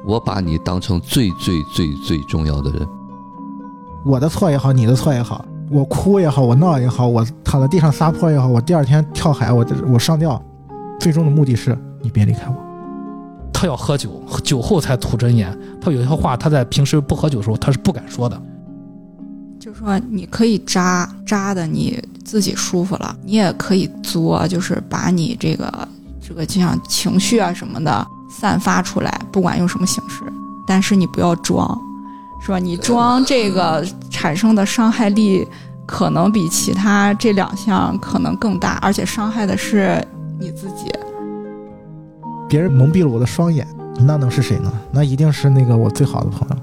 我把你当成最重要的人。 我的错也好，你的错也好，我哭也好，我闹也好，我躺在地上撒泼也好，我第二天跳海，我上吊，最终的目的是你别离开我。 他要喝酒，酒后才吐真言。他有些话他在平时不喝酒的时候他是不敢说的。 就是说你可以扎的你自己舒服了，你也可以作，就是把你这个就像情绪啊什么的散发出来，不管用什么形式，但是你不要装，是吧？你装这个产生的伤害力可能比其他这两项可能更大，而且伤害的是你自己。 别人蒙蔽了我的双眼，那能是谁呢？那一定是那个我最好的朋友。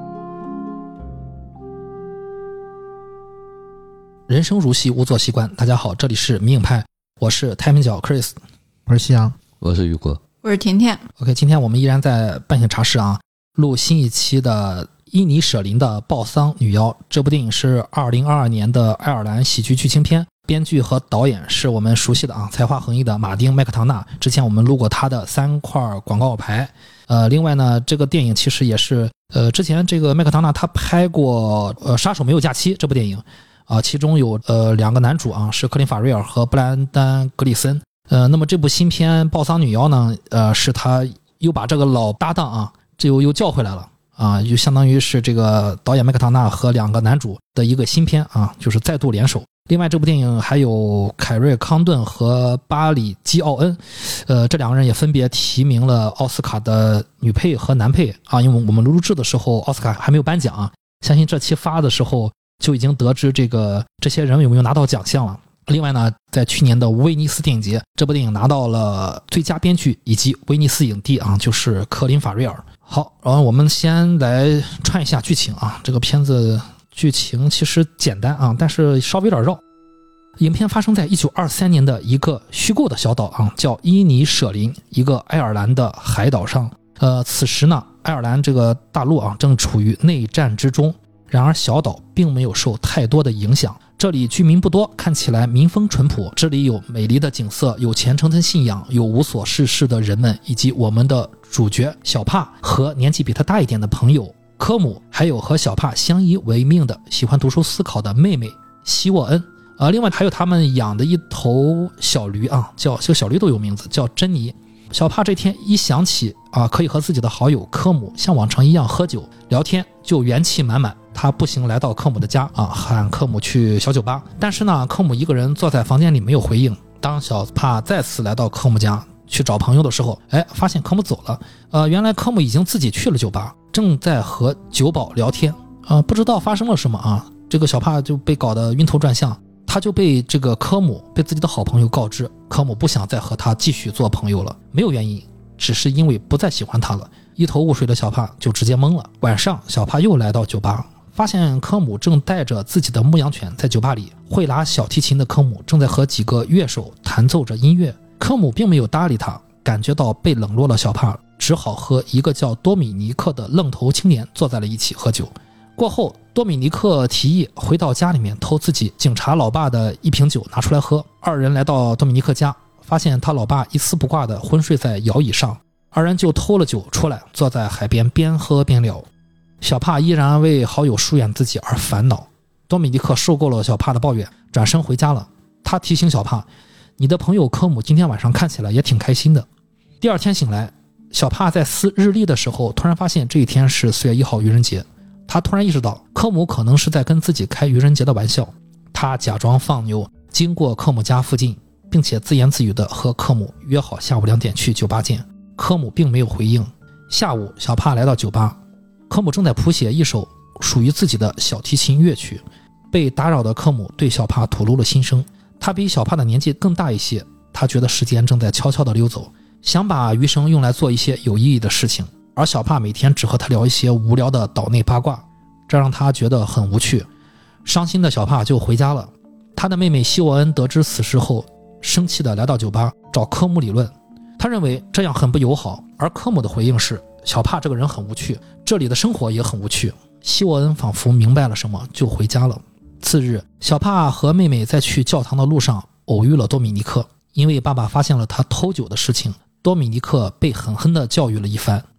人生如戏，勿做习惯。大家好，这里是迷影派，我是太平角 Chris， 我是夕阳， 我是雨果， 我是甜甜。 OK， 今天我们依然在半醒茶室啊，录新一期的伊尼舍林的报丧女妖。这部电影是2022年的爱尔兰喜剧剧情片，编剧和导演是我们熟悉的啊，才华横溢的马丁麦克唐纳。之前我们录过他的3块广告牌。另外呢，这个电影其实也是之前这个麦克唐纳他拍过杀手没有假期这部电影啊，其中有2个男主啊，是克林法瑞尔和布莱恩丹格里森。那么这部新片报丧女妖呢，是他又把这个老搭档啊，这又叫回来了啊，就相当于是这个导演麦克唐纳和2个男主的一个新片啊，就是再度联手。另外这部电影还有凯瑞康顿和巴里基奥恩，这2个人也分别提名了奥斯卡的女配和男配啊，因为我们录制的时候奥斯卡还没有颁奖啊，相信这期发的时候就已经得知这些人有没有拿到奖项了。另外呢，在去年的威尼斯电影节，这部电影拿到了最佳编剧以及威尼斯影帝啊，就是科林法瑞尔。好，然后我们先来串一下剧情啊，这个片子剧情其实简单啊，但是稍微有点绕。影片发生在1923年的一个虚构的小岛啊，叫伊尼舍林，一个爱尔兰的海岛上。此时呢，爱尔兰这个大陆啊正处于内战之中。然而小岛并没有受太多的影响，这里居民不多，看起来民风淳朴，这里有美丽的景色，有虔诚的信仰，有无所事事的人们，以及我们的主角小帕和年纪比他大一点的朋友科姆，还有和小帕相依为命的喜欢读书思考的妹妹希沃恩。另外还有他们养的一头小驴啊，这个小驴都有名字，叫珍妮。小帕这天一想起可以和自己的好友科姆像往常一样喝酒聊天，就元气满满。他步行来到科姆的家啊，喊科姆去小酒吧。但是呢，科姆一个人坐在房间里没有回应。当小帕再次来到科姆家去找朋友的时候，发现科姆走了。原来科姆已经自己去了酒吧，正在和酒保聊天。不知道发生了什么啊，这个小帕就被搞得晕头转向。他就被这个科姆被自己的好朋友告知，科姆不想再和他继续做朋友了，没有原因，只是因为不再喜欢他了。一头雾水的小帕就直接懵了。晚上小帕又来到酒吧，发现科姆正带着自己的牧羊犬在酒吧里。会拉小提琴的科姆正在和几个乐手弹奏着音乐，科姆并没有搭理他，感觉到被冷落了小帕只好和一个叫多米尼克的愣头青年坐在了一起喝酒。过后多米尼克提议回到家里面偷自己警察老爸的一瓶酒拿出来喝。2人来到多米尼克家，发现他老爸一丝不挂地昏睡在摇椅上。2人就偷了酒出来，坐在海边边喝边聊。小帕依然为好友疏远自己而烦恼。多米尼克受够了小帕的抱怨，转身回家了。他提醒小帕，你的朋友科姆今天晚上看起来也挺开心的。第2天醒来，小帕在撕日历的时候突然发现这一天是4月1号愚人节。他突然意识到科姆可能是在跟自己开愚人节的玩笑。他假装放牛经过科姆家附近，并且自言自语地和科姆约好下午2点去酒吧见。科姆并没有回应。下午小帕来到酒吧，科姆正在谱写一首属于自己的小提琴乐曲。被打扰的科姆对小帕吐露了心声。他比小帕的年纪更大一些，他觉得时间正在悄悄地溜走，想把余生用来做一些有意义的事情。而小帕每天只和他聊一些无聊的岛内八卦，这让他觉得很无趣。伤心的小帕就回家了。他的妹妹希沃恩得知此事后，生气地来到酒吧找科姆理论。他认为这样很不友好，而科姆的回应是，小帕这个人很无趣，这里的生活也很无趣。希沃恩仿佛明白了什么，就回家了。次日，小帕和妹妹在去教堂的路上偶遇了多米尼克。因为爸爸发现了他偷酒的事情，多米尼克被狠狠地教育了一番，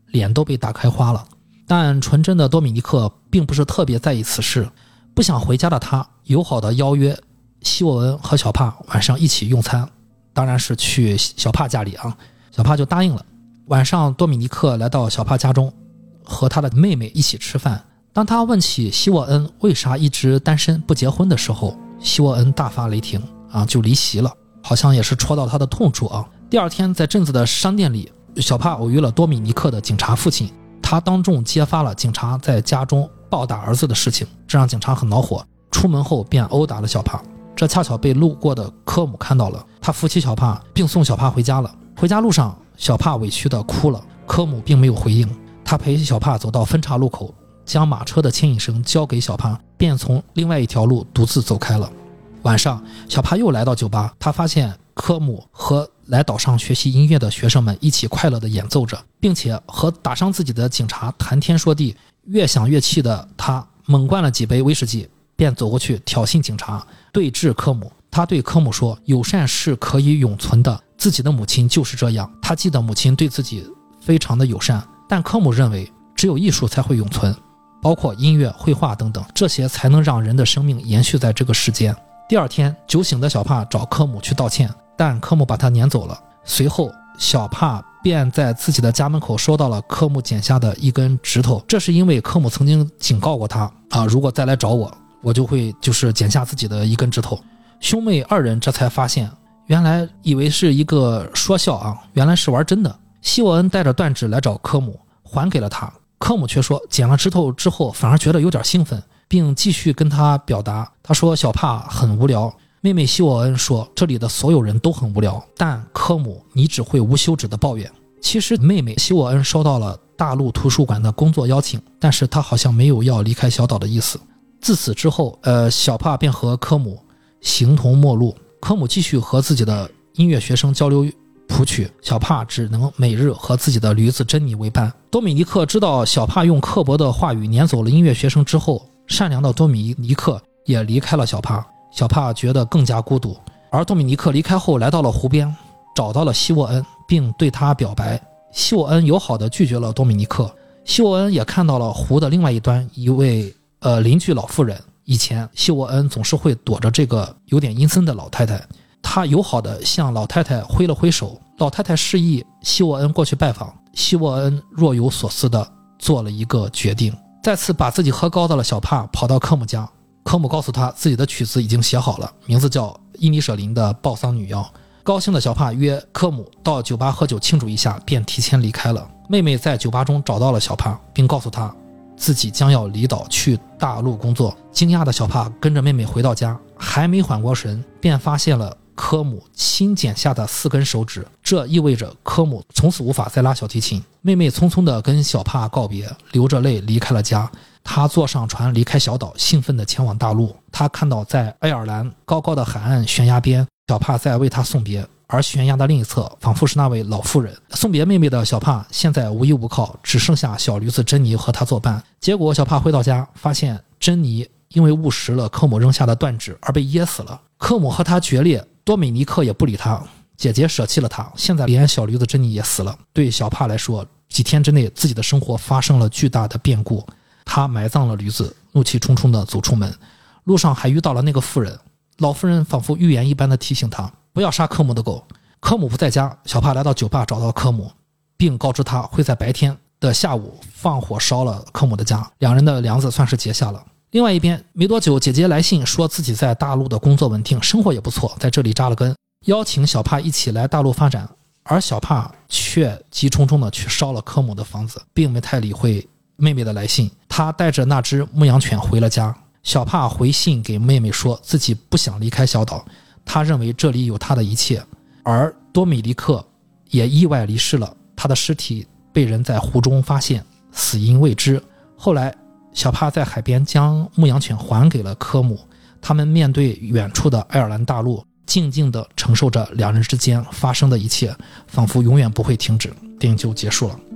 脸都被打开花了。但纯真的多米尼克并不是特别在意此事，不想回家的他友好的邀约希沃恩和小帕晚上一起用餐，当然是去小帕家里啊。小帕就答应了。晚上多米尼克来到小帕家中，和他的妹妹一起吃饭。当他问起希沃恩为啥一直单身不结婚的时候，希沃恩大发雷霆啊，就离席了，好像也是戳到他的痛处啊。第二天在镇子的商店里，小帕偶遇了多米尼克的警察父亲，他当众揭发了警察在家中暴打儿子的事情，这让警察很恼火，出门后便殴打了小帕。这恰巧被路过的科姆看到了，他扶起小帕并送小帕回家了。回家路上，小帕委屈地哭了，科姆并没有回应，他陪小帕走到分岔路口，将马车的牵引绳交给小帕，便从另外一条路独自走开了。晚上，小帕又来到酒吧，他发现科姆和来岛上学习音乐的学生们一起快乐地演奏着，并且和打伤自己的警察谈天说地。越想越气的他猛灌了几杯威士忌，便走过去挑衅警察，对峙科姆。他对科姆说，友善是可以永存的，自己的母亲就是这样，他记得母亲对自己非常的友善。但科姆认为只有艺术才会永存，包括音乐、绘画等等，这些才能让人的生命延续在这个世间。第二天，酒醒的小帕找科姆去道歉，但科姆把他撵走了。随后小帕便在自己的家门口收到了科姆剪下的一根指头，这是因为科姆曾经警告过他如果再来找我就会剪下自己的一根指头。兄妹二人这才发现，原来以为是一个说笑原来是玩真的。希沃恩带着断指来找科姆，还给了他，科姆却说剪了指头之后反而觉得有点兴奋，并继续跟他表达。他说小帕很无聊，妹妹希沃恩说这里的所有人都很无聊，但科姆你只会无休止的抱怨。其实妹妹希沃恩收到了大陆图书馆的工作邀请，但是她好像没有要离开小岛的意思。自此之后小帕便和科姆形同陌路。科姆继续和自己的音乐学生交流谱曲，小帕只能每日和自己的驴子珍妮为伴。多米尼克知道小帕用刻薄的话语撵走了音乐学生之后，善良的多米尼克也离开了小帕。小帕觉得更加孤独，而多米尼克离开后来到了湖边，找到了希沃恩并对他表白。希沃恩友好地拒绝了多米尼克。希沃恩也看到了湖的另外一端一位邻居老妇人。以前希沃恩总是会躲着这个有点阴森的老太太，他友好地向老太太挥了挥手，老太太示意希沃恩过去拜访。希沃恩若有所思地做了一个决定，再次把自己喝高的了小帕跑到科姆家。科姆告诉他自己的曲子已经写好了，名字叫伊尼舍林的报丧女妖。高兴的小帕约科姆到酒吧喝酒庆祝一下，便提前离开了。妹妹在酒吧中找到了小帕，并告诉他自己将要离岛去大陆工作。惊讶的小帕跟着妹妹回到家，还没缓过神，便发现了科姆新剪下的4根手指，这意味着科姆从此无法再拉小提琴。妹妹匆匆地跟小帕告别，流着泪离开了家。她坐上船离开小岛，兴奋地前往大陆。她看到在爱尔兰高高的海岸悬崖边，小帕在为她送别，而悬崖的另一侧仿佛是那位老妇人。送别妹妹的小帕现在无依无靠，只剩下小驴子珍妮和她作伴。结果小帕回到家，发现珍妮因为误食了科姆扔下的断指而被噎死了。科姆和他决裂，多米尼克也不理他，姐姐舍弃了他，现在连小驴子珍妮也死了。对小帕来说，几天之内自己的生活发生了巨大的变故。他埋葬了驴子，怒气冲冲地走出门，路上还遇到了那个妇人。老妇人仿佛预言一般地提醒他不要杀科姆的狗。科姆不在家，小帕来到酒吧找到科姆，并告知他会在白天的下午放火烧了科姆的家，两人的梁子算是结下了。另外一边，没多久姐姐来信说自己在大陆的工作稳定，生活也不错，在这里扎了根，邀请小帕一起来大陆发展。而小帕却急冲冲地去烧了科姆的房子，并没太理会妹妹的来信。他带着那只牧羊犬回了家。小帕回信给妹妹说自己不想离开小岛，他认为这里有他的一切。而多米尼克也意外离世了，他的尸体被人在湖中发现，死因未知。后来小帕在海边将牧羊犬还给了科姆，他们面对远处的爱尔兰大陆，静静地承受着两人之间发生的一切，仿佛永远不会停止。电影就结束了。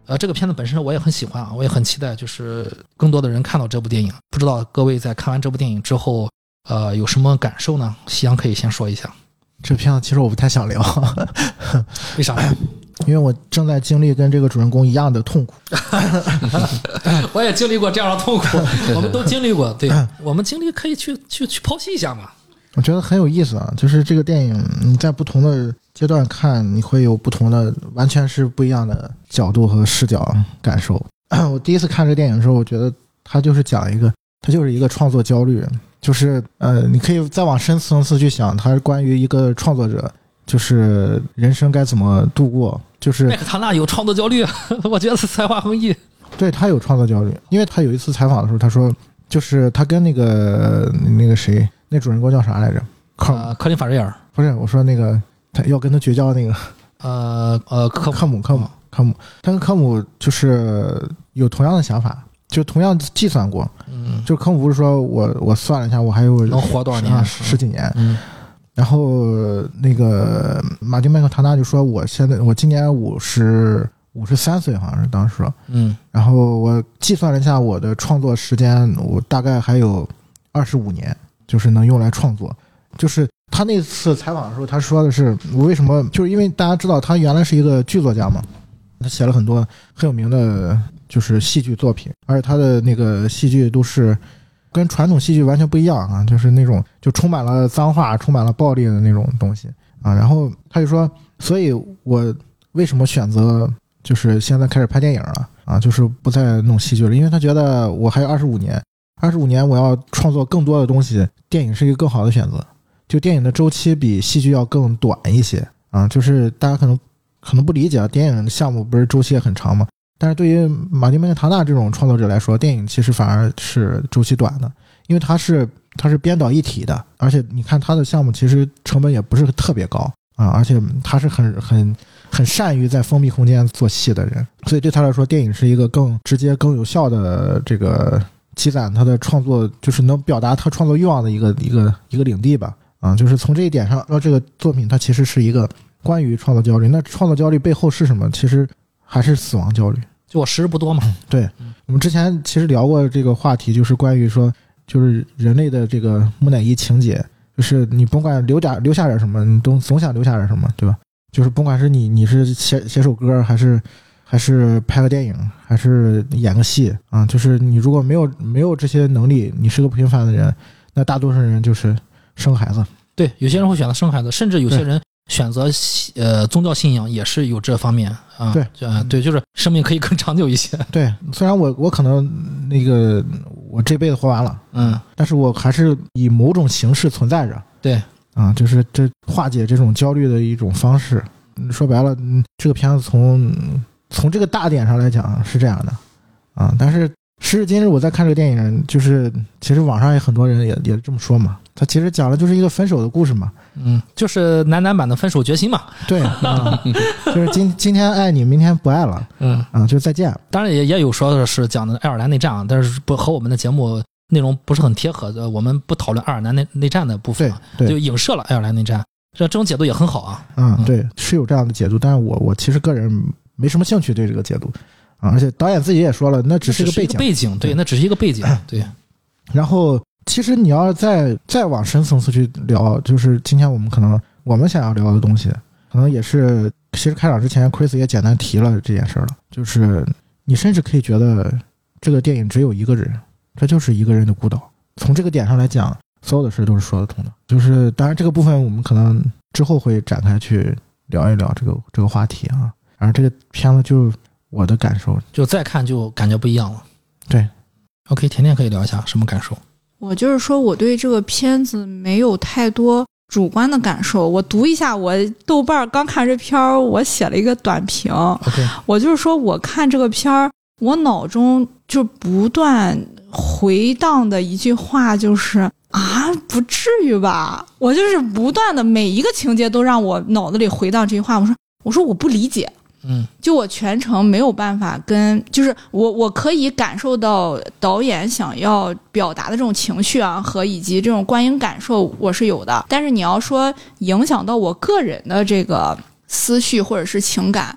这个片子本身我也很喜欢啊，我也很期待，就是更多的人看到这部电影。不知道各位在看完这部电影之后，有什么感受呢？夕阳可以先说一下。 这片子其实我不太想聊， 为啥呀？ 因为我正在经历跟这个主人公一样的痛苦。 我也经历过这样的痛苦，我们都经历过。对，我们经历可以去剖析一下嘛。 我觉得很有意思啊，就是这个电影你在不同的阶段看，你会有不同的，完全是不一样的角度和视角感受。我第一次看这个电影的时候，我觉得它就是一个创作焦虑，就是你可以再往深层次去想，它是关于一个创作者，就是人生该怎么度过。就是麦克唐纳有创作焦虑，我觉得是才华横溢。 对，他有创作焦虑，因为他有一次采访的时候，他说，就是他跟那个谁，那主人公叫啥来着？ 科林法瑞尔。 不是，我说那个他要跟他绝交那个，科姆，他跟科姆就是有同样的想法，就同样计算过，就是科姆不是说我算了一下，我还有能活多少年， 十几年，然后那个马丁麦克唐纳就说我今年53岁，好像是当时说，然后我计算了一下我的创作时间，我大概还有25年，就是能用来创作。就是他那次采访的时候，他说的是我为什么，就是因为大家知道他原来是一个剧作家嘛，他写了很多很有名的就是戏剧作品，而且他的那个戏剧都是跟传统戏剧完全不一样啊，就是那种就充满了脏话、充满了暴力的那种东西啊。然后他就说，所以我为什么选择就是现在开始拍电影了啊，就是不再弄戏剧了，因为他觉得我还有25年我要创作更多的东西，电影是一个更好的选择。就电影的周期比戏剧要更短一些啊，就是大家可能不理解啊，电影的项目不是周期也很长吗？但是对于马丁麦克唐纳这种创作者来说，电影其实反而是周期短的，因为他是编导一体的，而且你看他的项目其实成本也不是特别高啊，而且他是很善于在封闭空间做戏的人，所以对他来说，电影是一个更直接、更有效的这个积攒他的创作，就是能表达他创作欲望的一个领地吧。啊，就是从这一点上说，这个作品它其实是一个关于创作焦虑。那创作焦虑背后是什么？其实还是死亡焦虑。 就我时日不多嘛。 对，我们之前其实聊过这个话题，就是关于说，就是人类的这个木乃伊情节，就是你甭管留下点什么，你都总想留下点什么，对吧？就是甭管是你是写首歌，还是拍个电影，还是演个戏啊，就是你如果没有这些能力，你是个不平凡的人，那大多数人就是生孩子。 对，有些人会选择生孩子，甚至有些人选择宗教信仰也是有这方面啊。对，就是生命可以更长久一些。 对，虽然我可能那个我这辈子活完了，但是我还是以某种形式存在着。 对啊，就是这化解这种焦虑的一种方式。说白了，这个片子从这个大点上来讲是这样的啊，但是时至今日我在看这个电影，就是其实网上也很多人也这么说嘛，他其实讲的就是一个分手的故事嘛， 就是男版的分手决心嘛。 对啊，就是今天爱你，明天不爱了，就再见。 当然也有说的是讲的爱尔兰内战，但是不和我们的节目内容不是很贴合的，我们不讨论爱尔兰内战的部分， 对， 就影射了爱尔兰内战，这种解读也很好啊。 对，是有这样的解读，但是我其实个人没什么兴趣对这个解读。而且导演自己也说了，那只是一个背景， 对，那只是一个背景，对。 然后，其实你要再往深层次去聊，就是今天我们想要聊的东西，可能也是，其实开场之前 Chris 也简单提了这件事了，就是你甚至可以觉得这个电影只有一个人，这就是一个人的孤岛。从这个点上来讲，所有的事都是说得通的。就是当然这个部分我们可能之后会展开去聊一聊这个话题啊。然后这个片子就我的感受， 就再看就感觉不一样了。 对 ，OK， 甜甜可以聊一下什么感受？ 我就是说我对这个片子没有太多主观的感受。我读一下我豆瓣刚看这片儿，我写了一个短评。 OK， 我就是说我看这个片儿，我脑中就不断回荡的一句话就是啊，不至于吧？我就是不断的每一个情节都让我脑子里回荡这句话。我说我不理解。就我全程没有办法就是我可以感受到导演想要表达的这种情绪啊，和以及这种观影感受我是有的，但是你要说影响到我个人的这个思绪或者是情感，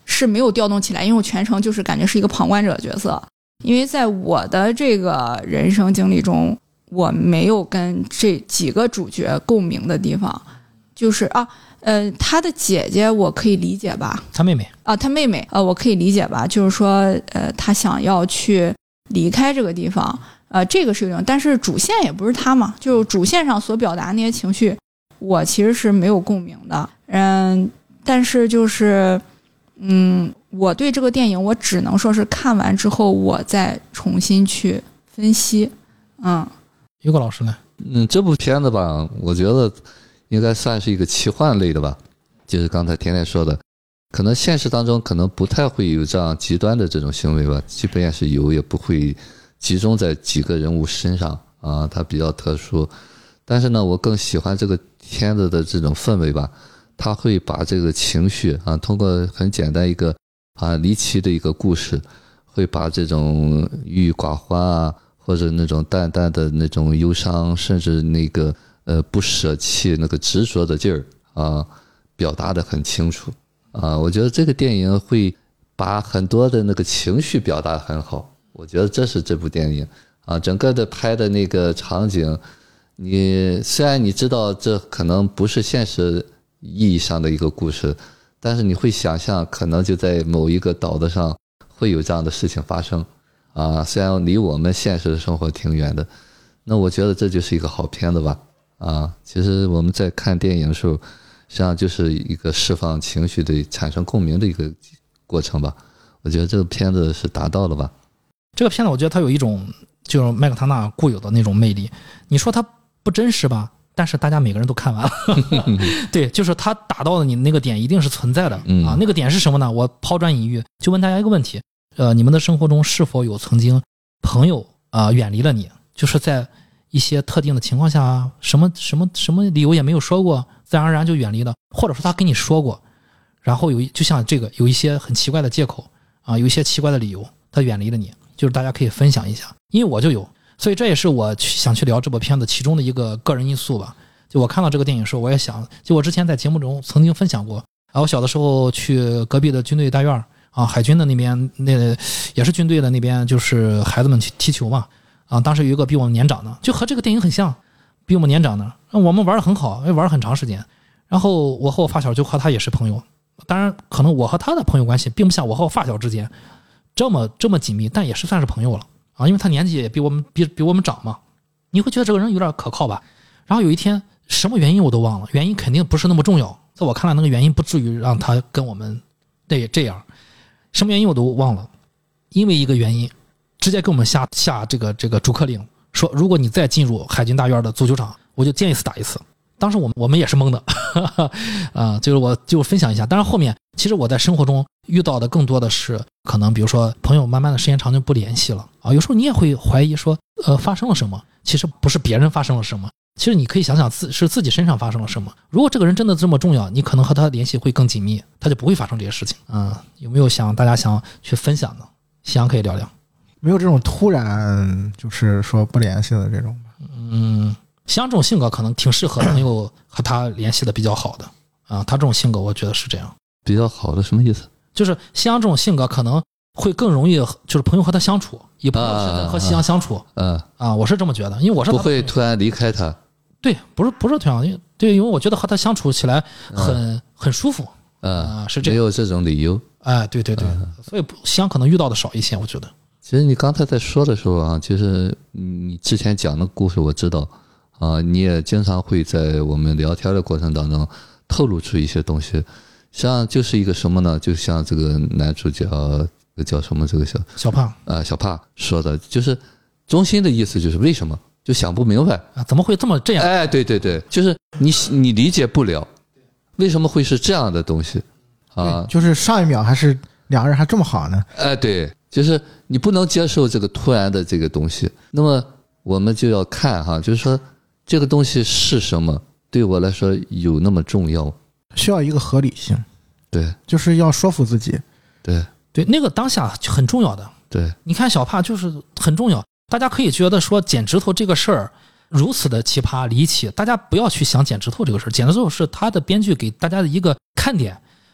是没有调动起来，因为我全程就是感觉是一个旁观者角色。因为在我的这个人生经历中，我没有跟这几个主角共鸣的地方，就是他的姐姐我可以理解吧， 他妹妹他妹妹我可以理解吧，就是说他想要去离开这个地方，这个是有用，但是主线也不是他嘛，就是主线上所表达那些情绪，我其实是没有共鸣的。但是就是我对这个电影我只能说是看完之后我再重新去分析。 于果老师呢？ 这部片子吧，我觉得应该算是一个奇幻类的吧，就是刚才甜甜说的，可能现实当中可能不太会有这样极端的这种行为吧，即便是有也不会集中在几个人物身上啊，它比较特殊。但是呢，我更喜欢这个片子的这种氛围吧，它会把这个情绪啊，通过很简单一个离奇的一个故事，会把这种郁郁寡欢啊，或者那种淡淡的那种忧伤，甚至那个不舍弃那个执着的劲儿啊，表达得很清楚啊。我觉得这个电影会把很多的那个情绪表达得很好，我觉得这是这部电影啊，整个的拍的那个场景，你虽然你知道这可能不是现实意义上的一个故事，但是你会想象可能就在某一个岛子上会有这样的事情发生啊，虽然离我们现实的生活挺远的，那我觉得这就是一个好片子吧啊。其实我们在看电影的时候，实际上就是一个释放情绪的、产生共鸣的一个过程吧。我觉得这个片子是达到了吧。 这个片子我觉得它有一种就是麦克唐纳固有的那种魅力。你说它不真实吧，但是大家每个人都看完了对，就是他打到的你那个点一定是存在的啊。那个点是什么呢？我抛砖引玉，就问大家一个问题，你们的生活中是否有曾经朋友远离了你，就是在一些特定的情况下什么理由也没有说过，自然而然就远离了，或者说他跟你说过，然后就像这个有一些很奇怪的借口啊，有一些奇怪的理由他远离了你，就是大家可以分享一下，因为我就有，所以这也是我想去聊这部片子其中的一个个人因素吧。就我看到这个电影的时候，我也想，就我之前在节目中曾经分享过我小的时候去隔壁的军队大院啊，海军的那边也是军队的那边，就是孩子们去踢球嘛啊，当时有一个比我们年长的，就和这个电影很像，比我们年长的，我们玩得很好，玩了很长时间。然后我和我发小就和他也是朋友，当然可能我和他的朋友关系并不像我和我发小之间这么紧密，但也是算是朋友了啊，因为他年纪也比我们长嘛，你会觉得这个人有点可靠吧。然后有一天什么原因我都忘了，原因肯定不是那么重要，在我看来那个原因不至于让他跟我们这样，什么原因我都忘了，因为一个原因直接给我们下这个逐客令，说如果你再进入海军大院的足球场，我就见一次打一次。当时我们也是懵的就是我就分享一下。当然后面其实我在生活中遇到的更多的是可能比如说朋友慢慢的时间长就不联系了啊，有时候你也会怀疑说发生了什么，其实不是别人发生了什么，其实你可以想想是自己身上发生了什么。如果这个人真的这么重要，你可能和他联系会更紧密，他就不会发生这些事情有没有大家想去分享的？夕阳可以聊聊。 没有这种突然就是说不联系的这种像这种性格可能挺适合朋友和他联系的比较好的他这种性格我觉得是这样。 比较好的什么意思？ 就是夕阳这种性格可能会更容易就是朋友和他相处，以朋友身份和夕阳相处我是这么觉得，因为我是不会突然离开他。 对，不是这样，对，因为我觉得和他相处起来很舒服是这样， 没有这种理由对，所以夕阳可能遇到的少一些，我觉得。 其实你刚才在说的时候其实你之前讲的故事我知道你也经常会在我们聊天的过程当中透露出一些东西，实际上就是一个什么呢？就像这个男主角叫什么这个小胖小胖说的，就是中心的意思就是为什么就想不明白怎么会这样？ 对，就是你理解不了为什么会是这样的东西就是上一秒还是两个人还这么好呢对，就是你不能接受这个突然的这个东西。那么我们就要看就是说这个东西是什么，对我来说有那么重要， 需要一个合理性。 对， 就是要说服自己。 对，那个当下很重要的。 对， 你看小帕就是很重要。大家可以觉得说剪指头这个事儿如此的奇葩离奇，大家不要去想剪指头这个事儿，剪指头是他的编剧给大家的一个看点，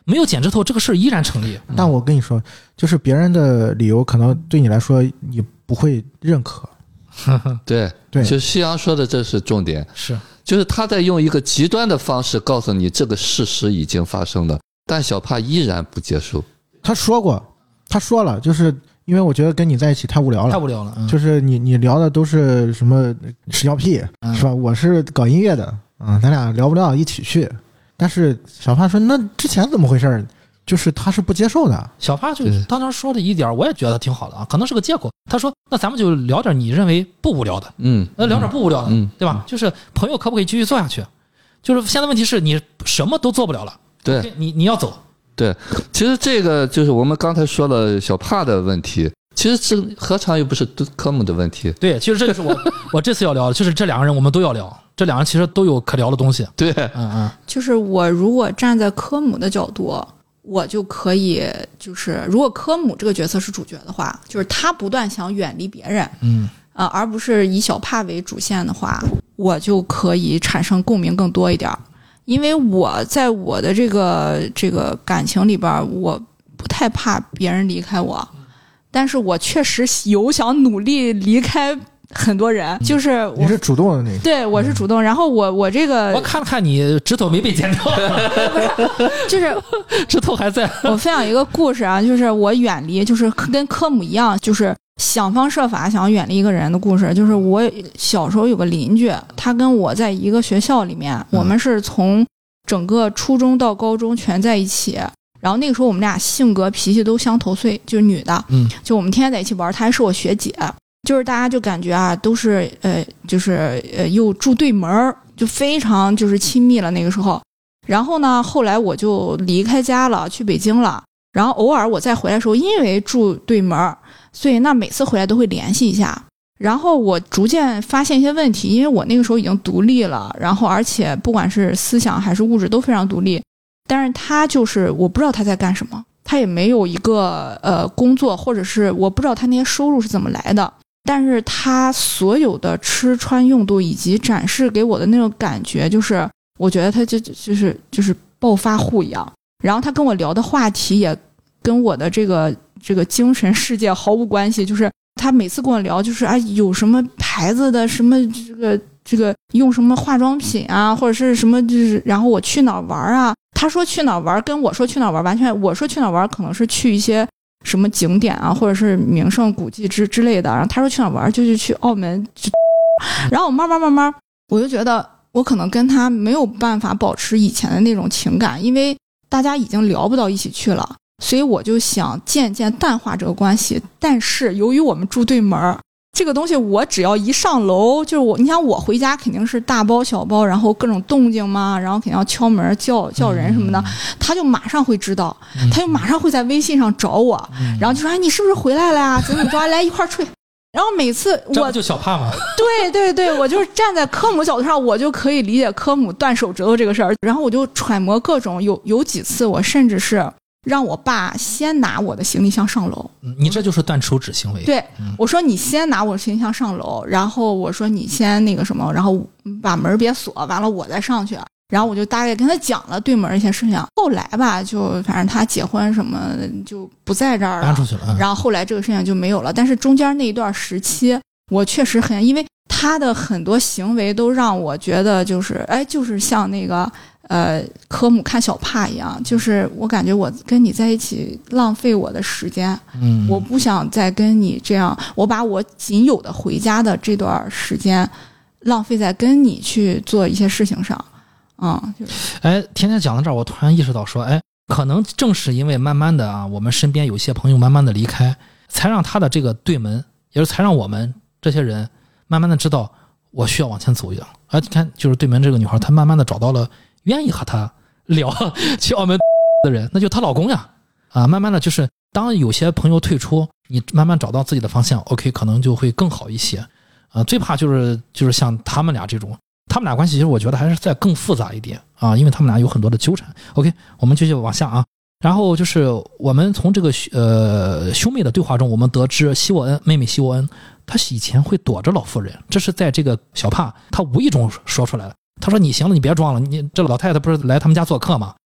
没有剪指头这个事依然成立。 但我跟你说，就是别人的理由可能对你来说你不会认可。 对，就夕阳说的这是重点， 是就是他在用一个极端的方式告诉你这个事实已经发生了，但小帕依然不接受。 他说了，就是因为我觉得跟你在一起太无聊了，就是你聊的都是什么屎尿屁，是吧？我是搞音乐的，咱俩聊不了一起去。但是小帕说，那之前怎么回事？就是他是不接受的。 小帕就当时说的一点，我也觉得挺好的啊，可能是个借口。他说，那咱们就聊点你认为不无聊的，那聊点不无聊的，对吧？就是朋友可不可以继续做下去？就是现在问题是你什么都做不了了， 对， 你要走。 对，其实这个就是我们刚才说了小帕的问题，其实这何尝又不是科目的问题？ 对，其实这就是我这次要聊的，就是这两个人我们都要聊，这两个人其实都有可聊的东西。 对， 就是我如果站在科姆的角度，我就可以，就是如果科姆这个角色是主角的话，就是他不断想远离别人，而不是以小帕为主线的话，我就可以产生共鸣更多一点。因为我在我的这个感情里边，我不太怕别人离开我，但是我确实有想努力离开很多人，就是你是主动的那个， 对，我是主动。然后我这个， 我看了看你指头没被剪掉， 就是指头还在。 我分享一个故事啊，就是我远离，就是跟科姆一样，就是想方设法想要远离一个人的故事。就是我小时候有个邻居，他跟我在一个学校里面，我们是从整个初中到高中全在一起。然后那个时候我们俩性格脾气都相投遂，就是女的，就我们天天在一起玩，她还是我学姐。就是大家就感觉啊，都是又住对门，就非常就是亲密了那个时候。然后呢，后来我就离开家了，去北京了。然后偶尔我再回来的时候，因为住对门，所以那每次回来都会联系一下。然后我逐渐发现一些问题，因为我那个时候已经独立了，然后而且不管是思想还是物质都非常独立。但是他就是我不知道他在干什么，他也没有一个工作，或者是我不知道他那些收入是怎么来的。但是他所有的吃穿用度以及展示给我的那种感觉，就是我觉得他就是暴发户一样。然后他跟我聊的话题也跟我的这个精神世界毫无关系，就是他每次跟我聊就是有什么牌子的什么这个用什么化妆品啊，或者是什么就是然后我去哪儿玩啊，他说去哪儿玩跟我说去哪儿玩完全，我说去哪儿玩可能是去一些什么景点啊，或者是名胜古迹之类的，然后他说去哪儿玩就是去澳门，然后我慢慢我就觉得我可能跟他没有办法保持以前的那种情感，因为大家已经聊不到一起去了，所以我就想渐渐淡化这个关系。但是由于我们住对门，这个东西我只要一上楼，就是你想我回家肯定是大包小包，然后各种动静嘛，然后肯定要敲门叫人什么的，他就马上会知道，他就马上会在微信上找我，然后就说你是不是回来了呀？怎么着来一块吹。然后每次我就小帕嘛， 对，我就是站在科姆角度上，我就可以理解科姆断手指头这个事儿。然后我就揣摩各种，有几次我甚至是让我爸先拿我的行李箱上楼。 你这就是断手指行为。 对，我说你先拿我的行李箱上楼，然后我说你先那个什么，然后把门别锁，完了我再上去。然后我就大概跟他讲了对门一些事情。后来吧，就反正他结婚什么就不在这儿了， 搬出去了。 然后后来这个事情就没有了。但是中间那一段时期，我确实因为他的很多行为都让我觉得就是像那个科姆看小帕一样，就是我感觉我跟你在一起浪费我的时间，我不想再跟你这样，我把我仅有的回家的这段时间浪费在跟你去做一些事情上。 天天讲到这儿，我突然意识到说，可能正是因为慢慢的啊，我们身边有些朋友慢慢的离开，才让他的这个对门，也就是才让我们这些人慢慢的知道我需要往前走一样。你看，就是对门这个女孩，她慢慢的找到了愿意和她聊去澳门的人，那就她老公呀。慢慢的就是当有些朋友退出，你慢慢找到自己的方向 ，OK， 可能就会更好一些。最怕就是像他们俩这种。他们俩关系其实我觉得还是再更复杂一点啊，因为他们俩有很多的纠缠。OK， 我们继续往下啊。然后就是我们从这个兄妹的对话中，我们得知希沃恩妹妹希沃恩，她以前会躲着老妇人，这是在这个小帕她无意中说出来的。他说你行了，你别装了，你这老太太不是来他们家做客吗？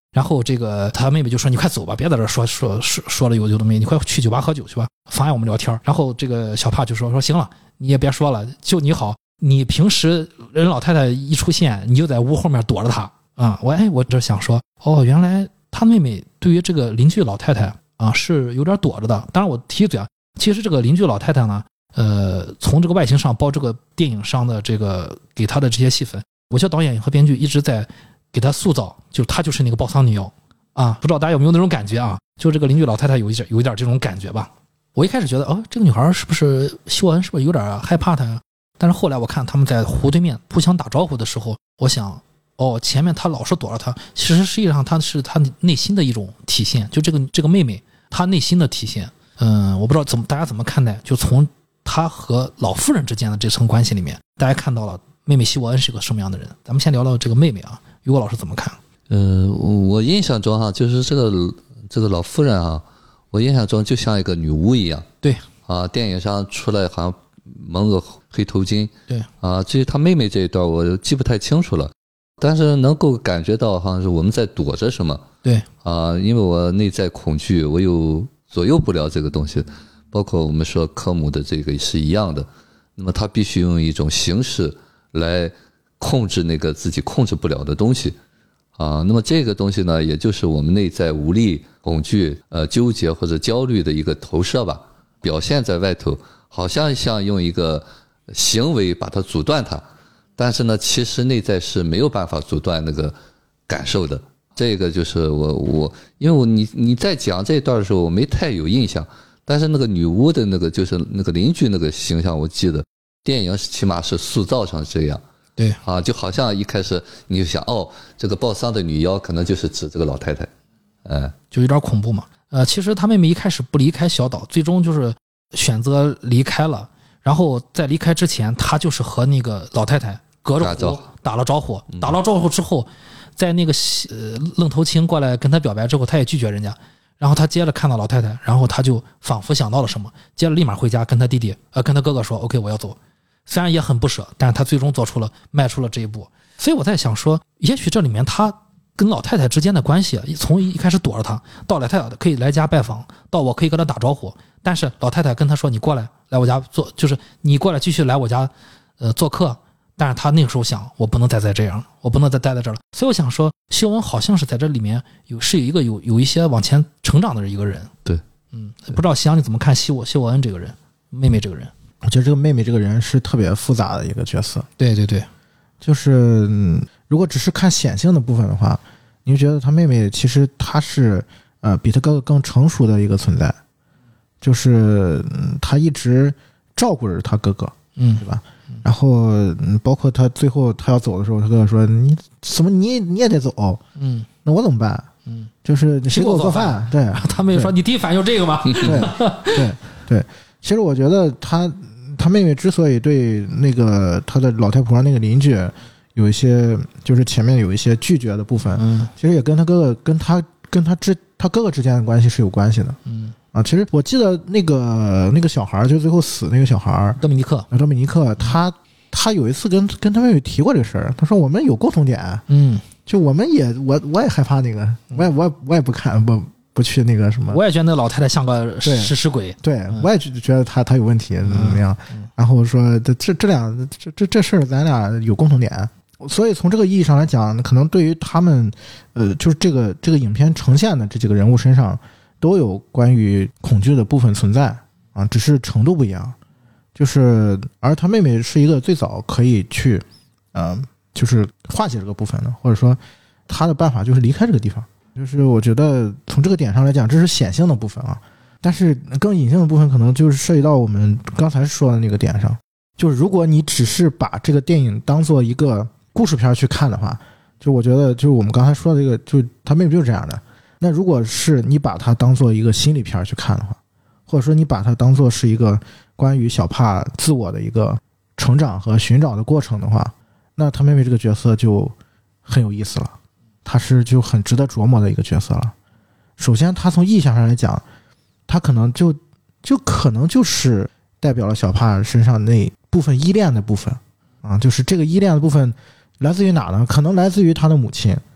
然后这个他妹妹就说：“你快走吧，别在这说了有的没，你快去酒吧喝酒去吧，妨碍我们聊天。”然后这个小帕就说：“行了，你也别说了，就你好，你平时人老太太一出现，你就在屋后面躲着她啊。”我这想说，哦，原来他妹妹对于这个邻居老太太啊是有点躲着的。当然我提一嘴啊，其实这个邻居老太太呢，从这个外形上，包这个电影上的这个给她的这些戏份，我觉得导演和编剧一直在给她塑造，就她就是那个抱丧女妖啊。不知道大家有没有那种感觉啊？就这个邻居老太太有一点这种感觉吧。我一开始觉得，哦，这个女孩是不是秀恩是不是有点害怕她呀？但是后来我看他们在湖对面互相打招呼的时候，我想，哦，前面她老是躲着她，其实实际上她是她内心的一种体现，就这个妹妹她内心的体现。我不知道大家怎么看待，就从她和老妇人之间的这层关系里面，大家看到了妹妹希沃恩是个什么样的人。咱们先聊聊这个妹妹啊，于果老师怎么看？ 我印象中哈，就是这个老妇人啊，我印象中就像一个女巫一样。 对啊，电影上出来好像蒙个黑头巾。 对啊，至于她妹妹这一段我记不太清楚了，但是能够感觉到好像是我们在躲着什么。 对啊，因为我内在恐惧，我又左右不了这个东西，包括我们说科姆的这个是一样的。那么他必须用一种形式来控制那个自己控制不了的东西啊。那么这个东西呢，也就是我们内在无力、恐惧、纠结或者焦虑的一个投射吧，表现在外头，好像用一个行为把它阻断它，但是呢，其实内在是没有办法阻断那个感受的。这个就是因为你在讲这一段的时候，我没太有印象，但是那个女巫的那个就是那个邻居那个形象，我记得电影起码是塑造成这样。 对啊，就好像一开始你就想，哦，这个抱丧的女妖可能就是指这个老太太， 就有点恐怖嘛。其实他妹妹一开始不离开小岛，最终就是选择离开了。然后在离开之前，他就是和那个老太太隔着湖打了招呼，打了招呼之后，在那个愣头青过来跟他表白之后，他也拒绝人家。然后他接着看到老太太，然后他就仿佛想到了什么，接着立马回家跟他弟弟跟他哥哥说 OK 我要走。虽然也很不舍，但是他最终迈出了这一步。所以我在想说，也许这里面他跟老太太之间的关系，从一开始躲着他，到老太太可以来家拜访，到我可以跟他打招呼，但是老太太跟他说你过来我家做，就是你过来继续来我家做客。但是他那个时候想，我不能再这样了，我不能再待在这儿了。所以我想说，秀恩好像是在这里面是一个有一些往前成长的一个人。 对， 不知道西洋你怎么看秀恩这个人，妹妹这个人？ 我觉得这个妹妹这个人是特别复杂的一个角色。 对对对， 就是如果只是看显性的部分的话，你就觉得她妹妹其实她是比她哥哥更成熟的一个存在，就是她一直照顾着她哥哥，对吧？然后包括他最后他要走的时候，他哥哥说：“你怎么你也得走？那我怎么办？就是谁给我做饭？”对， 他妹妹说：“你第一反应就这个吗？” 对。其实我觉得他妹妹之所以对那个他的老太婆那个邻居有一些，就是前面有一些拒绝的部分，其实也跟他哥哥跟他哥哥之间的关系是有关系的。其实我记得那个小孩，就最后死那个小孩多米尼克， 他有一次跟他妹妹提过这个事儿，他说我们有共同点，就我们也我也害怕那个，我也不看不去那个什么， 我也觉得那老太太像个食尸鬼， 对，我也觉得他有问题怎么样，然后说这事儿咱俩有共同点，所以从这个意义上来讲，可能对于他们就是这个影片呈现的这几个人物身上都有关于恐惧的部分存在啊，只是程度不一样。就是而他妹妹是一个最早可以去就是化解这个部分的，或者说他的办法就是离开这个地方。就是我觉得从这个点上来讲，这是显性的部分啊，但是更隐性的部分可能就是涉及到我们刚才说的那个点上，就是如果你只是把这个电影当做一个故事片去看的话，就我觉得就是我们刚才说的这个，就他妹妹就是这样的。那如果是你把它当做一个心理片去看的话，或者说你把它当做是一个关于小帕自我的一个成长和寻找的过程的话，那他妹妹这个角色就很有意思了，他是就很值得琢磨的一个角色了。首先他从意象上来讲，他可能就可能就是代表了小帕身上那部分依恋的部分啊，就是这个依恋的部分来自于哪呢？可能来自于他的母亲，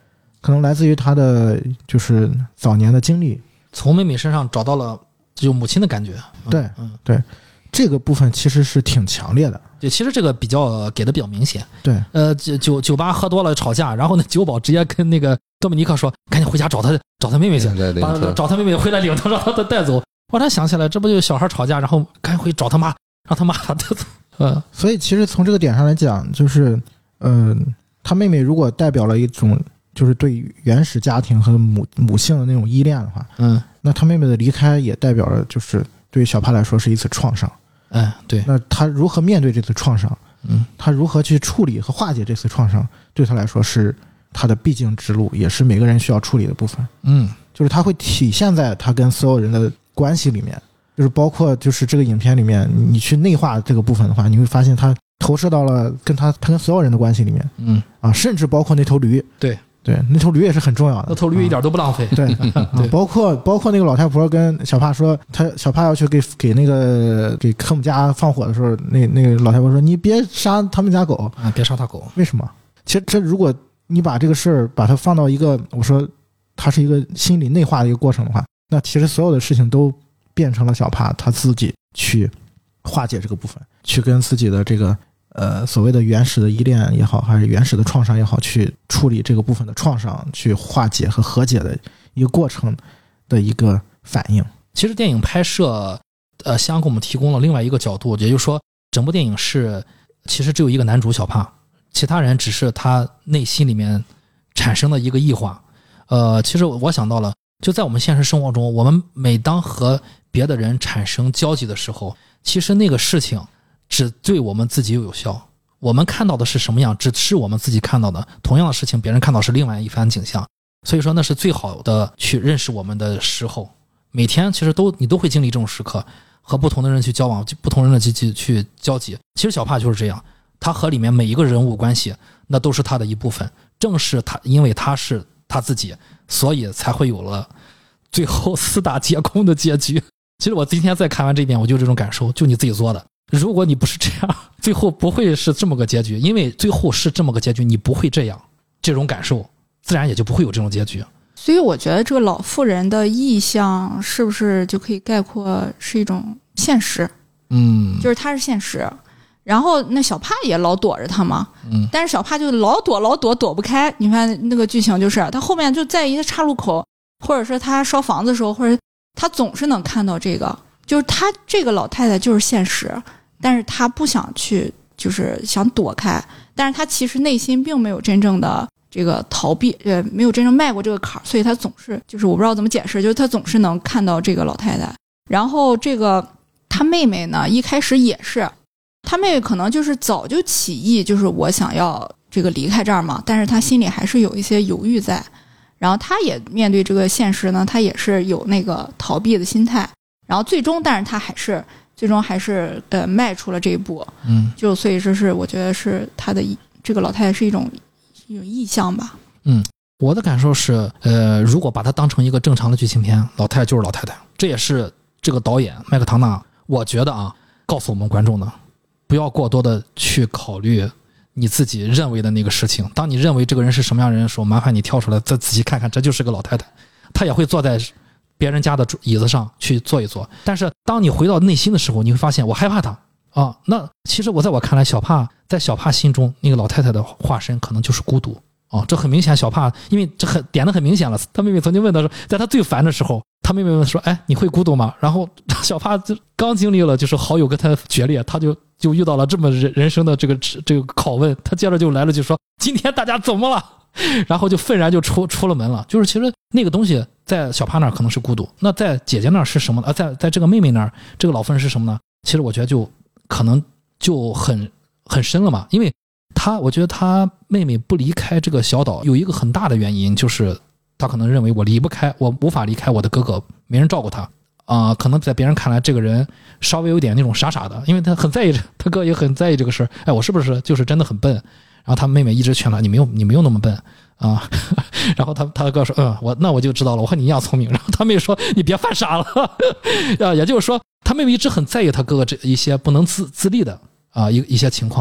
可能来自于他的就是早年的经历， 从妹妹身上找到了就母亲的感觉。 对，对，这个部分其实是挺强烈的。 对，其实这个给的比较明显。 对， 酒吧喝多了吵架，然后那酒保直接跟那个多米尼克说：“赶紧回家找他妹妹去，找他妹妹回来领他，让他带走。”我才想起来，这不就小孩吵架，然后赶紧回去找他妈，让他妈带走。 所以其实从这个点上来讲，就是他妹妹如果代表了一种就是对原始家庭和母性的那种依恋的话，那他妹妹的离开也代表了就是对于小帕来说是一次创伤。 对。 那他如何面对这次创伤？他如何去处理和化解这次创伤，对他来说是他的必经之路，也是每个人需要处理的部分。就是他会体现在他跟所有人的关系里面，就是包括就是这个影片里面，你去内化这个部分的话，你会发现他投射到了他跟所有人的关系里面。甚至包括那头驴。对，那头驴也是很重要的。 那头驴一点都不浪费。 对，包括那个老太婆跟小帕说，小帕要去给那个给科姆家放火的时候，那个老太婆说：“你别杀他们家狗啊，别杀他狗。” 为什么？其实这如果你把这个事儿把它放到一个我说它是一个心理内化的一个过程的话，那其实所有的事情都变成了小帕他自己去化解这个部分，去跟自己的这个所谓的原始的依恋也好，还是原始的创伤也好，去处理这个部分的创伤，去化解和和解的一个过程的一个反应。 其实电影拍摄香给我们提供了另外一个角度，也就是说整部电影其实只有一个男主小帕，其他人只是他内心里面产生的一个异化。其实我想到了，就在我们现实生活中，我们每当和别的人产生交集的时候，其实那个事情只对我们自己有效，我们看到的是什么样，只是我们自己看到的，同样的事情别人看到是另外一番景象。所以说那是最好的去认识我们的时候。每天其实你都会经历这种时刻，和不同的人去交往，不同人的去交集。其实小帕就是这样，他和里面每一个人物关系那都是他的一部分，正是他因为他是他自己，所以才会有了最后四大皆空的结局。其实我今天再看完这遍，我就这种感受，就你自己做的。如果你不是这样，最后不会是这么个结局，因为最后是这么个结局，你不会这样，这种感受自然也就不会有这种结局。 所以我觉得这个老妇人的意象是不是就可以概括是一种现实？就是它是现实。然后那小帕也老躲着他嘛，但是小帕就老躲不开。你看那个剧情就是他后面就在一个岔路口，或者是他烧房子的时候，或者他总是能看到这个，就是他这个老太太就是现实，但是他不想去，就是想躲开，但是他其实内心并没有真正的这个逃避，没有真正迈过这个坎儿，所以他总是就是我不知道怎么解释，就是他总是能看到这个老太太。然后这个他妹妹呢，一开始也是，他妹妹可能就是早就起意，就是我想要这个离开这儿嘛，但是他心里还是有一些犹豫在。然后他也面对这个现实呢，他也是有那个逃避的心态。然后但是他最终还是迈出了这一步。就所以这是我觉得是他的这个老太太是一种意象吧。 我的感受是，如果把它当成一个正常的剧情片，老太太就是老太太。这也是这个导演麦克唐纳，我觉得告诉我们观众的，不要过多的去考虑你自己认为的那个事情。当你认为这个人是什么样的人的时候，麻烦你跳出来再仔细看看，这就是个老太太，她也会坐在别人家的椅子上去坐一坐。但是当你回到内心的时候，你会发现我害怕她那其实在我看来，在小帕心中那个老太太的化身可能就是孤独这很明显。小帕因为这点得很明显了，他妹妹曾经问他说，在他最烦的时候，他妹妹问说，哎，你会孤独吗？然后小帕就刚经历了就是好友跟他决裂，他就遇到了这么人生的这个拷问，他接着就来了，就说今天大家怎么了？然后就愤然就出了门了。就是其实那个东西在小帕那儿可能是孤独，那在姐姐那儿是什么呢？在这个妹妹那儿，这个老妇人是什么呢？其实我觉得就可能就很深了嘛。因为我觉得他妹妹不离开这个小岛有一个很大的原因，就是他可能认为我无法离开我的哥哥，没人照顾他可能在别人看来这个人稍微有点那种傻傻的，因为他很在意，他哥也很在意这个事儿。我是不是就是真的很笨？然后他妹妹一直劝他，你没有那么笨然后他哥说那我就知道了，我和你一样聪明。然后他妹说你别犯傻了也就是说他妹妹一直很在意他哥哥这一些不能自立的一些情况。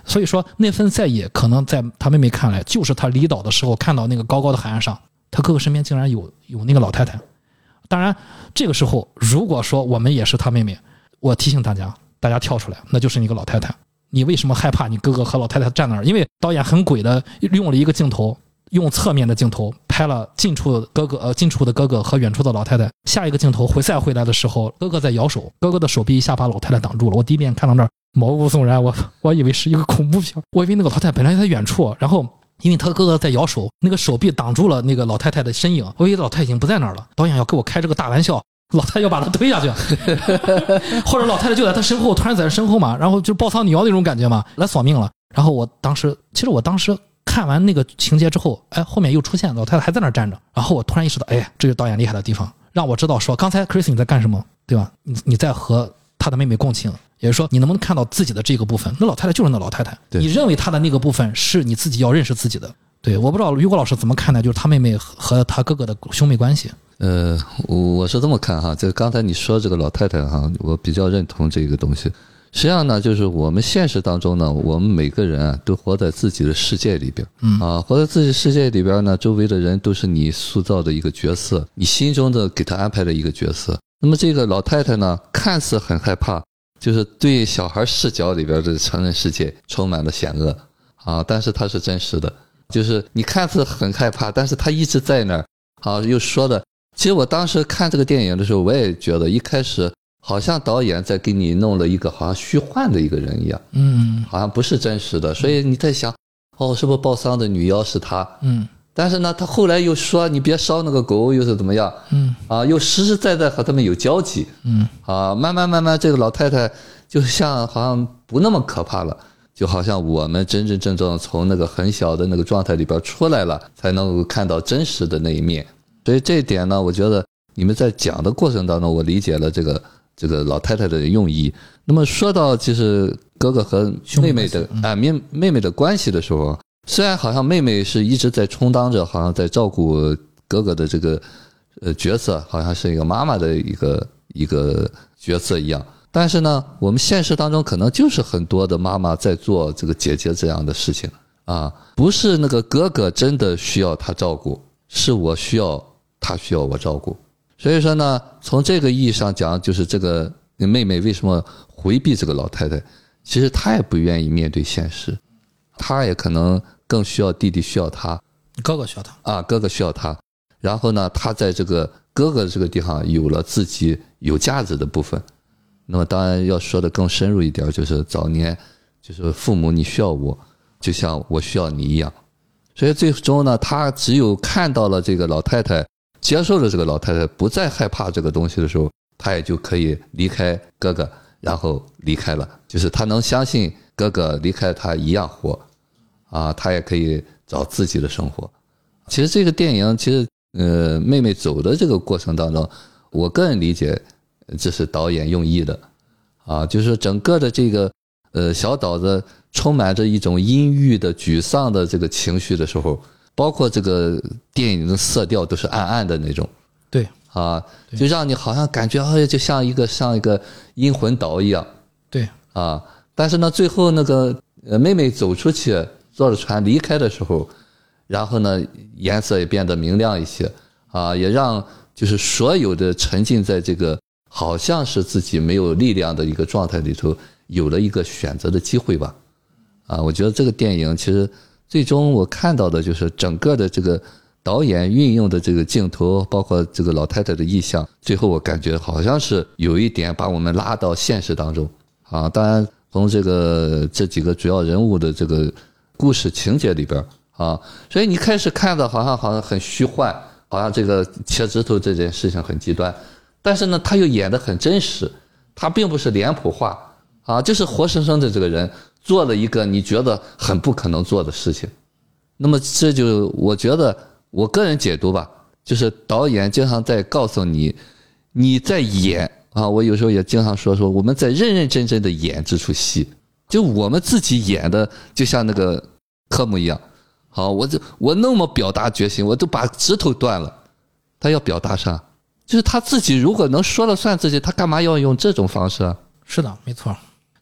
所以说那份在意可能在他妹妹看来，就是他离岛的时候看到那个高高的海岸上，他哥哥身边竟然有那个老太太。当然这个时候如果说我们也是他妹妹，我提醒大家跳出来，那就是你个老太太，你为什么害怕你哥哥和老太太站那儿？因为导演很鬼的用了一个镜头，用侧面的镜头拍了近处的哥哥和远处的老太太。下一个镜头再回来的时候，哥哥在摇手，哥哥的手臂一下把老太太挡住了。我第一遍看到那儿毛骨悚然，我以为是一个恐怖片，我以为那个老太太本来在远处，然后因为他哥哥在摇手，那个手臂挡住了那个老太太的身影，我以为老太太已经不在那儿了。导演要给我开这个大玩笑，老太太要把他推下去或者老太太就在他身后，突然在他身后嘛，然后就抱桑女妖那种感觉嘛，来索命了。然后我当时看完那个情节之后，后面又出现老太太还在那儿站着，然后我突然意识到，这是导演厉害的地方，让我知道说刚才 Chris 你在干什么，对吧？你在和他的妹妹共情，也就是说你能不能看到自己的这个部分？那老太太就是那老太太，你认为她的那个部分是你自己要认识自己的。对，我不知道于果老师怎么看待就是他妹妹和他哥哥的兄妹关系。 我是这么看哈，就刚才你说这个老太太哈，我比较认同这个东西。实际上呢，就是我们现实当中呢，我们每个人啊都活在自己的世界里边，活在自己世界里边呢，周围的人都是你塑造的一个角色，你心中的给他安排的一个角色。那么这个老太太呢，看似很害怕，就是对小孩视角里边的成人世界充满了险恶但是它是真实的，就是你看似很害怕，但是他一直在那儿又说的。其实我当时看这个电影的时候，我也觉得一开始好像导演在给你弄了一个好像虚幻的一个人一样，好像不是真实的，所以你在想，是不是抱桑的女妖是他？但是呢，他后来又说你别烧那个狗，又是怎么样？又实实在在和他们有交集，慢慢这个老太太就像好像不那么可怕了，就好像我们真正从那个很小的那个状态里边出来了，才能够看到真实的那一面。所以这一点呢，我觉得你们在讲的过程当中，我理解了这个老太太的用意。那么说到就是哥哥和妹妹的妹妹的关系的时候，虽然好像妹妹是一直在充当着好像在照顾哥哥的这个角色，好像是一个妈妈的一个角色一样，但是呢，我们现实当中可能就是很多的妈妈在做这个姐姐这样的事情不是那个哥哥真的需要她照顾，是我需要他需要我照顾。所以说呢，从这个意义上讲，就是这个妹妹为什么回避这个老太太，其实她也不愿意面对现实，她也可能更需要弟弟需要她， 哥哥需要她哥哥需要她。然后呢，她在这个哥哥这个地方有了自己有价值的部分。那么当然要说的更深入一点，就是早年就是父母你需要我，就像我需要你一样。所以最终呢，他只有看到了这个老太太，接受了这个老太太，不再害怕这个东西的时候，他也就可以离开哥哥，然后离开了。就是他能相信哥哥离开他一样活他也可以找自己的生活。其实这个电影妹妹走的这个过程当中，我个人理解这是导演用意的就是整个的这个小岛子充满着一种阴郁的沮丧的这个情绪的时候，包括这个电影的色调都是暗暗的那种， 对就让你好像感觉就像一个阴魂岛一样， 对但是呢，最后那个妹妹走出去坐着船离开的时候，然后呢颜色也变得明亮一些也让就是所有的沉浸在这个好像是自己没有力量的一个状态里头，有了一个选择的机会吧。我觉得这个电影其实最终我看到的就是整个的这个导演运用的这个镜头，包括这个老太太的意象，最后我感觉好像是有一点把我们拉到现实当中当然从这几个主要人物的这个故事情节里边所以你开始看的好像很虚幻，好像这个切指头这件事情很极端，但是呢他又演得很真实，他并不是脸谱化就是活生生的这个人做了一个你觉得很不可能做的事情。那么这就我觉得我个人解读吧，就是导演经常在告诉你你在演我有时候也经常说我们在认认真真的演这出戏，就我们自己演的就像那个科目一样我那么表达决心，我都把指头断了，他要表达啥？就是他自己如果能说了算自己，他干嘛要用这种方式是的，没错。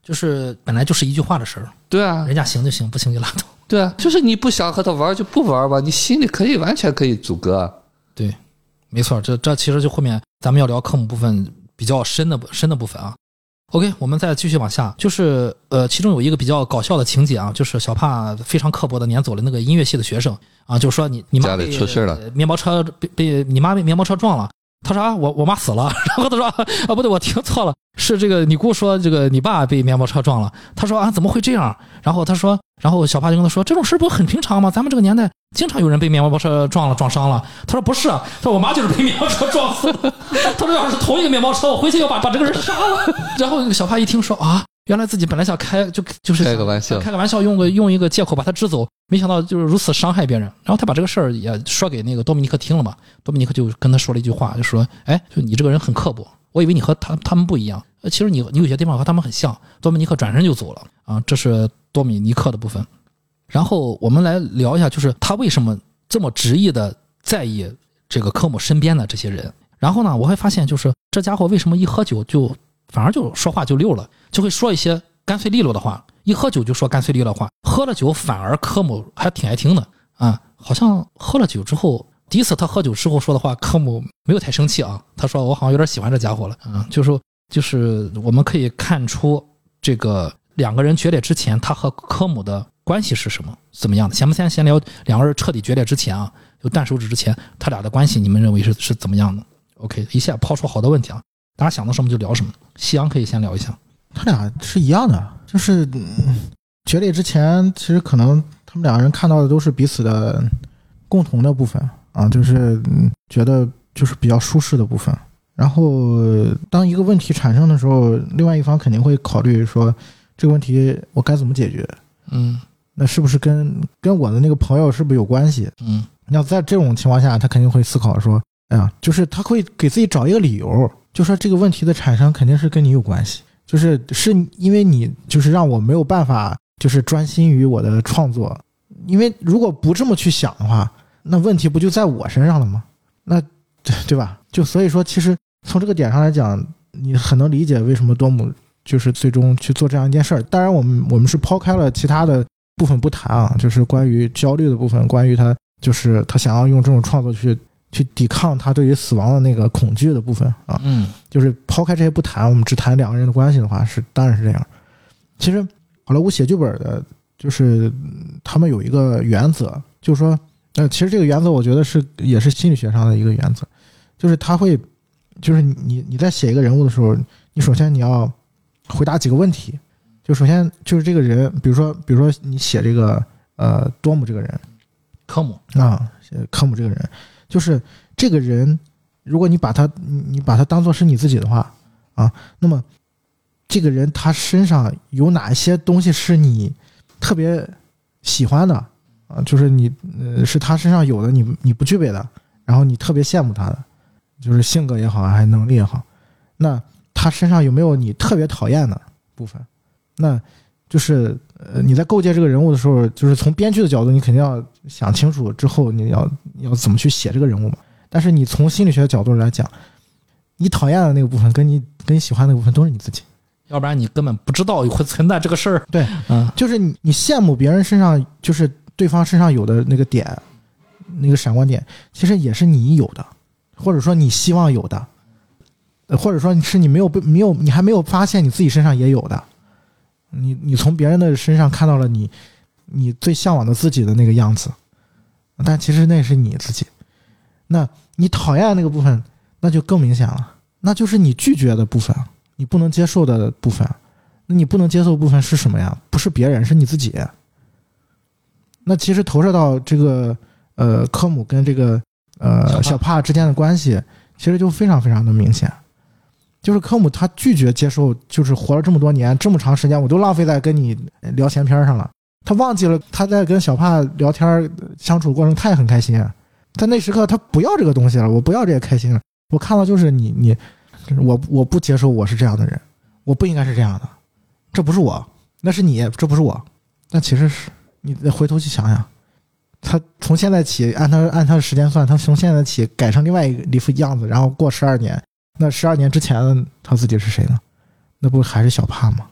就是本来就是一句话的事儿。 对啊， 人家行就行，不行就拉倒。 对啊，就是你不想和他玩就不玩吧，你心里完全可以阻隔啊。 对，没错，这其实就后面咱们要聊科目部分比较深的部分啊。OK， 我们再继续往下，就是其中有一个比较搞笑的情节啊，就是小帕非常刻薄的撵走了那个音乐系的学生啊，就说你妈家里出事了， 面包车被你妈被面包车撞了。他说啊，我妈死了。然后他说啊，不对，我听错了，是这个你姑说这个你爸被面包车撞了。他说啊，怎么会这样？然后小帕就跟他说，这种事不很平常吗？咱们这个年代经常有人被面包车撞伤了。他说不是啊，他说我妈就是被面包车撞死的。他说要是同一个面包车，我回去要把这个人杀了。然后小帕一听说啊，原来自己本来想就是开个玩笑， 用一个借口把他支走，没想到就是如此伤害别人。然后他把这个事儿也说给那个多米尼克听了嘛，多米尼克就跟他说了一句话，就说哎，就你这个人很刻薄，我以为你和他们不一样，其实你有些地方和他们很像。多米尼克转身就走了啊，这是多米尼克的部分。然后我们来聊一下，就是他为什么这么执意的在意这个科姆身边的这些人。然后呢，我会发现就是这家伙为什么一喝酒就反而就说话就溜了，就会说一些干脆利落的话，一喝酒就说干脆利落的话，喝了酒反而科姆还挺爱听的啊。好像喝了酒之后，第一次他喝酒之后说的话，科姆没有太生气啊，他说我好像有点喜欢这家伙了啊，就是我们可以看出这个两个人决裂之前，他和科姆的关系是什么，怎么样的？先聊两个人彻底决裂之前啊，就断手指之前，他俩的关系你们认为是怎么样的 ？OK， 一下抛出好多问题啊，大家想到什么就聊什么。夕阳可以先聊一下， 他俩是一样的，就是决裂之前，其实可能他们两个人看到的都是彼此的共同的部分啊，就是觉得就是比较舒适的部分。然后当一个问题产生的时候，另外一方肯定会考虑说这个问题我该怎么解决。那是不是跟我的那个朋友是不是有关系？那在这种情况下，他肯定会思考说，哎呀，就是他会给自己找一个理由，就说这个问题的产生肯定是跟你有关系，是因为你就是让我没有办法就是专心于我的创作，因为如果不这么去想的话，那问题不就在我身上了吗？那对吧？就所以说，其实从这个点上来讲，你很能理解为什么多姆就是最终去做这样一件事儿。当然我们是抛开了其他的部分不谈啊，就是关于焦虑的部分，关于他就是他想要用这种创作去抵抗他对于死亡的那个恐惧的部分啊。就是抛开这些不谈，我们只谈两个人的关系的话，当然是这样。其实好莱坞写剧本的，就是他们有一个原则，就是说其实这个原则我觉得也是心理学上的一个原则，就是他会就是你在写一个人物的时候，你首先你要回答几个问题。就首先就是这个人，比如说你写这个多姆这个人， 科姆这个人，就是这个人，如果你把他当作是你自己的话啊，那么这个人他身上有哪些东西是你特别喜欢的啊？就是你是他身上有的你不具备的，然后你特别羡慕他的，就是性格也好还是能力也好。那他身上有没有你特别讨厌的部分？那就是你在构建这个人物的时候，就是从编剧的角度，你肯定要想清楚之后你要怎么去写这个人物嘛。但是你从心理学的角度来讲，你讨厌的那个部分跟你喜欢的那个部分都是你自己， 要不然你根本不知道会存在这个事儿。 对，就是你羡慕别人身上，就是对方身上有的那个点，那个闪光点，其实也是你有的，或者说你希望有的，或者说是你你还没有发现你自己身上也有的。你从别人的身上看到了你最向往的自己的那个样子，但其实那是你自己。那你讨厌的那个部分，那就更明显了，那就是你拒绝的部分，你不能接受的部分。那你不能接受的部分是什么呀？不是别人，是你自己。那其实投射到这个科姆跟这个小帕之间的关系，其实就非常非常的明显。就是科姆他拒绝接受，就是活了这么多年这么长时间我都浪费在跟你聊闲篇上了，他忘记了他在跟小帕聊天相处过程他也很开心，在那时刻他不要这个东西了，我不要这些开心了，我看到就是我不接受我是这样的人，我不应该是这样的，这不是我，那是你，这不是我。那其实是你回头去想想，他从现在起按他的时间算，他从现在起改成另外一副样子，然后过12年，那12年之前的他自己是谁呢？那不还是小帕吗？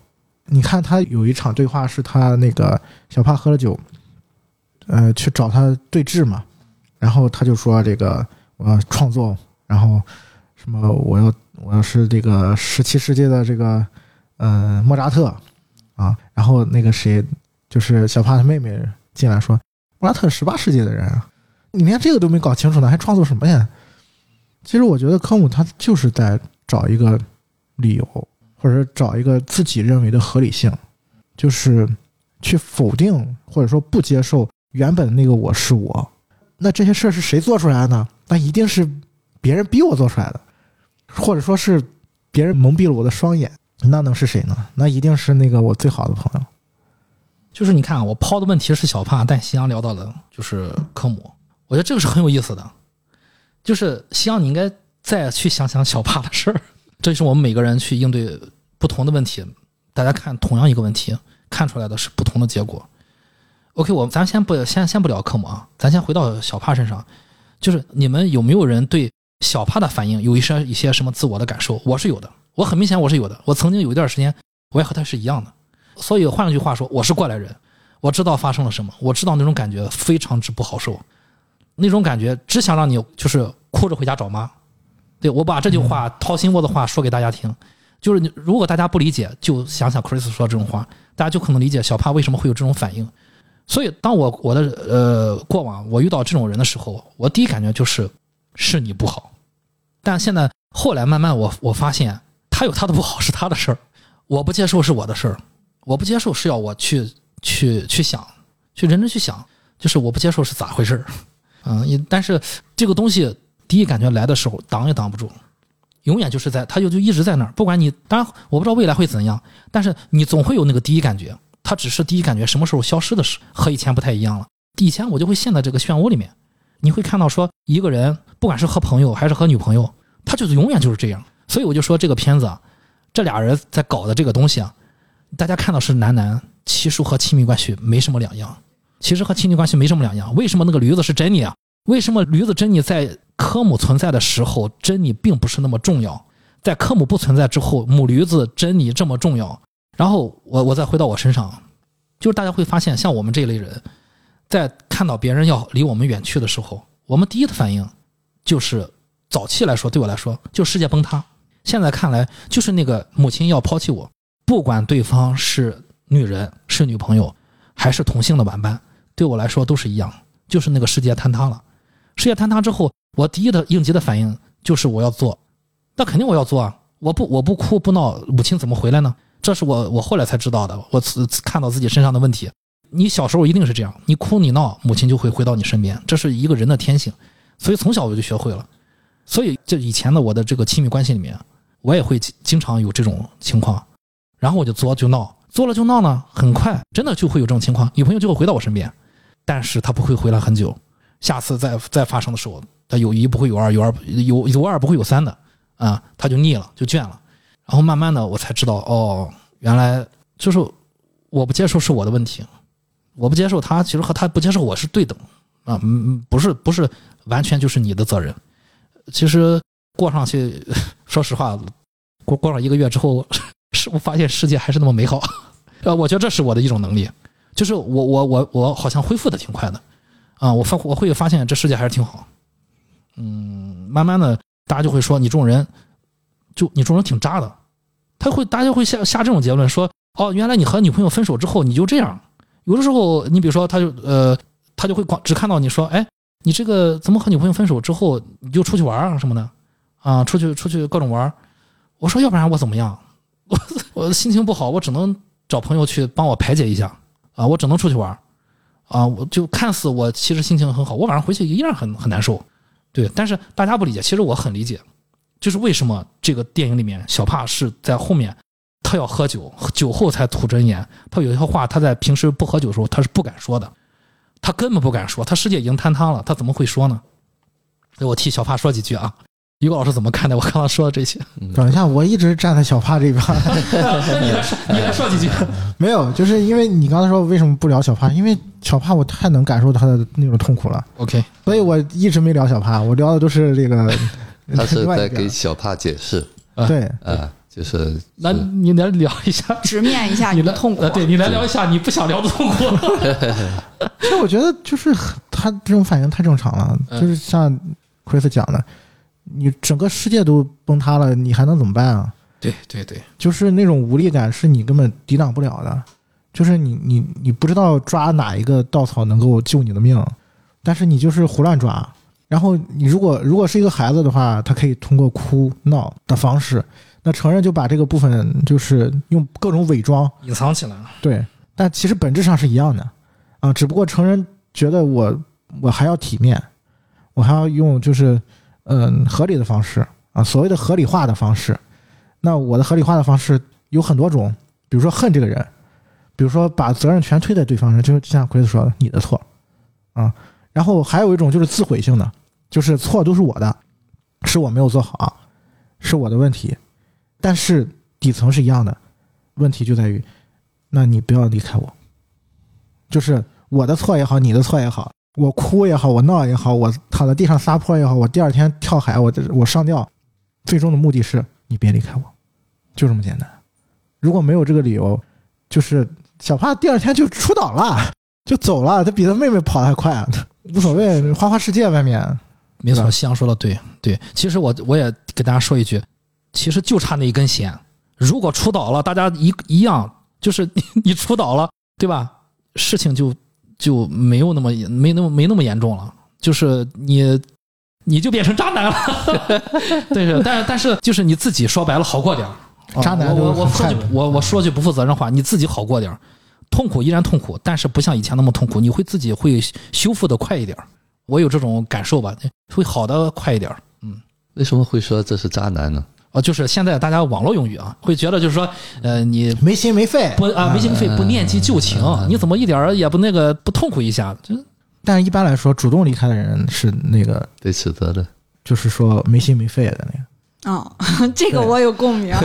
你看他有一场对话是他那个小帕喝了酒，去找他对峙嘛，然后他就说这个我要创作，然后什么我要是这个17世纪的这个莫扎特啊，然后那个谁就是小帕他妹妹进来说莫扎特18世纪的人啊，你连这个都没搞清楚呢，还创作什么呀？其实我觉得科姆他就是在找一个理由，或者找一个自己认为的合理性，就是去否定或者说不接受原本那个我是我。那这些事是谁做出来的呢？那一定是别人逼我做出来的，或者说是别人蒙蔽了我的双眼，那能是谁呢？那一定是那个我最好的朋友。 就是你看我抛的问题是小帕，但夕阳聊到了就是科姆，我觉得这个是很有意思的。就是夕阳你应该再去想想小帕的事儿，这是我们每个人去应对不同的问题，大家看同样一个问题看出来的是不同的结果。OK， 咱先不聊科姆啊，咱先回到小帕身上。就是你们有没有人对小帕的反应有一些什么自我的感受？我是有的，我很明显我是有的。我曾经有一段时间我也和他是一样的，所以换句话说，我是过来人，我知道发生了什么，我知道那种感觉非常之不好受，那种感觉只想让你就是哭着回家找妈。对，我把这句话掏心窝的话说给大家听，就是如果大家不理解，就想想 Chris 说这种话，大家就可能理解小帕为什么会有这种反应。所以当我的过往我遇到这种人的时候，我第一感觉就是你不好。但现在后来慢慢我发现他有他的不好是他的事儿，我不接受是我的事儿，我不接受是要我去想，去认真去想，就是我不接受是咋回事但是这个东西第一感觉来的时候挡也挡不住，永远就是他就一直在那儿，不管你，当然我不知道未来会怎样，但是你总会有那个第一感觉，它只是第一感觉什么时候消失的，和以前不太一样了。以前我就会陷在这个漩涡里面，你会看到说一个人不管是和朋友还是和女朋友，他就是永远就是这样。所以我就说这个片子啊，这俩人在搞的这个东西啊，大家看到是男其实和亲密关系没什么两样，其实和亲密关系没什么两样。为什么那个驴子是珍妮啊？为什么驴子珍妮在科姆存在的时候珍妮并不是那么重要，在科姆不存在之后母驴子珍妮这么重要？然后我再回到我身上，就是大家会发现像我们这类人在看到别人要离我们远去的时候，我们第一的反应就是早期来说对我来说就世界崩塌，现在看来就是那个母亲要抛弃我，不管对方是女人是女朋友还是同性的玩伴，对我来说都是一样，就是那个世界坍塌了。世界坍塌之后，我第一的应急的反应就是我要做，那肯定我要做啊，我不哭不闹，母亲怎么回来呢？这是我后来才知道的，我看到自己身上的问题。你小时候一定是这样，你哭你闹，母亲就会回到你身边，这是一个人的天性，所以从小我就学会了。所以就以前的我的这个亲密关系里面，我也会经常有这种情况，然后我就作就闹，作了就闹呢，很快真的就会有这种情况，女朋友就会回到我身边，但是她不会回来很久，下次再发生的时候，她有一不会有二，有二不会有三的啊，她就腻了就倦了。然后慢慢的我才知道，哦，原来就是我不接受是我的问题，我不接受他，其实和他不接受我是对等啊，不是完全就是你的责任。其实过上去，说实话，过上1个月之后，我发现世界还是那么美好。我觉得这是我的一种能力，就是我好像恢复的挺快的啊，我会发现这世界还是挺好。慢慢的大家就会说你这种人挺渣的，大家会下这种结论说，哦，原来你和女朋友分手之后你就这样。有的时候你比如说他就会只看到你说，哎，你这个怎么和女朋友分手之后你就出去玩啊什么的啊，出去各种玩。我说要不然我怎么样，我心情不好，我只能找朋友去帮我排解一下啊，我只能出去玩啊，我就看似我其实心情很好，我晚上回去依然很难受。对，但是大家不理解，其实我很理解，就是为什么这个电影里面小帕是在后面他要喝酒，酒后才吐真言，他有一些话他在平时不喝酒的时候他是不敢说的，他根本不敢说，他世界已经坍塌了，他怎么会说呢？所以我替小帕说几句啊。于果老师怎么看待我刚刚说的这些？ 等一下，我一直站在小帕这边。 你来说几句。 没有，就是因为你刚才说为什么不聊小帕，因为小帕我太能感受他的那种痛苦了。 OK， 所以我一直没聊小帕，我聊的都是这个。 他是在给小帕解释。 对就是那你来聊一下， 直面一下你的痛苦。 对，你来聊一下你不想聊的痛苦。 其实我觉得就是他这种反应太正常了，就是像 Chris 讲的，你整个世界都崩塌了，你还能怎么办啊？ 对对对， 就是那种无力感是你根本抵挡不了的，就是你不知道抓哪一个稻草能够救你的命，但是你就是胡乱抓。然后你如果是一个孩子的话，他可以通过哭闹的方式，那成人就把这个部分就是用各种伪装隐藏起来了。 对，但其实本质上是一样的啊，只不过成人觉得我还要体面，我还要用就是合理的方式啊，所谓的合理化的方式。那我的合理化的方式有很多种，比如说恨这个人，比如说把责任全推在对方上，就像奎子说的，你的错啊。然后还有一种就是自毁性的，就是错都是我的，是我没有做好，是我的问题。但是底层是一样的，问题就在于，那你不要离开我，就是我的错也好，你的错也好，我哭也好，我闹也好，我躺在地上撒泼也好，我第二天跳海，我上吊，最终的目的是你别离开我，就这么简单。如果没有这个理由，就是小帕第二天就出岛了，就走了，他比他妹妹跑得还快，无所谓，花世界外面。 没错，西洋说的对对。其实我也给大家说一句，其实就差那一根弦。如果出岛了，大家一样，就是你出岛了，对吧？事情就没那么严重了，就是你就变成渣男了。对，但是就是你自己说白了好过点。 渣男我说句不负责任话，你自己好过点，痛苦依然痛苦，但是不像以前那么痛苦，你会自己会修复的快一点。我有这种感受吧，会好的快一点。 为什么会说这是渣男呢？ 就是现在大家网络用语啊，会觉得就是说，你没心没肺， 没心没肺，不念及旧情，你怎么一点也不痛苦一下？ 但是一般来说，主动离开的人是那个被指责的， 就是说没心没肺的那个。 哦，这个我有共鸣。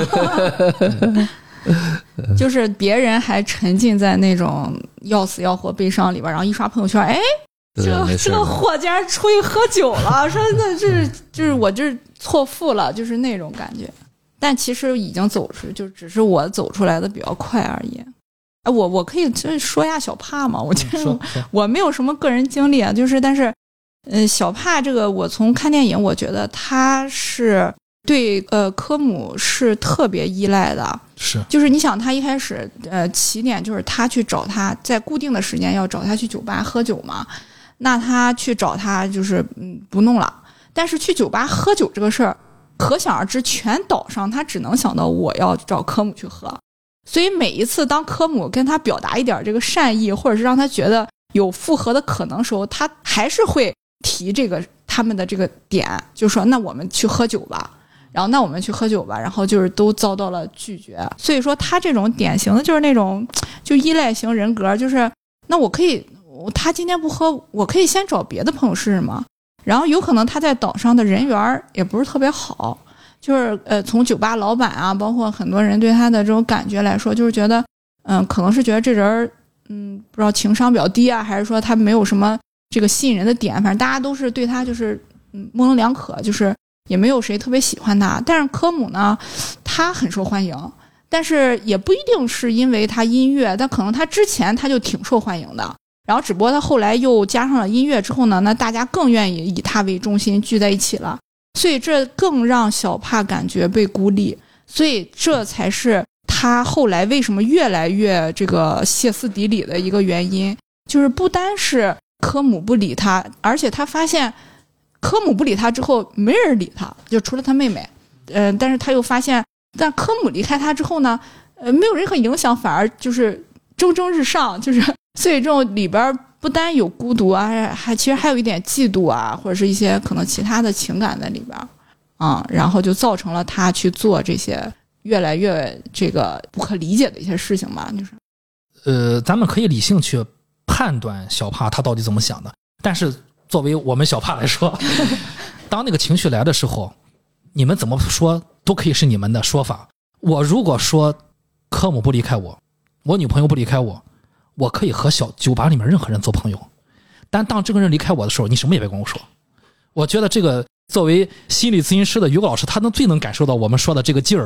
就是别人还沉浸在那种要死要活悲伤里边，然后一刷朋友圈，哎，这个货竟然出去喝酒了，说那就是我这错付了，就是那种感觉。但其实已经走出，就只是我走出来的比较快而已。哎，我可以说一下小帕嘛？我觉得我没有什么个人经历啊，就是但是小帕这个，我从看电影，我觉得他是对科姆是特别依赖的。 是， 就是你想他一开始起点就是他去找他，在固定的时间要找他去酒吧喝酒嘛，那他去找他就是不弄了，但是去酒吧喝酒这个事儿可想而知，全岛上他只能想到我要找科姆去喝，所以每一次当科姆跟他表达一点这个善意，或者是让他觉得有复合的可能时候，他还是会提这个他们的这个点，就说那我们去喝酒吧，然后那我们去喝酒吧，然后就是都遭到了拒绝。所以说他这种典型的就是那种就依赖型人格，就是那我可以他今天不喝，我可以先找别的朋友试试吗？然后有可能他在岛上的人缘也不是特别好，就是从酒吧老板啊，包括很多人对他的这种感觉来说，就是觉得可能是觉得这人不知道情商比较低啊，还是说他没有什么这个吸引人的点，反正大家都是对他就是模棱两可，就是也没有谁特别喜欢他。但是科姆呢，他很受欢迎，但是也不一定是因为他音乐，但可能他之前他就挺受欢迎的，然后只不过他后来又加上了音乐之后呢，那大家更愿意以他为中心聚在一起了，所以这更让小帕感觉被孤立，所以这才是他后来为什么越来越这个歇斯底里的一个原因，就是不单是科姆不理他，而且他发现科姆不理他之后没人理他，就除了他妹妹，但是他又发现，但科姆离开他之后呢，没有任何影响，反而就是蒸蒸日上，就是所以这种里边不单有孤独啊，其实还有一点嫉妒啊，或者是一些可能其他的情感在里边然后就造成了他去做这些越来越这个不可理解的一些事情吧，就是咱们可以理性去判断小帕他到底怎么想的，但是作为我们小帕来说，当那个情绪来的时候，你们怎么说都可以是你们的说法。我如果说科姆不离开我，我女朋友不离开我，我可以和酒吧里面任何人做朋友，但当这个人离开我的时候，你什么也别跟我说。我觉得这个作为心理咨询师的于果老师，他最能感受到我们说的这个劲儿，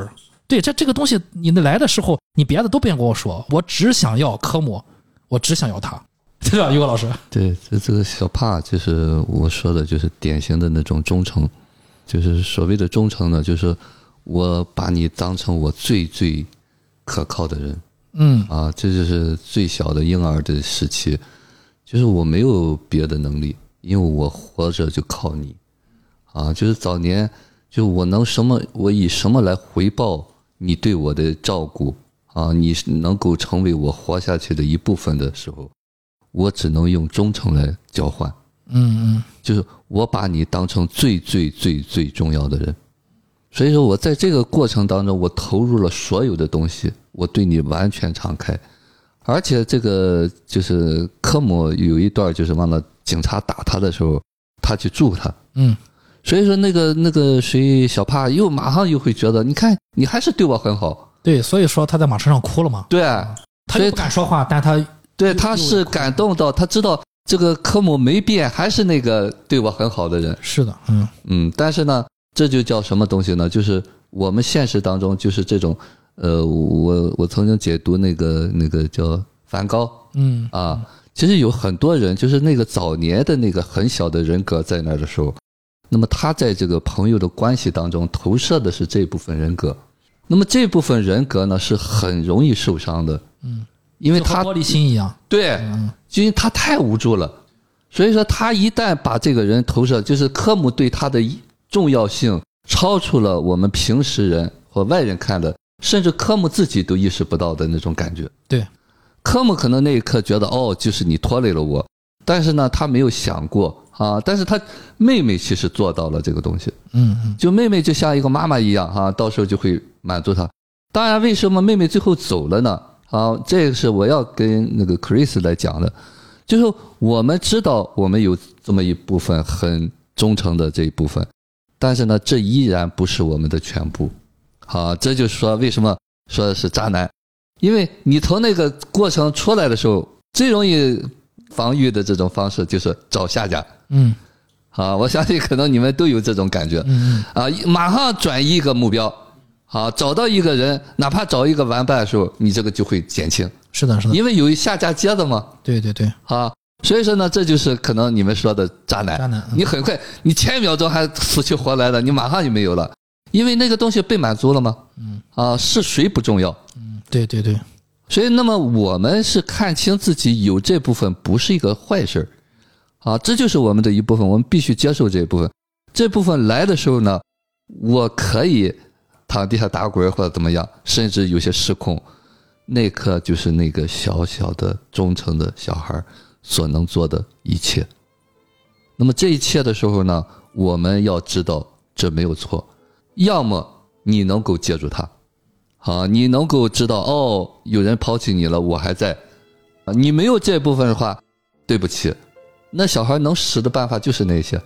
对，这个东西你来的时候，你别的都不用跟我说，我只想要科目，我只想要它，对吧，于果老师？ 对，这个小帕就是我说的，就是典型的那种忠诚，就是所谓的忠诚呢，就是我把你当成我最最可靠的人。这就是最小的婴儿的时期，就是我没有别的能力，因为我活着就靠你。就是早年就我以什么来回报你对我的照顾你能够成为我活下去的一部分的时候，我只能用忠诚来交换。就是我把你当成最最最最重要的人，所以说我在这个过程当中，我投入了所有的东西，我对你完全敞开。而且这个就是科姆有一段就是忘了警察打他的时候，他去助他。所以说那个谁小帕马上又会觉得，你看你还是对我很好。 对，所以说他在马车上哭了嘛。 对， 他又不敢说话，但他是感动到他知道这个科姆没变，还是那个对我很好的人。 是的， 但是呢，这就叫什么东西呢？就是我们现实当中就是这种，我曾经解读那个叫梵高，其实有很多人就是那个早年的那个很小的人格在那的时候，那么他在这个朋友的关系当中投射的是这部分人格，那么这部分人格呢是很容易受伤的，因为他玻璃心一样， 对，因为他太无助了，所以说他一旦把这个人投射，就是科姆对他的重要性超出了我们平时人或外人看的，甚至科姆自己都意识不到的那种感觉。 对， 科姆可能那一刻觉得就是你拖累了我，但是呢他没有想过但是他妹妹其实做到了这个东西。就妹妹就像一个妈妈一样到时候就会满足他。当然为什么妹妹最后走了呢？这个是我要跟那个 Chris 来讲的，就是我们知道我们有这么一部分很忠诚的这一部分，但是呢这依然不是我们的全部。这就是说为什么说的是渣男，因为你从那个过程出来的时候，最容易防御的这种方式就是找下家。我相信可能你们都有这种感觉。马上转移一个目标，找到一个人，哪怕找一个玩伴的时候，你这个就会减轻。 是的， 因为有下家接的嘛。 对， 所以说呢，这就是可能你们说的渣男。你很快，你前一秒钟还死去活来的，你马上就没有了，因为那个东西被满足了吗？是谁不重要？ 对。 所以那么我们是看清自己有这部分不是一个坏事这就是我们的一部分，我们必须接受这一部分。这部分来的时候呢，我可以躺地下打滚或者怎么样，甚至有些失控，那刻就是那个小小的忠诚的小孩所能做的一切。那么这一切的时候呢，我们要知道这没有错，要么你能够接住他你能够知道有人抛弃你了，我还在。你没有这部分的话，对不起，那小孩能使的办法就是那些。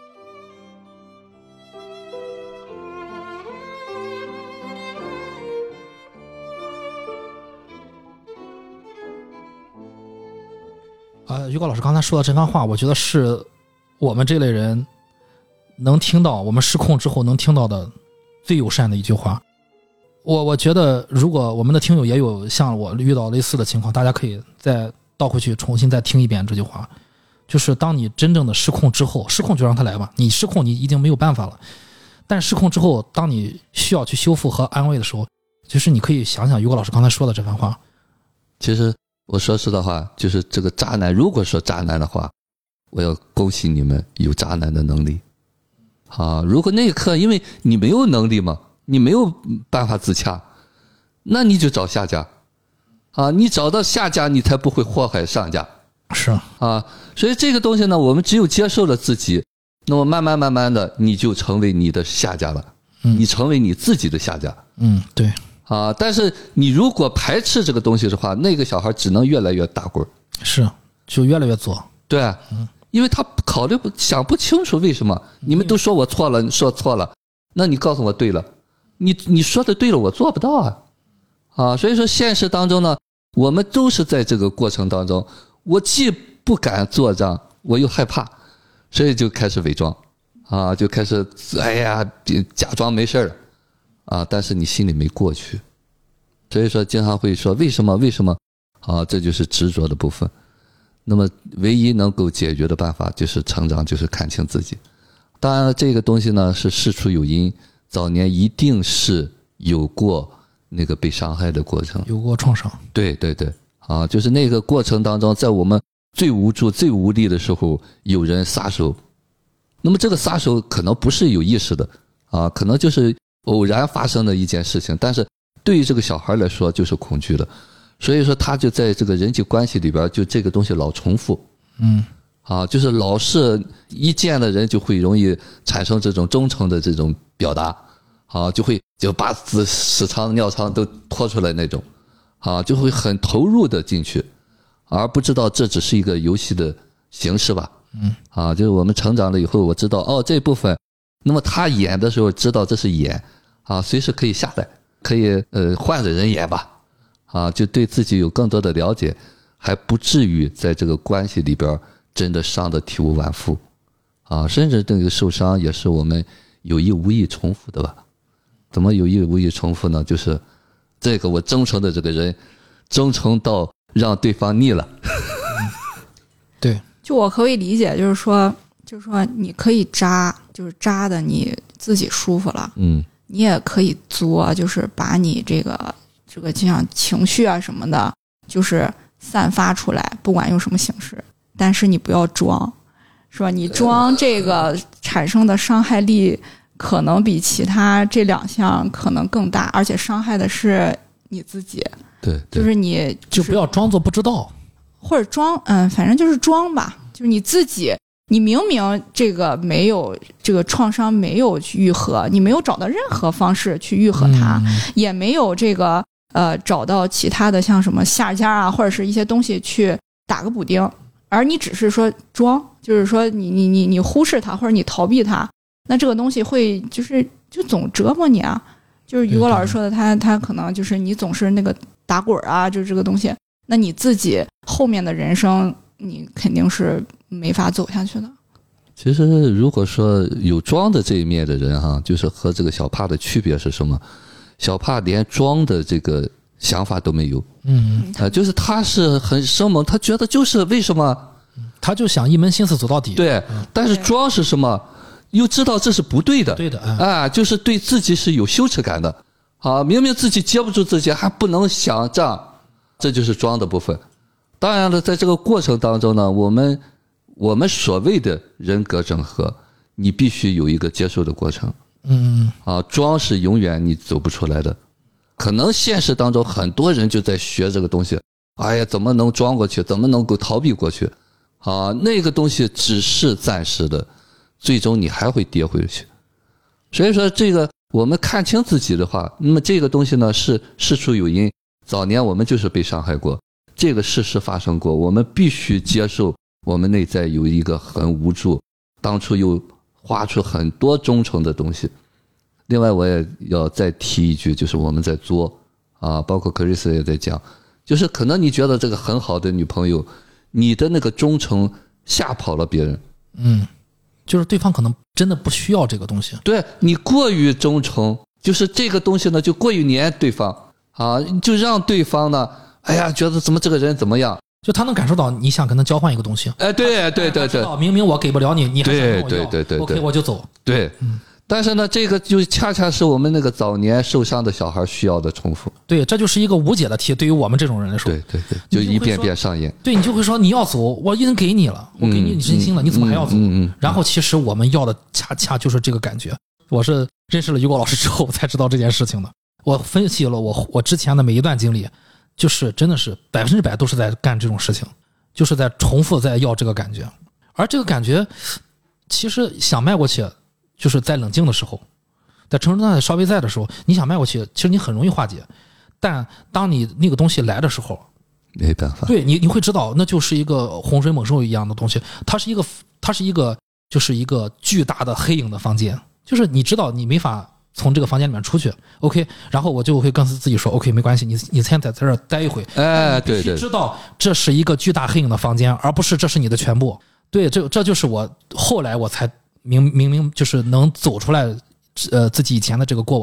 于果老师刚才说的这番话，我觉得是我们这类人能听到，我们失控之后能听到的最友善的一句话。我觉得如果我们的听友也有像我遇到类似的情况，大家可以再倒回去重新再听一遍这句话，就是当你真正的失控之后，失控就让它来吧，你失控你已经没有办法了，但失控之后，当你需要去修复和安慰的时候，其实你可以想想于果老师刚才说的这番话。 其实我说实的话，就是这个渣男，如果说渣男的话，我要恭喜你们有渣男的能力如果那一刻因为你没有能力嘛，你没有办法自洽，那你就找下家你找到下家，你才不会祸害上家。 是所以这个东西呢，我们只有接受了自己，那么慢慢的你就成为你的下家了，你成为你自己的下家。 对但是你如果排斥这个东西的话，那个小孩只能越来越打滚， 是就越来越做。 对因为他想不清楚为什么。你们都说我错了，说错了，那你告诉我对了，你说的对了，我做不到所以说现实当中呢，我们都是在这个过程当中，我既不敢作账，我又害怕，所以就开始伪装就开始假装没事啊，但是你心里没过去，所以说经常会说为什么啊，这就是执着的部分。那么唯一能够解决的办法就是成长，就是看清自己。当然了，这个东西呢是事出有因，早年一定是有过那个被伤害的过程， 有过创伤。 对对对，啊，就是那个过程当中，在我们最无助最无力的时候，有人撒手。那么这个撒手可能不是有意识的啊，可能就是偶然发生的一件事情，但是对于这个小孩来说就是恐惧的，所以说他就在这个人际关系里边，就这个东西老重复，就是老是一见的人就会容易产生这种忠诚的这种表达，就把屎肠尿肠都拖出来那种，就会很投入的进去，而不知道这只是一个游戏的形式吧。就是我们成长了以后，我知道这部分，那么他演的时候知道这是演，随时可以下来，可以换个人演吧，就对自己有更多的了解，还不至于在这个关系里边真的伤得体无完肤，甚至这个受伤也是我们有意无意重复的吧？怎么有意无意重复呢？就是这个我忠诚的这个人，忠诚到让对方腻了。 对。 就我可以理解，就是说你可以扎，就是扎的你自己舒服了，你也可以作，就是把你这个就像情绪啊什么的，就是散发出来，不管用什么形式，但是你不要装，是吧？你装这个产生的伤害力可能比其他这两项可能更大，而且伤害的是你自己。 对， 就是你就不要装作不知道。 或者装，反正就是装吧，就是你自己，你明明这个没有这个创伤没有去愈合，你没有找到任何方式去愈合它，也没有这个找到其他的像什么下家啊或者是一些东西去打个补丁，而你只是说装，就是说你忽视它或者你逃避它，那这个东西会就总折磨你啊。就是于果老师说的，他可能就是你总是那个打滚啊，就是这个东西。那你自己后面的人生，你肯定是没法走下去的。 其实如果说有装的这一面的人就是和这个小帕的区别是什么？小帕连装的这个想法都没有，就是他是很生猛，他觉得就是为什么， 他就想一门心思走到底。 对，但是装是什么？又知道这是不对的， 对的， 就是对自己是有羞耻感的，明明自己接不住自己，还不能想这样。这就是装的部分。当然了，在这个过程当中呢，我们所谓的人格整合，你必须有一个接受的过程。装是永远你走不出来的。可能现实当中很多人就在学这个东西，怎么能装过去，怎么能够逃避过去，那个东西只是暂时的，最终你还会跌回去。所以说这个我们看清自己的话，那么这个东西呢是事出有因，早年我们就是被伤害过，这个事实发生过，我们必须接受我们内在有一个很无助，当初又花出很多忠诚的东西。另外我也要再提一句，就是我们在作包括克里斯也在讲，就是可能你觉得这个很好的女朋友，你的那个忠诚吓跑了别人， 就是对方可能真的不需要这个东西， 对，你过于忠诚，就是这个东西呢就过于黏对方就让对方呢觉得怎么这个人怎么样， 就他能感受到你想跟他交换一个东西， 对， 明明我给不了你，你还想跟我要， 对 OK 我就走， 对，但是呢这个就恰恰是我们那个早年受伤的小孩需要的重复， 对，这就是一个无解的题，对于我们这种人来说， 对，就一遍遍上演， 对，你就会说你要走，我已经给你了，我给你真心了，你怎么还要走？然后其实我们要的恰恰就是这个感觉。我是认识了于果老师之后才知道这件事情的。我分析了我之前的每一段经历，就是真的是100%都是在干这种事情，就是在重复在要这个感觉。而这个感觉其实想迈过去，就是在冷静的时候，在成熟状态稍微在的时候，你想迈过去，其实你很容易化解。但当你那个东西来的时候， 没办法， 对你会知道，那就是一个洪水猛兽一样的东西，它是一个就是一个巨大的黑影的房间，就是你知道你没法从这个房间里面出去 ，OK， 然后我就会告诉自己说 ，OK， 没关系，你先在这儿待一会， 对， 知道这是一个巨大黑影的房间，而不是这是你的全部。对，这就是我后来我才明就是能走出来，自己以前的这个过往。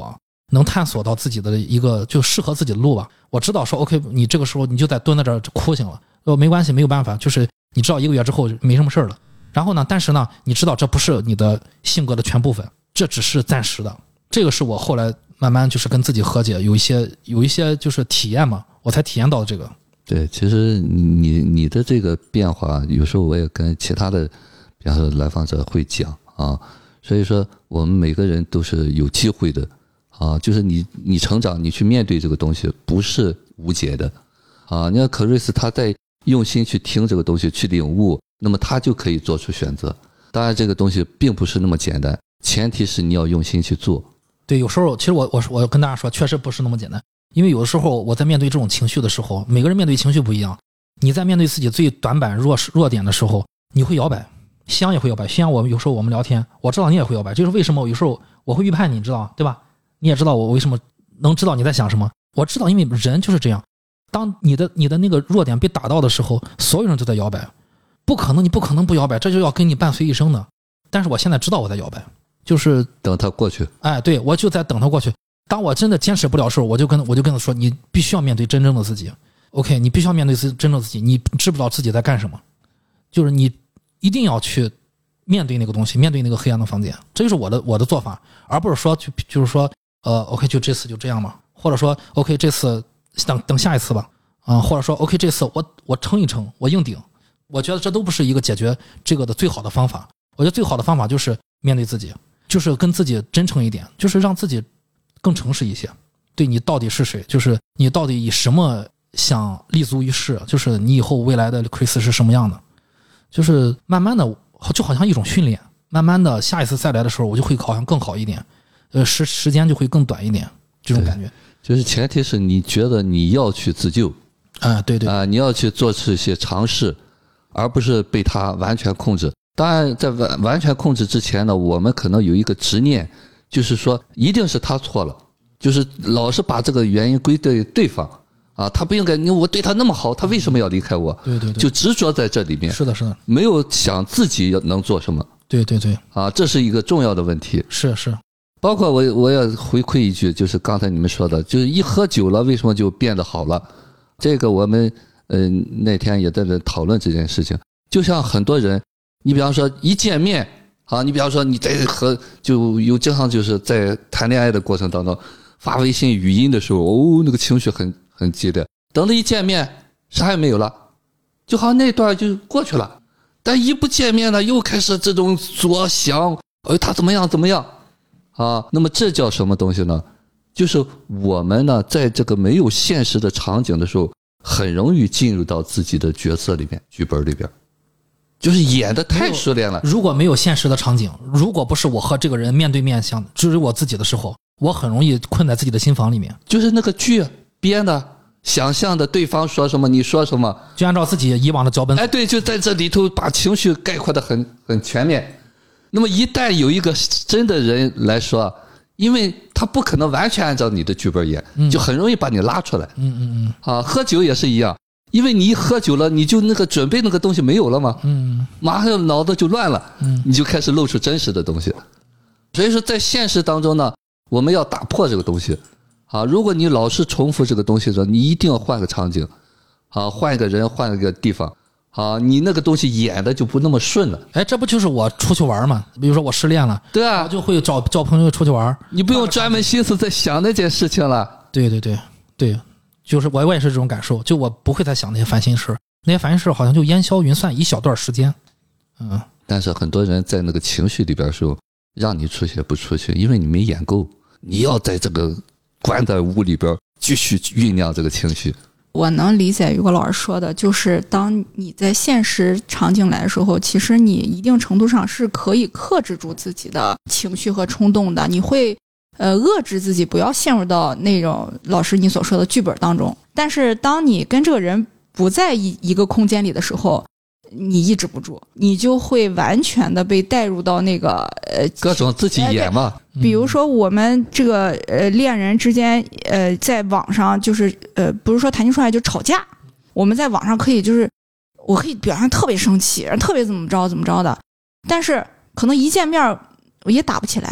能探索到自己的一个就适合自己的路吧。我知道说 OK， 你这个时候你就在蹲在这儿哭行了，没关系，没有办法，就是你知道1个月之后没什么事了。然后呢，但是呢，你知道这不是你的性格的全部分，这只是暂时的。这个是我后来慢慢就是跟自己和解，有一些就是体验嘛，我才体验到这个。 对，其实你的这个变化，有时候我也跟其他的，比方说来访者会讲啊，所以说我们每个人都是有机会的啊，就是你成长，你去面对这个东西不是无解的啊。你看可瑞斯他在用心去听这个东西，去领悟，那么他就可以做出选择。当然这个东西并不是那么简单，前提是你要用心去做。 对，有时候其实我跟大家说，确实不是那么简单。因为有的时候我在面对这种情绪的时候，每个人面对情绪不一样。你在面对自己最短板弱点的时候，你会摇摆，西洋也会摇摆。西洋有时候我们聊天，我知道你也会摇摆，就是为什么有时候我会预判你知道对吧？你也知道我为什么能知道你在想什么。我知道，因为人就是这样，当你的那个弱点被打到的时候，所有人都在摇摆，你不可能不摇摆，这就要跟你伴随一生的。但是我现在知道我在摇摆，就是等它过去。 哎，对，我就在等它过去。当我真的坚持不了的时候，我就跟他说，你必须要面对真正的自己。OK， 你必须要面对真正的自己，你知不知道自己在干什么？就是你一定要去面对那个东西，面对那个黑暗的房间。这就是我的做法，而不是说就是说OK， 就这次就这样嘛，或者说 OK 这次等下一次吧，或者说 OK 这次我撑一撑，我硬顶。我觉得这都不是一个解决这个的最好的方法。我觉得最好的方法就是面对自己，就是跟自己真诚一点，就是让自己更诚实一些，对你到底是谁，就是你到底以什么想立足于世，就是你以后未来的克里斯是什么样的，就是慢慢的就好像一种训练，慢慢的下一次再来的时候我就会好像更好一点，时间就会更短一点，这种感觉。 就是前提是你觉得你要去自救对对你要去做出一些尝试，而不是被他完全控制。当然在完全控制之前呢，我们可能有一个执念，就是说一定是他错了，就是老是把这个原因归对对方他不应该，我对他那么好，他为什么要离开我？ 对对对， 就执着在这里面。 是的，是的， 没有想自己能做什么。 对对对， 这是一个重要的问题。 是。 包括我也回馈一句，就是刚才你们说的，就是一喝酒了为什么就变得好了？这个我们那天也在这讨论这件事情。就像很多人，你比方说一见面你比方说你在就有经常就是在谈恋爱的过程当中发微信语音的时候，那个情绪很激烈，等着一见面啥也没有了，就好像那段就过去了。但一不见面呢，又开始这种左想，他怎么样那么这叫什么东西呢？就是我们呢在这个没有现实的场景的时候，很容易进入到自己的角色里面，剧本里边，就是演得太熟练了。 如果没有现实的场景，如果不是我和这个人面对面想只有我自己的时候，我很容易困在自己的心房里面。 就是那个剧编的，想象的对方说什么你说什么， 就按照自己以往的脚本。 对，就在这里头把情绪概括的很全面。那么一旦有一个真的人来说，因为他不可能完全按照你的剧本演，就很容易把你拉出来。喝酒也是一样，因为你一喝酒了，你就那个准备那个东西没有了嘛，马上脑子就乱了，你就开始露出真实的东西。所以说在现实当中呢，我们要打破这个东西如果你老是重复这个东西的时候，你一定要换个场景换一个人，换一个地方你那个东西演的就不那么顺了。 这不就是我出去玩嘛？比如说我失恋了， 对啊， 我就会找朋友出去玩， 你不用专门心思在想那件事情了。 对，就是我也是这种感受，就我不会再想那些烦心事，那些烦心事好像就烟消云散一小段时间。 但是很多人在那个情绪里边的时候，让你出去不出去，因为你没演够，你要在这个关在屋里边继续酝酿这个情绪。 我能理解于果老师说的，就是当你在现实场景来的时候，其实你一定程度上是可以克制住自己的情绪和冲动的，你会遏制自己不要陷入到那种老师你所说的剧本当中。但是当你跟这个人不在一个空间里的时候，你抑制不住，你就会完全的被带入到那个各种自己演嘛。 比如说我们这个恋人之间在网上就是不是说谈情说爱就吵架，我们在网上可以就是我可以表现特别生气，特别怎么着的，但是可能一见面也打不起来，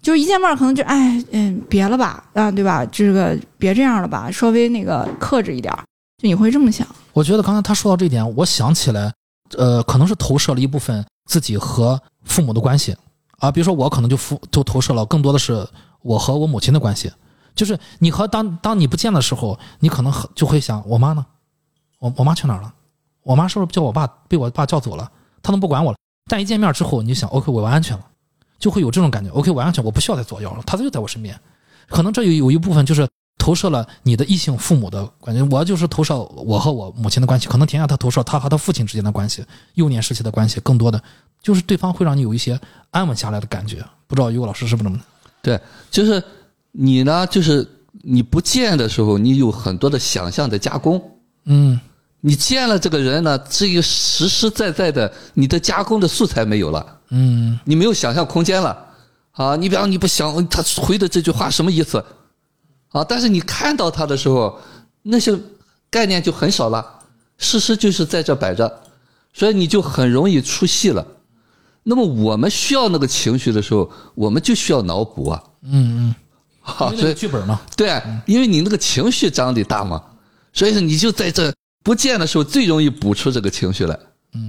就一见面可能就别了吧啊，对吧？这个别这样了吧，稍微那个克制一点，就你会这么想。 我觉得刚才他说到这一点，我想起来，可能是投射了一部分自己和父母的关系啊，比如说我可能就投射了更多的是我和我母亲的关系，就是你和当你不见的时候，你可能就会想我妈呢，我妈去哪儿了？我妈是不是被我爸叫走了？她能不管我了？但一见面之后，你就想 OK 我安全了，就会有这种感觉 OK 我安全，我不需要再作妖了，她就在我身边。可能这有一部分就是投射了你的异性父母的感觉，我就是投射我和我母亲的关系，可能田下他投射他和他父亲之间的关系，幼年时期的关系，更多的就是对方会让你有一些安稳下来的感觉。不知道于果老师是不是这么？ 对，就是你呢，就是你不见的时候，你有很多的想象的加工。你见了这个人呢，这个实实在在的你的加工的素材没有了。你没有想象空间了啊！你比方你不想他回的这句话什么意思啊？但是你看到他的时候，那些概念就很少了，事实就是在这摆着，所以你就很容易出戏了。那么我们需要那个情绪的时候，我们就需要脑补啊。 所以剧本嘛， 对，因为你那个情绪张力大嘛，所以说你就在这不见的时候最容易补出这个情绪来。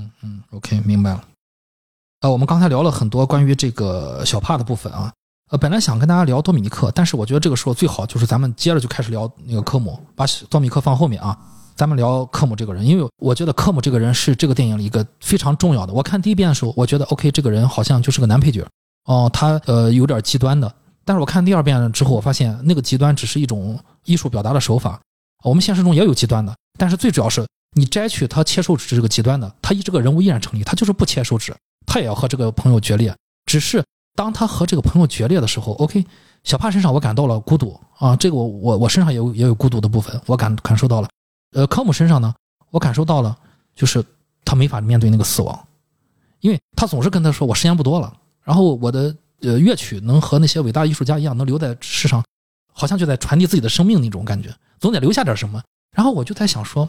OK 明白了。我们刚才聊了很多关于这个小帕的部分啊。本来想跟大家聊多米尼克，但是我觉得这个时候最好就是咱们接着就开始聊那个科姆，把多米尼克放后面啊，咱们聊科姆这个人，因为我觉得科姆这个人是这个电影里一个非常重要的。我看第一遍的时候，我觉得 OK 这个人好像就是个男配角他有点极端的，但是我看第二遍之后，我发现那个极端只是一种艺术表达的手法。我们现实中也有极端的，但是最主要是你摘去他切手指这个极端的，他这个人物依然成立，他就是不切手指，他也要和这个朋友决裂。只是当他和这个朋友决裂的时候 OK 小帕身上我感到了孤独啊，这个我身上也有孤独的部分，我感受到了。科姆身上呢，我感受到了就是他没法面对那个死亡，因为他总是跟他说我时间不多了，然后我的乐曲能和那些伟大艺术家一样能留在世上，好像就在传递自己的生命那种感觉，总得留下点什么。然后我就在想说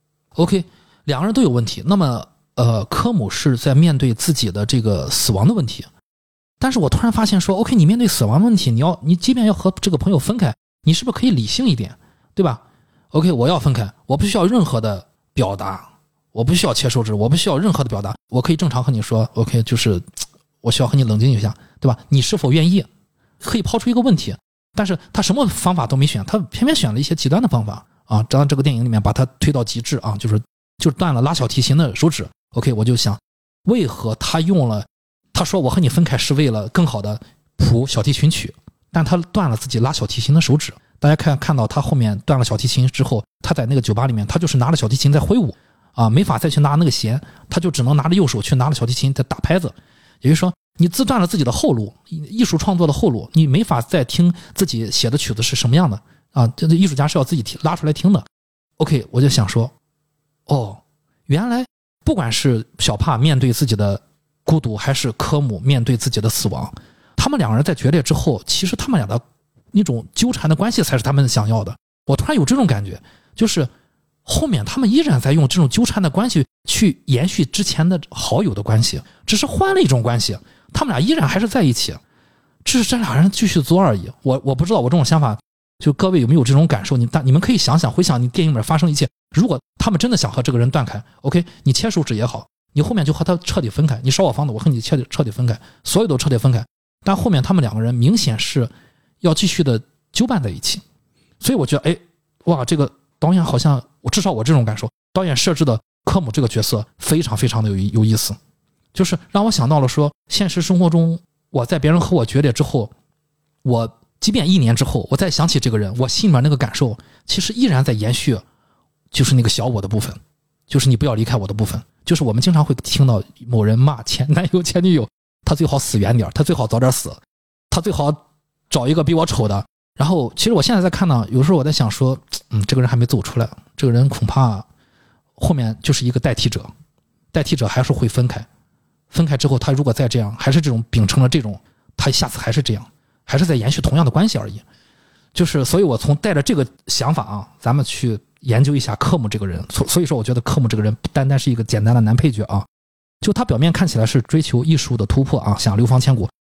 OK 两个人都有问题，那么科姆是在面对自己的这个死亡的问题，但是我突然发现说 OK 你面对死亡问题，你即便要和这个朋友分开，你是不是可以理性一点，对吧？ OK 我要分开，我不需要任何的表达，我不需要切手指，我不需要任何的表达，我可以正常和你说 OK 就是我需要和你冷静一下，对吧？你是否愿意？可以抛出一个问题，但是他什么方法都没选，他偏偏选了一些极端的方法啊！当这个电影里面把他推到极致啊，就是断了拉小提琴的手指。OK 我就想为何他说我和你分开是为了更好的谱小提琴曲，但他断了自己拉小提琴的手指。大家看到他后面断了小提琴之后，他在那个酒吧里面他就是拿着小提琴在挥舞啊，没法再去拿那个弦，他就只能拿着右手去拿着小提琴在打拍子。也就是说你自断了自己的后路，艺术创作的后路，你没法再听自己写的曲子是什么样的啊，这艺术家是要自己拉出来听的。 OK 我就想说原来不管是小帕面对自己的孤独，还是科姆面对自己的死亡，他们两个人在决裂之后，其实他们俩的那种纠缠的关系才是他们想要的。我突然有这种感觉，就是后面他们依然在用这种纠缠的关系去延续之前的好友的关系，只是换了一种关系，他们俩依然还是在一起，只是这俩人继续作而已。我不知道我这种想法就各位有没有这种感受，你们可以想想回想你电影里面发生一切，如果他们真的想和这个人断开 OK 你切手指也好，你后面就和他彻底分开，你烧我房子我和你彻底分开，所有都彻底分开，但后面他们两个人明显是要继续的纠伴在一起。所以我觉得哇，这个导演好像至少我这种感受，导演设置的科姆这个角色非常非常的有意思，就是让我想到了说现实生活中我在别人和我决裂之后，我即便1年之后我再想起这个人，我心里面那个感受其实依然在延续，就是那个小我的部分，就是你不要离开我的部分。就是我们经常会听到某人骂前男友前女友，他最好死远点，他最好早点死，他最好找一个比我丑的。然后其实我现在在看呢，有时候我在想说这个人还没走出来，这个人恐怕后面就是一个代替者还是会分开之后，他如果再这样还是这种秉承了这种，他下次还是这样，还是在延续同样的关系而已。就是所以我带着这个想法啊，咱们去研究一下科姆这个人。所以说我觉得科姆这个人不单单是一个简单的男配角啊，就他表面看起来是追求艺术的突破啊，想流芳千古，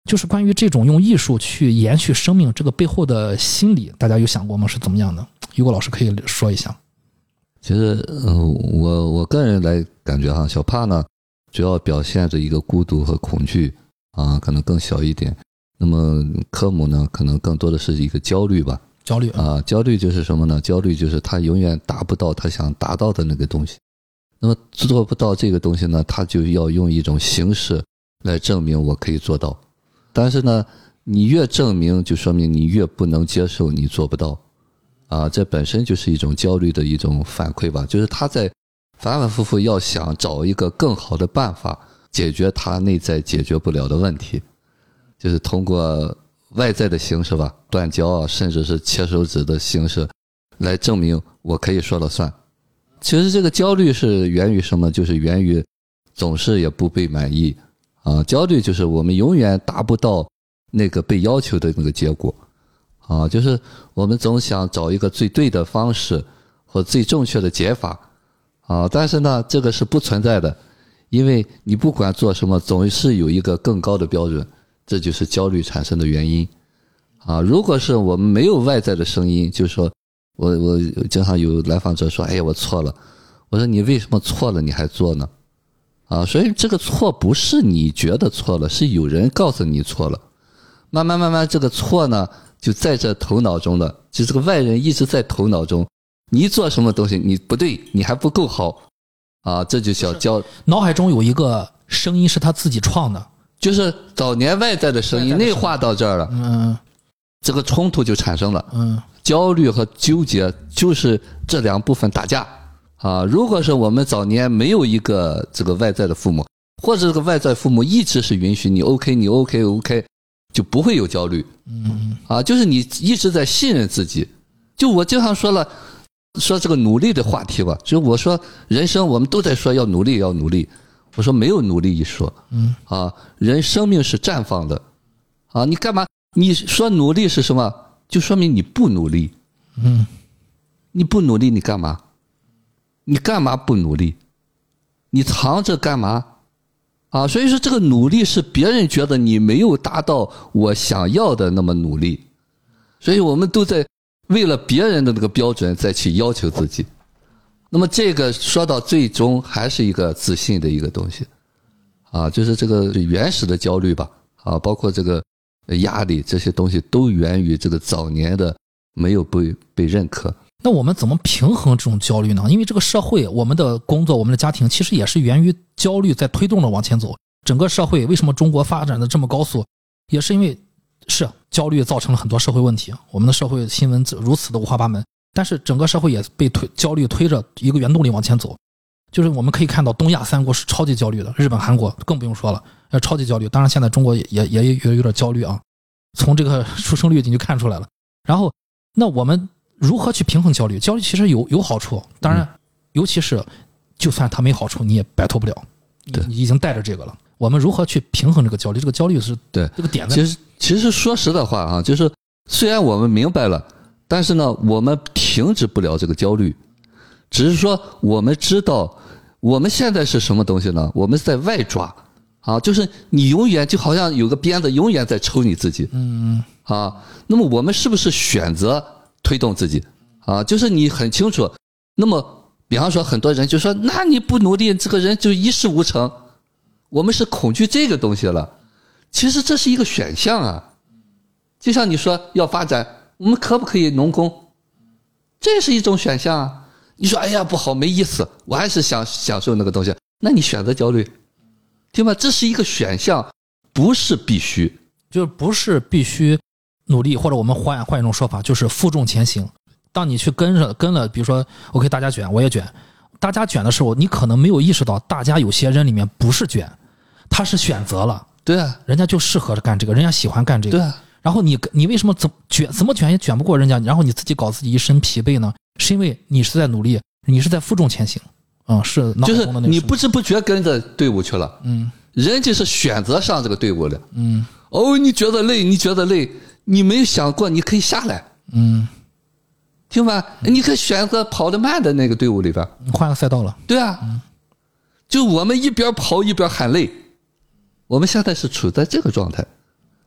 就是关于这种用艺术去延续生命这个背后的心理，大家有想过吗？是怎么样的？雨果老师可以说一下。 其实，我个人来感觉哈，小帕呢，主要表现着一个孤独和恐惧啊，可能更小一点。那么科姆呢，可能更多的是一个焦虑吧。 焦虑啊，焦虑就是什么呢？焦虑就是他永远达不到他想达到的那个东西。那么做不到这个东西呢，他就要用一种形式来证明我可以做到。但是呢，你越证明，就说明你越不能接受你做不到。啊，这本身就是一种焦虑的一种反馈吧，就是他在反反复复要想找一个更好的办法解决他内在解决不了的问题，就是通过外在的形式吧，断交啊，甚至是切手指的形式来证明我可以说了算。其实这个焦虑是源于什么？就是源于总是也不被满意啊，焦虑就是我们永远达不到那个被要求的那个结果啊，就是我们总想找一个最对的方式或最正确的解法啊，但是呢，这个是不存在的，因为你不管做什么，总是有一个更高的标准，这就是焦虑产生的原因啊。如果是我们没有外在的声音，就是说我经常有来访者说，哎呀，我错了。我说你为什么错了你还做呢？啊，所以这个错不是你觉得错了，是有人告诉你错了。慢慢这个错呢，就在这头脑中的，就这个外人一直在头脑中，你做什么东西你不对，你还不够好啊，这就叫脑海中有一个声音是他自己创的， 就是早年外在的声音内化到这儿了，这个冲突就产生了，焦虑和纠结就是这两部分打架啊。如果是我们早年没有一个这个外在的父母，或者这个外在父母一直是允许你 OK 你 OK 就不会有焦虑，就是你一直在信任自己。就我经常说这个努力的话题吧，就我说人生我们都在说要努力，我说没有努力一说，人生命是绽放的，你干嘛？你说努力是什么？就说明你不努力，你不努力你干嘛？你干嘛不努力？你藏着干嘛？所以说这个努力是别人觉得你没有达到我想要的那么努力，所以我们都在为了别人的那个标准再去要求自己。那么这个说到最终还是一个自信的一个东西就是这个原始的焦虑吧包括这个压力，这些东西都源于这个早年的没有被认可。 那我们怎么平衡这种焦虑呢？因为这个社会，我们的工作，我们的家庭其实也是源于焦虑在推动着往前走。整个社会为什么中国发展的这么高速，也是因为是焦虑造成了很多社会问题。我们的社会新闻如此的五花八门，但是整个社会也被焦虑推着一个原动力往前走。就是我们可以看到东亚三国是超级焦虑的，日本韩国更不用说了，超级焦虑。当然现在中国也有点焦虑啊，从这个出生率你就看出来了。然后那我们如何去平衡焦虑？焦虑其实有好处，当然尤其是就算它没好处你也摆脱不了，你已经带着这个了。我们如何去平衡这个焦虑？这个焦虑是对这个点在。 其实说实的话就是虽然我们明白了，但是呢我们停止不了这个焦虑，只是说我们知道我们现在是什么东西呢？我们在外抓就是你永远就好像有个鞭子永远在抽你自己，那么我们是不是选择推动自己就是你很清楚。那么比方说很多人就说，那你不努力这个人就一事无成，我们是恐惧这个东西了。其实这是一个选项就像你说要发展，我们可不可以农工，这是一种选项你说哎呀不好没意思，我还是想享受那个东西，那你选择焦虑，对吧？这是一个选项，不是必须， 就不是必须努力，或者我们换一种说法，就是负重前行。当你去跟了，比如说 OK 大家卷我也卷，大家卷的时候你可能没有意识到，大家有些人里面不是卷，他是选择了， 对啊， 人家就适合干这个，人家喜欢干这个， 对啊。 然后你为什么怎么卷也卷不过人家，然后你自己搞自己一身疲惫呢？是因为你是在努力，你是在负重前行是就是你不知不觉跟着队伍去了，人家是选择上这个队伍的，你觉得累，你没有想过你可以下来，听吧，你可以选择跑得慢的那个队伍里边， 换个赛道了， 对啊，就我们一边跑一边喊累，我们现在是处在这个状态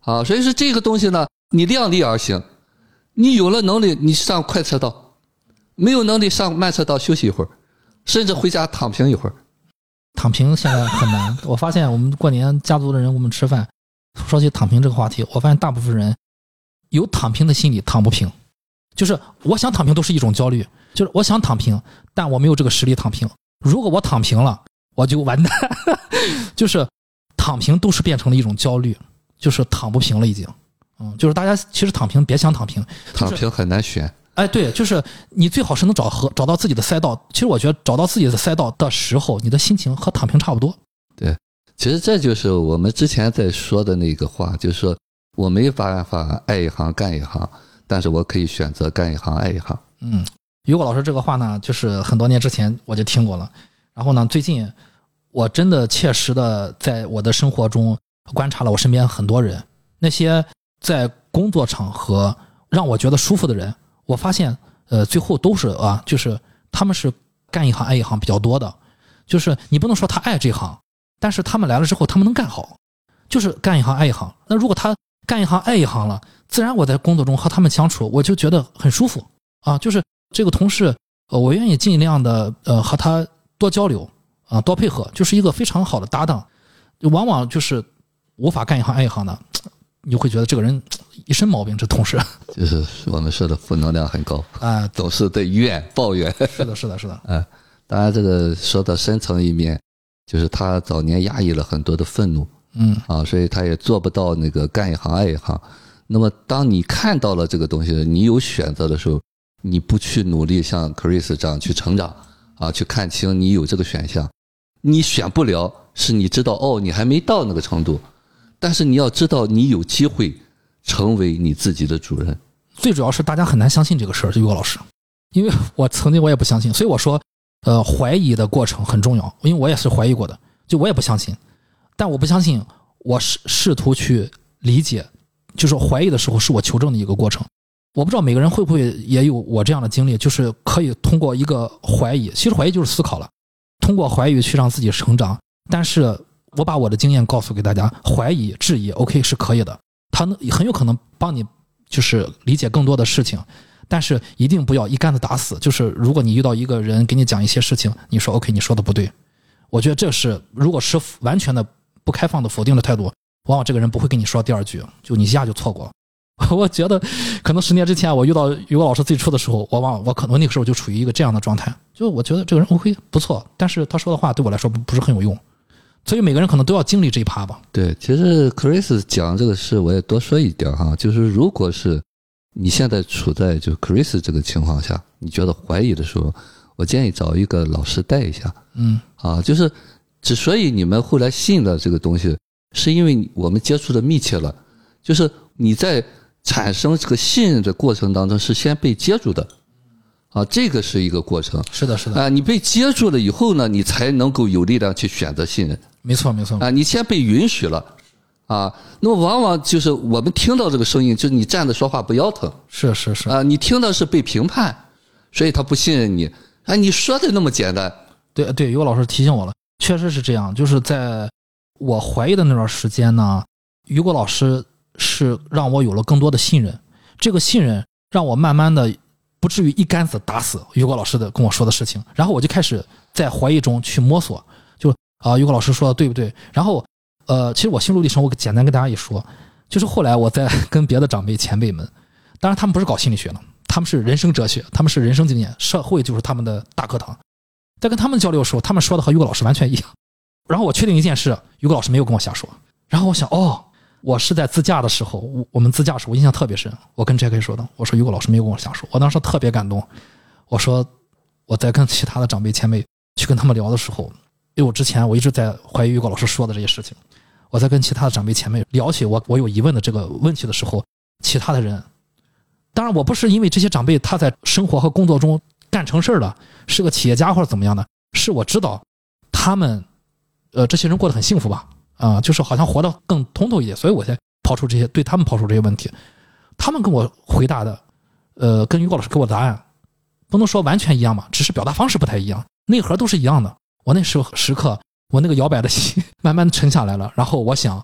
啊，所以说这个东西呢，你量力而行。你有了能力，你上快车道，没有能力上慢车道休息一会儿，甚至回家躺平一会儿。 躺平现在很难。我发现我们过年家族的人，我们吃饭说起躺平这个话题，我发现大部分人有躺平的心理，躺不平。就是我想躺平都是一种焦虑，就是我想躺平，但我没有这个实力躺平。如果我躺平了，我就完蛋。就是躺平都是变成了一种焦虑，就是躺不平了已经。就是大家其实躺平别想躺平， 躺平很难选。 哎，对，就是你最好是能找到自己的赛道。其实我觉得找到自己的赛道的时候，你的心情和躺平差不多。 对，其实这就是我们之前在说的那个话，就是说我没办法爱一行干一行，但是我可以选择干一行爱一行。 于果老师这个话呢，就是很多年之前我就听过了。然后呢，最近我真的切实的在我的生活中观察了我身边很多人，那些在工作场合让我觉得舒服的人，我发现最后都是就是他们是干一行爱一行比较多的。就是你不能说他爱这行，但是他们来了之后他们能干好，就是干一行爱一行。那如果他干一行爱一行了，自然我在工作中和他们相处我就觉得很舒服啊。就是这个同事我愿意尽量的和他多交流多配合，就是一个非常好的搭档。往往就是无法干一行爱一行的，你就会觉得这个人一身毛病，这同事就是我们说的负能量很高啊，总是在抱怨。 是的。 当然这个说到深层一面，就是他早年压抑了很多的愤怒，所以他也做不到那个干一行爱一行。那么当你看到了这个东西，你有选择的时候，你不去努力像 Chris 这样去成长去看清你有这个选项，你选不了，是你知道你还没到那个程度。但是你要知道，你有机会成为你自己的主人。 最主要是大家很难相信这个事儿，于果老师，因为我曾经我也不相信，所以我说，怀疑的过程很重要，因为我也是怀疑过的，就我也不相信，但我不相信，我试图去理解，就是怀疑的时候是我求证的一个过程。我不知道每个人会不会也有我这样的经历，就是可以通过一个怀疑，其实怀疑就是思考了，通过怀疑去让自己成长，但是。我把我的经验告诉给大家，怀疑质疑 OK 是可以的，它很有可能帮你就是理解更多的事情，但是一定不要一竿子打死。就是如果你遇到一个人给你讲一些事情，你说 OK 你说的不对，我觉得这是如果是完全的不开放的否定的态度，往往这个人不会跟你说第二句，就你一下就错过了。我觉得可能10年之前我遇到于果老师最初的时候，我可能那个时候就处于一个这样的状态，就我觉得这个人 OK 不错，但是他说的话对我来说不是很有用。所以每个人可能都要经历这一趴吧。 对，其实 Chris 讲这个事我也多说一点就是如果是你现在处在就 Chris 这个情况下，你觉得怀疑的时候，我建议找一个老师带一下。就是之所以你们后来信了这个东西，是因为我们接触的密切了，就是你在产生这个信任的过程当中是先被接住的。这个是一个过程。 是的。 你被接住了以后呢，你才能够有力量去选择信任。 没错。 你先被允许了那么往往就是我们听到这个声音，就是你站着说话不腰疼。 是你听到是被评判，所以他不信任你。你说的那么简单。 对，于果老师提醒我了，确实是这样。就是在我怀疑的那段时间呢，于果老师是让我有了更多的信任，这个信任让我慢慢的不至于一竿子打死于果老师的跟我说的事情，然后我就开始在怀疑中去摸索，就于果老师说的对不对？然后其实我心路历程我简单跟大家一说，就是后来我在跟别的长辈前辈们，当然他们不是搞心理学的，他们是人生哲学，他们是人生经验，社会就是他们的大课堂。在跟他们交流的时候，他们说的和于果老师完全一样。然后我确定一件事，于果老师没有跟我瞎说。然后我想我是在自驾的时候，我们自驾的时候我印象特别深，我跟 Jack 说的，我说于果老师没有跟我瞎说，我当时特别感动。我说我在跟其他的长辈前辈去跟他们聊的时候，因为我之前我一直在怀疑于果老师说的这些事情，我在跟其他的长辈前辈聊起我有疑问的这个问题的时候，其他的人，当然我不是因为这些长辈他在生活和工作中干成事了，是个企业家或者怎么样的，是我知道他们这些人过得很幸福吧，就是好像活得更通透一点，所以我才对他们抛出这些问题。他们跟我回答的跟于果老师给我答案不能说完全一样嘛，只是表达方式不太一样，内核都是一样的。我那时刻我那个摇摆的心慢慢沉下来了，然后我想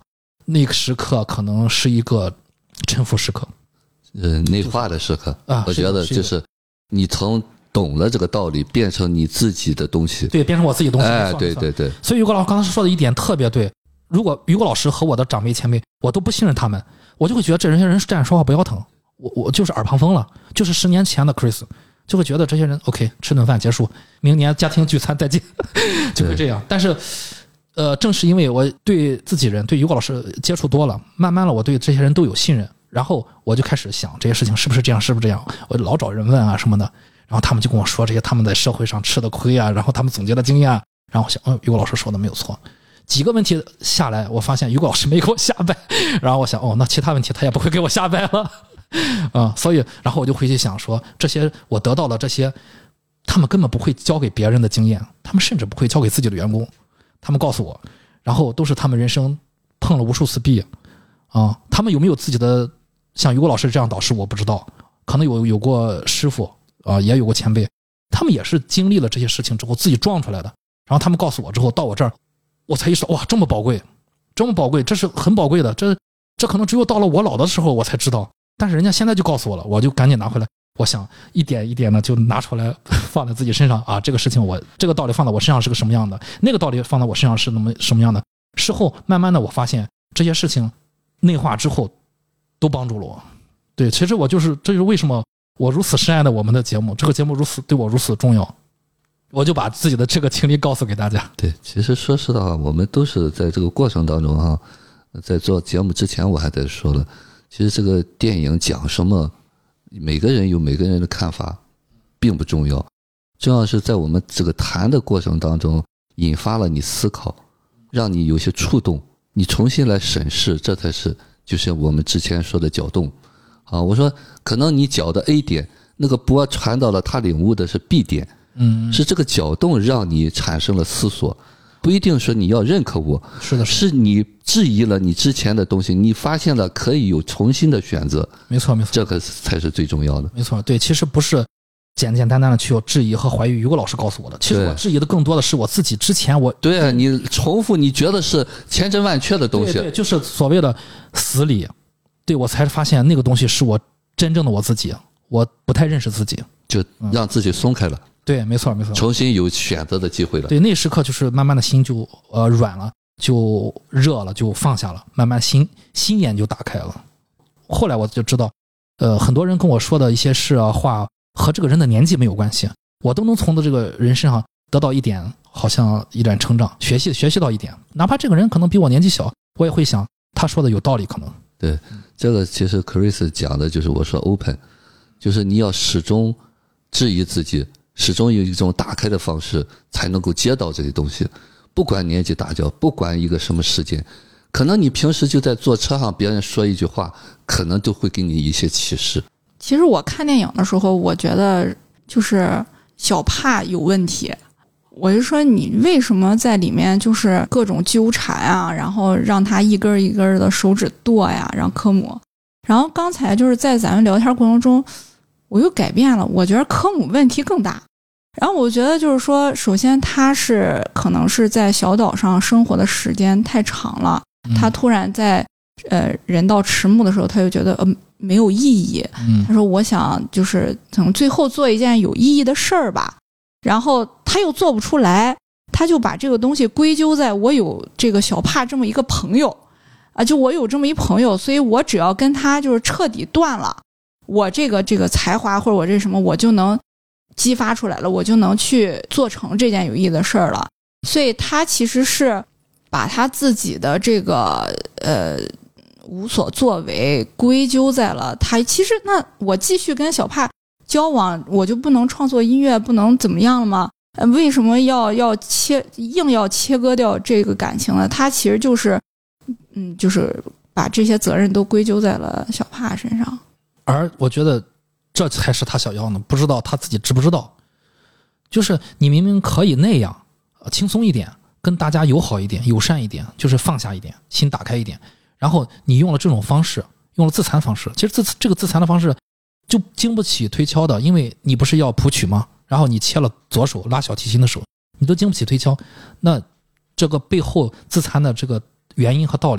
那个时刻可能是一个臣服时刻， 内化的时刻啊， 我觉得就是你从懂了这个道理变成你自己的东西， 对，变成我自己的东西。 哎，对对对。 所以于果老师刚才说的一点特别对，如果于果老师和我的长辈前辈，我都不信任他们，我就会觉得这些人站着说话不腰疼，我就是耳旁风了，就是10年前的 Chris， 就会觉得这些人 OK， 吃顿饭结束，明年家庭聚餐再见，就会这样。但是正是因为我对自己人对于果老师接触多了，慢慢了我对这些人都有信任，然后我就开始想这些事情是不是这样，是不是这样，我老找人问啊什么的，然后他们就跟我说这些他们在社会上吃的亏啊，然后他们总结的经验，然后我想于果老师说的没有错，几个问题下来我发现于果老师没给我下败，然后我想那其他问题他也不会给我下败了所以然后我就回去想说，这些我得到了这些他们根本不会教给别人的经验，他们甚至不会教给自己的员工，他们告诉我，然后都是他们人生碰了无数次壁他们有没有自己的像于果老师这样导师我不知道，可能有过师傅也有过前辈，他们也是经历了这些事情之后自己撞出来的，然后他们告诉我之后到我这儿，我才意识到哇，这么宝贵，这么宝贵，这是很宝贵的，这可能只有到了我老的时候我才知道，但是人家现在就告诉我了，我就赶紧拿回来，我想一点一点的就拿出来放在自己身上这个事情这个道理放在我身上是个什么样的，那个道理放在我身上是什么样的，事后慢慢的我发现这些事情内化之后都帮助了我。对，其实这就是为什么我如此深爱的我们的节目，这个节目对我如此重要，我就把自己的这个经历告诉给大家。 对，其实说实话，我们都是在这个过程当中在做节目之前我还在说了，其实这个电影讲什么，每个人有每个人的看法，并不重要，重要是在我们这个谈的过程当中引发了你思考，让你有些触动，你重新来审视，这才是就是我们之前说的搅动我说可能你搅的 A 点，那个波传到了他领悟的是 B 点，是这个搅动让你产生了思索，不一定说你要认可我， 是的， 是你质疑了你之前的东西，你发现了可以有重新的选择， 没错没错， 这个才是最重要的。 没错，对，其实不是简简单单的去有质疑和怀疑，于果老师告诉我的，其实我质疑的更多的是我自己之前对你重复你觉得是千真万确的东西， 对，就是所谓的死理，对，我才发现那个东西是我真正的我自己，我不太认识自己， 就让自己松开了， 对，没错没错， 重新有选择的机会了。 对，那时刻就是慢慢的心就软了，就热了，就放下了，慢慢心眼就打开了。后来我就知道很多人跟我说的一些事话和这个人的年纪没有关系，我都能从这个人身上得到一点，好像一点成长，学习到一点，哪怕这个人可能比我年纪小，我也会想他说的有道理，可能。 对，这个其实 Chris 讲的就是我说 open， 就是你要始终质疑自己，始终有一种打开的方式才能够接到这些东西，不管年纪大小，不管一个什么事件，可能你平时就在坐车上，别人说一句话，可能都会给你一些启示。 其实我看电影的时候，我觉得就是小帕有问题，我就说你为什么在里面就是各种纠缠啊，然后让他一根一根的手指剁呀，让科姆。然后刚才就是在咱们聊天过程中，我又改变了，我觉得科姆问题更大。然后我觉得就是说，首先他可能是在小岛上生活的时间太长了，他突然在人到迟暮的时候，他就觉得没有意义。他说我想就是从最后做一件有意义的事儿吧。然后他又做不出来，他就把这个东西归咎在我有这个小帕这么一个朋友就我有这么一朋友，所以我只要跟他就是彻底断了，我这个才华或者我这什么，我就能激发出来了，我就能去做成这件有意义的事儿了。所以他其实是把他自己的这个无所作为归咎在了他。其实那我继续跟小帕交往，我就不能创作音乐，不能怎么样了吗？为什么要切割掉这个感情呢？他其实就是就是把这些责任都归咎在了小帕身上。 而我觉得这才是他想要的，不知道他自己知不知道。就是你明明可以那样轻松一点，跟大家友好一点，友善一点，就是放下一点，心打开一点，然后你用了这种方式，用了自残方式，其实这个自残的方式就经不起推敲的，因为你不是要谱曲吗？然后你切了左手拉小提琴的手，你都经不起推敲，那这个背后自残的这个原因和道理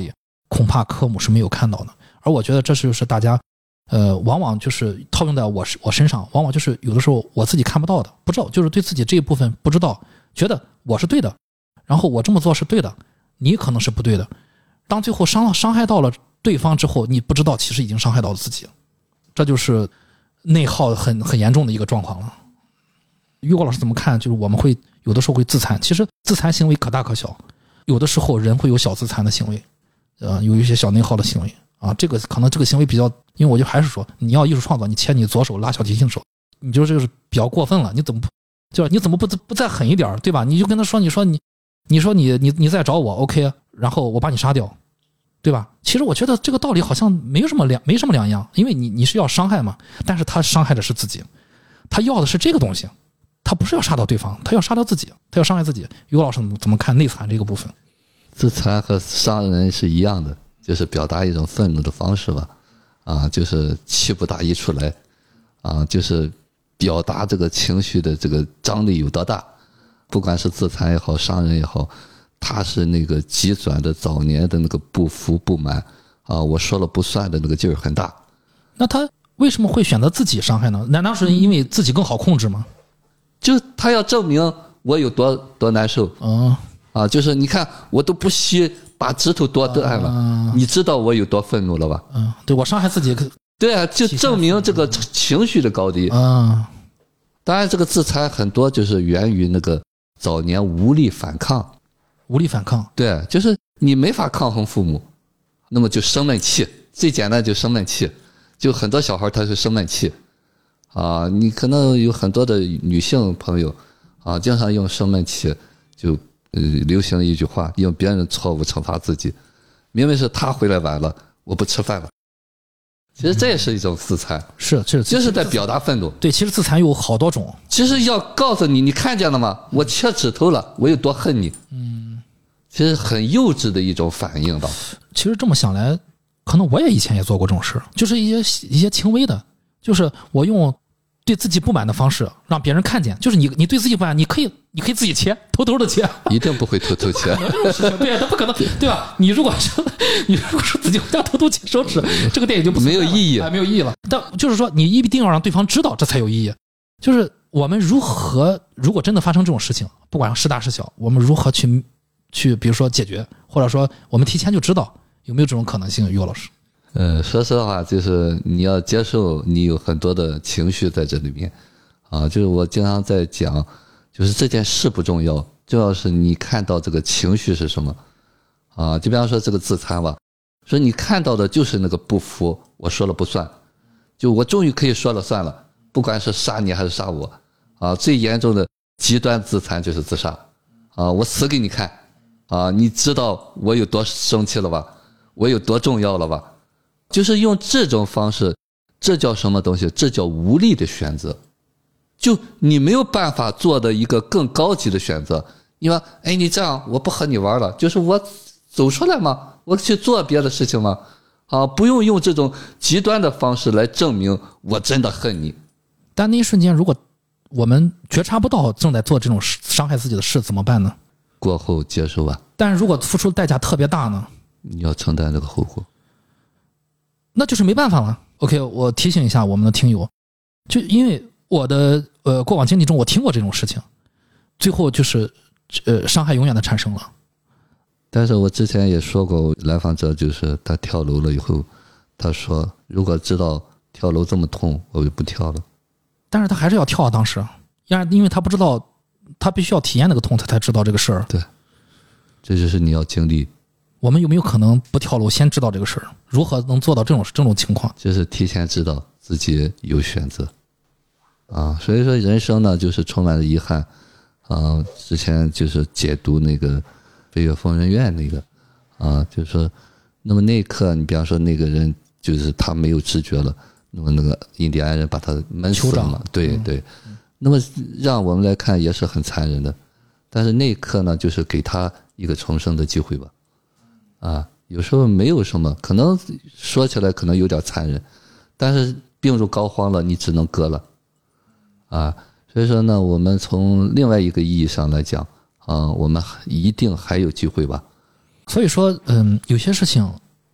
恐怕科姆是没有看到的。而我觉得这就是大家往往就是套用在我身上，往往就是有的时候我自己看不到的，不知道，就是对自己这一部分不知道，觉得我是对的，然后我这么做是对的，你可能是不对的。当最后伤害到了对方之后，你不知道其实已经伤害到了自己，这就是内耗很严重的一个状况了。于果老师怎么看？就是我们会有的时候会自残，其实自残行为可大可小，有的时候人会有小自残的行为，有一些小内耗的行为啊。这个可能这个行为比较，因为我就还是说，你要艺术创作，你切你左手拉小提琴手，你就是比较过分了，你怎么不再狠一点，对吧？你就跟他说，你说你再找我 OK， 然后我把你杀掉，对吧？其实我觉得这个道理好像没什么两样，因为你是要伤害嘛，但是他伤害的是自己，他要的是这个东西，他不是要杀到对方，他要杀掉自己，他要伤害自己。于老师怎么看内残这个部分？ 自残和伤人是一样的，就是表达一种愤怒的方式吧，就是气不打一处来，就是表达这个情绪的这个张力有多大。不管是自残也好，伤人也好，他是那个急转的早年的那个不服不满我说了不算的那个劲儿很大。 那他为什么会选择自己伤害呢？难道是因为自己更好控制吗？ 就他要证明我有多难受就是你看我都不惜把指头剁断了，你知道我有多愤怒了吧？ 对，我伤害自己， 对啊，就证明这个情绪的高低当然这个自残很多就是源于那个早年无力反抗，对，就是你没法抗衡父母，那么就生闷气，最简单就生闷气，就很多小孩他是生闷气你可能有很多的女性朋友经常用生闷气，就流行一句话，用别人的错误惩罚自己，明明是他回来晚了，我不吃饭了。其实这也是一种自残，就是在表达愤怒。 对，其实自残有好多种， 其实要告诉你，你看见了吗？我切指头了，我有多恨你。其实很幼稚的一种反应吧。 其实这么想来，可能我也以前也做过这种事，就是一些轻微的，就是我用对自己不满的方式让别人看见，就是你对自己不满，你可以自己切，偷偷的切， 一定不会偷偷切。 对，他不可能，对吧？你如果说自己回家偷偷切手指，这个电影就没有意义， 没有意义了。但就是说，你一定要让对方知道，这才有意义。就是我们如果真的发生这种事情，不管是大是小，我们如何去比如说解决，或者说我们提前就知道，有没有这种可能性？于老师？ 说实话，就是你要接受你有很多的情绪在这里面就是我经常在讲，就是这件事不重要，重要是你看到这个情绪是什么就比方说这个自残吧，说你看到的就是那个不服，我说了不算，就我终于可以说了算了，不管是杀你还是杀我最严重的极端自残就是自杀我死给你看你知道我有多生气了吧，我有多重要了吧。就是用这种方式，这叫什么东西？这叫无力的选择。就你没有办法做的一个更高级的选择。你说，你这样我不和你玩了，就是我走出来嘛，我去做别的事情嘛。不用用这种极端的方式来证明我真的恨你。 但那一瞬间，如果我们觉察不到正在做这种伤害自己的事，怎么办呢？ 过后接受吧。 但是如果付出的代价特别大呢？ 你要承担这个后果。 那就是没办法了。OK， 我提醒一下我们的听友，就因为我的过往经历中，我听过这种事情，最后就是伤害永远的产生了。 但是我之前也说过，来访者就是他跳楼了以后，他说如果知道跳楼这么痛，我就不跳了。 但是他还是要跳当时，因为他不知道，他必须要体验那个痛，他才知道这个事儿。 对，这就是你要经历。 我们有没有可能不跳楼先知道这个事儿？如何能做到这种情况？ 就是提前知道自己有选择所以说人生呢就是充满了遗憾之前就是解读那个飞越疯人院那个就是说，那么那一刻你比方说那个人就是他没有知觉了，那么那个印第安人把他闷死了嘛，对对，那么让我们来看也是很残忍的，但是那一刻呢就是给他一个重生的机会吧。有时候没有什么，可能说起来可能有点残忍，但是病入膏肓了，你只能割了所以说呢，我们从另外一个意义上来讲我们一定还有机会吧。 所以说有些事情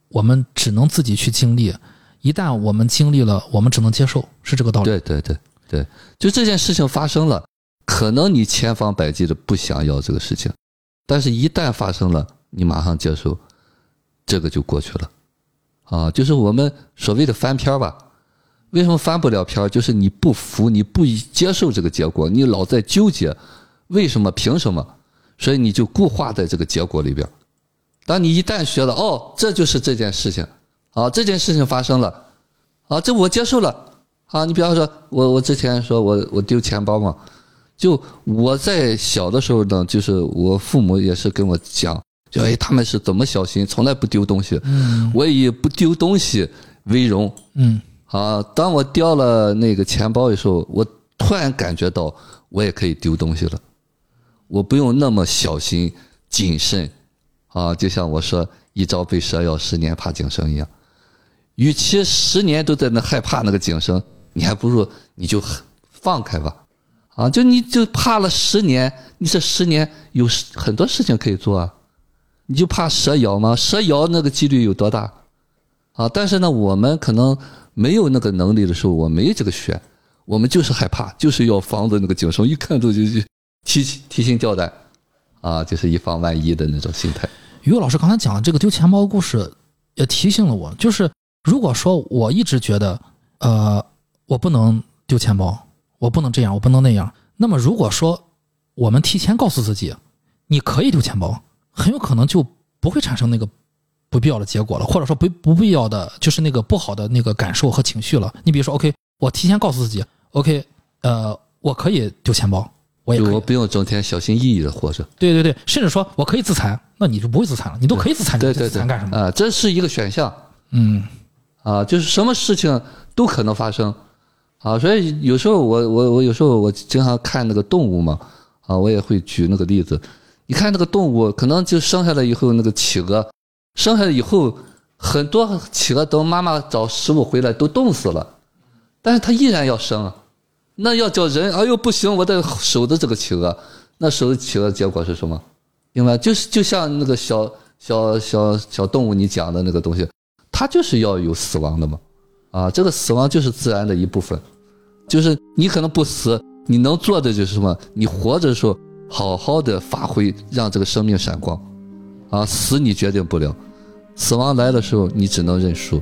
我们只能自己去经历，一旦我们经历了，我们只能接受，是这个道理。 对，就这件事情发生了，可能你千方百计的不想要这个事情，但是一旦发生了，你马上接受，这个就过去了。啊，就是我们所谓的翻篇吧。为什么翻不了篇？就是你不服，你不接受这个结果，你老在纠结为什么凭什么，所以你就固化在这个结果里边。当你一旦觉得这就是这件事情啊，这件事情发生了啊，这我接受了啊。你比方说我之前说我丢钱包嘛，就我在小的时候呢，就是我父母也是跟我讲，就他们是怎么小心，从来不丢东西。我以不丢东西为荣。当我掉了那个钱包的时候，我突然感觉到我也可以丢东西了，我不用那么小心谨慎啊。就像我说一朝被蛇咬，10年怕井绳一样，与其10年都在那害怕那个井绳，你还不如你就放开吧。啊，你就怕了10年，你这10年有很多事情可以做啊。你就怕蛇咬吗？蛇咬那个几率有多大啊？但是呢，我们可能没有那个能力的时候，我没这个选，我们就是害怕，就是要防着那个井绳，一看都就提心吊胆啊，就是以防万一的那种心态。 于老师刚才讲的这个丢钱包的故事也提醒了我，就是如果说我一直觉得我不能丢钱包，我不能这样，我不能那样，那么如果说我们提前告诉自己你可以丢钱包，很有可能就不会产生那个不必要的结果了，或者说不必要的就是那个不好的那个感受和情绪了。你比如说 OK， 我提前告诉自己 OK， 我可以丢钱包，我也可以， 我不用整天小心翼翼的活着。 对，甚至说我可以自残，那你就不会自残了，你都可以自残，你自残干什么？ 这是一个选项。就是什么事情都可能发生啊。所以有时候我有时候我经常看那个动物嘛，啊，我也会举那个例子。你看那个动物可能就生下来以后，那个企鹅生下来以后，很多企鹅等妈妈找食物回来都冻死了，但是它依然要生啊。那要叫人，哎呦不行，我得守着这个企鹅，那守着企鹅的结果是什么？明白？就像那个小动物你讲的那个东西，它就是要有死亡的嘛。啊，这个死亡就是自然的一部分，就是你可能不死，你能做的就是什么？你活着的时候好好的发挥，让这个生命闪光。啊，死你决定不了，死亡来的时候你只能认输。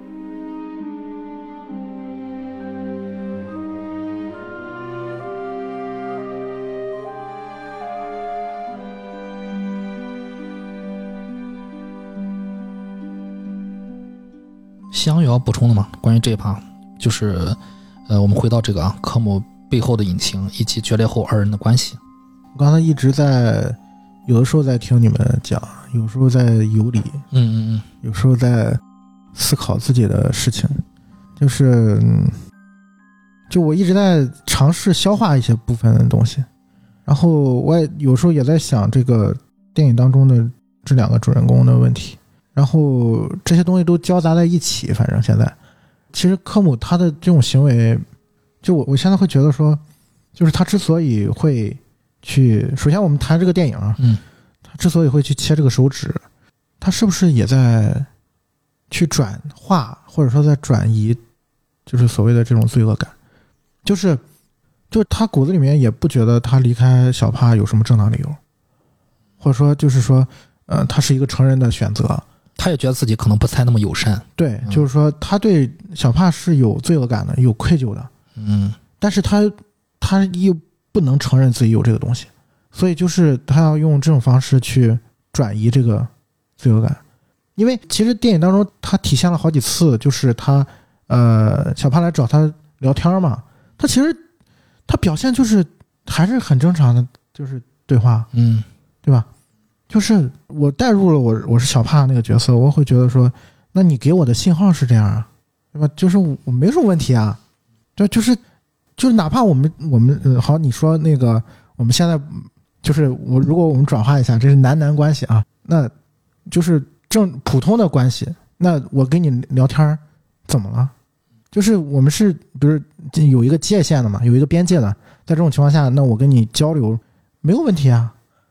香有要补充的吗？关于这一趴，就是我们回到这个科姆背后的隐情以及决裂后2人的关系。 我刚才一直在有的时候在听你们讲，有时候在游离，有时候在思考自己的事情，就我一直在尝试消化一些部分的东西，然后我也有时候也在想这个电影当中的这2个主人公的问题，然后这些东西都交杂在一起。反正现在其实科姆他的这种行为，就我现在会觉得说，就是他之所以会去，首先我们谈这个电影他之所以会去切这个手指，他是不是也在去转化，或者说在转移，就是所谓的这种罪恶感，就是他骨子里面也不觉得他离开小帕有什么正当理由，或者说就是说他是一个成人的选择， 他也觉得自己可能不太那么友善。 对，就是说他对小帕是有罪恶感的，有愧疚的。但是他又不能承认自己有这个东西，所以就是他要用这种方式去转移这个罪恶感。因为其实电影当中他体现了好几次，就是他小帕来找他聊天嘛，他其实他表现就是还是很正常的，就是对话，对吧？就是我带入了我是小帕那个角色，我会觉得说，那你给我的信号是这样啊，对吧？就是我没什么问题啊，对，就是哪怕我们好，你说那个我们现在就是如果我们转化一下，这是男关系啊，那就是普通的关系，那我跟你聊天怎么了？就是我们是比如有一个界限的嘛，有一个边界的，在这种情况下，那我跟你交流没有问题啊。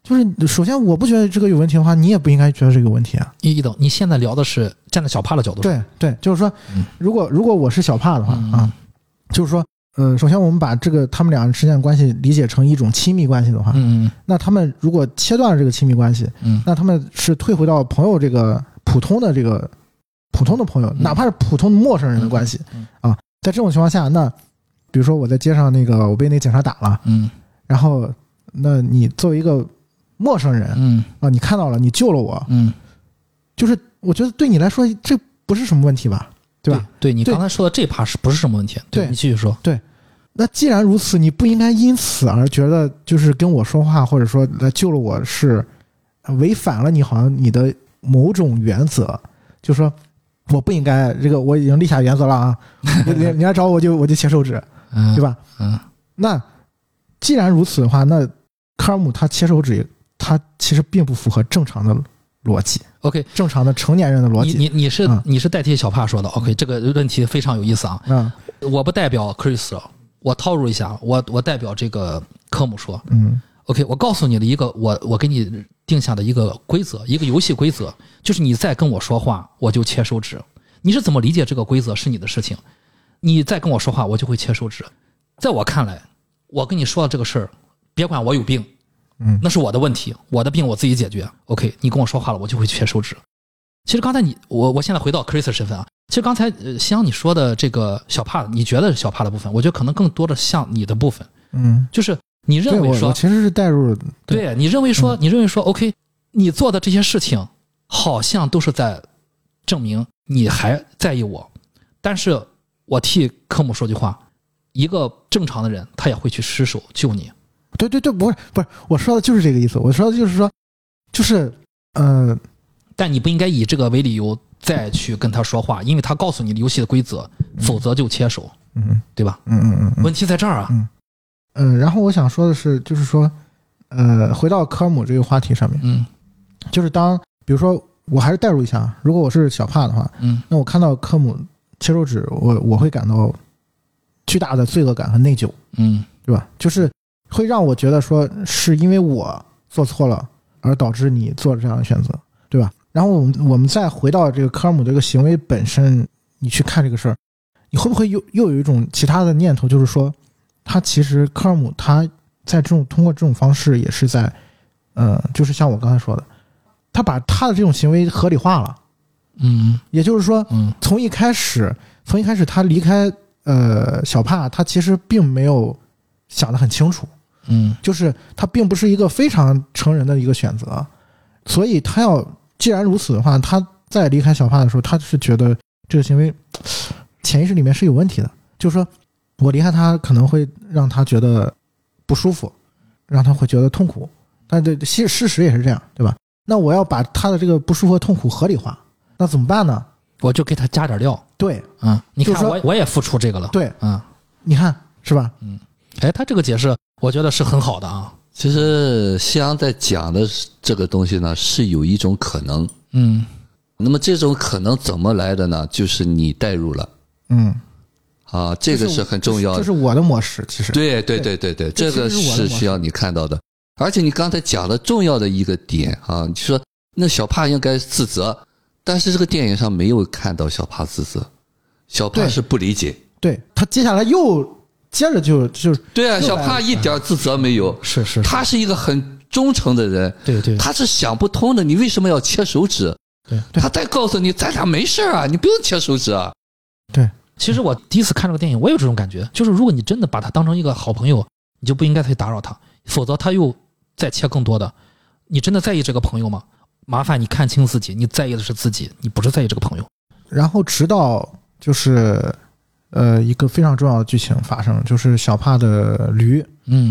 就是首先我不觉得这个有问题的话，你也不应该觉得这个有问题啊。 一等，你现在聊的是站在小帕的角度。 对，就是说，如果我是小帕的话啊，就是说，首先我们把他们俩之间的关系理解成一种亲密关系的话，那他们如果切断了这个亲密关系，那他们是退回到朋友这个普通的朋友，哪怕是普通的陌生人的关系啊。在这种情况下，那比如说我在街上我被那警察打了，然后那你作为一个陌生人，你看到了，你救了我，就是我觉得对你来说这不是什么问题吧，对吧？ 对你刚才说的这趴不是什么问题？ 对， 你继续说。 对，那既然如此，你不应该因此而觉得就是跟我说话或者说来救了我是违反了你的某种原则，就说我不应该这个我已经立下原则了啊，你来找我就切手指，对吧？那既然如此的话，那科尔姆他切手指，他其实并不符合正常的逻辑。 OK， 正常的成年人的逻辑。 你是代替小帕说的。OK， 这个问题非常有意思啊。我不代表 Chris， 我套入一下，我代表这个科姆说。OK， 我告诉你的一个我给你定下的一个规则，一个游戏规则，就是你再跟我说话，我就切手指。你是怎么理解这个规则是你的事情。你再跟我说话，我就会切手指。在我看来，我跟你说的这个事儿，别管我有病。那是我的问题，我的病我自己解决。OK， 你跟我说话了，我就会切手指。其实刚才我现在回到 Chris 的身份啊，其实刚才像你说的这个小帕，你觉得小帕的部分，我觉得可能更多的像你的部分。就是你认为说， 我其实是带入了。 对，你认为说 OK， 你做的这些事情好像都是在证明你还在意我，但是我替科姆说句话，一个正常的人他也会去失手救你。 对，不是，我说的就是这个意思。我说的就是说，就是但你不应该以这个为理由再去跟他说话，因为他告诉你游戏的规则，否则就切手，对吧？问题在这儿啊。 然后我想说的是，就是说，回到科尔姆这个话题上面，就是比如说，我还是代入一下，如果我是小帕的话，那我看到科姆切手指，我会感到巨大的罪恶感和内疚，对吧？就是会让我觉得说是因为我做错了而导致你做了这样的选择，对吧？然后我们再回到这个科尔姆这个行为本身，你去看这个事儿，你会不会又有一种其他的念头，就是说他其实科尔姆他在通过这种方式也是在就是像我刚才说的，他把他的这种行为合理化了。也就是说，从一开始他离开小帕，他其实并没有想得很清楚。就是他并不是一个非常成人的一个选择，所以他既然如此的话，他在离开小帕的时候，他是觉得这个行为潜意识里面是有问题的，就是说我离开他可能会让他觉得不舒服，让他会觉得痛苦，但事实也是这样，对吧？那我要把他的这个不舒服和痛苦合理化，那怎么办呢？ 我就给他加点料。 对， 你看我也付出这个了。 对，你看是吧？ 他这个解释我觉得是很好的啊。 其实西洋在讲的这个东西呢，是有一种可能。那么这种可能怎么来的呢？就是你带入了。这个是很重要的。 这是我的模式，其实。 对，这个是需要你看到的。而且你刚才讲的重要的一个点啊，就说那小帕应该自责，但是这个电影上没有看到小帕自责，小帕是不理解。 对，他接下来又接着就对啊，小帕一点自责没有。 是， 他是一个很忠诚的人。 对， 他是想不通的，你为什么要切手指？ 对， 他再告诉你，咱俩没事啊，你不用切手指啊。 对， 其实我第一次看这个电影，我有这种感觉，就是如果你真的把他当成一个好朋友，你就不应该去打扰他，否则他又再切更多的。你真的在意这个朋友吗？麻烦你看清自己，你在意的是自己，你不是在意这个朋友。 然后直到就是一个非常重要的剧情发生，就是小帕的驴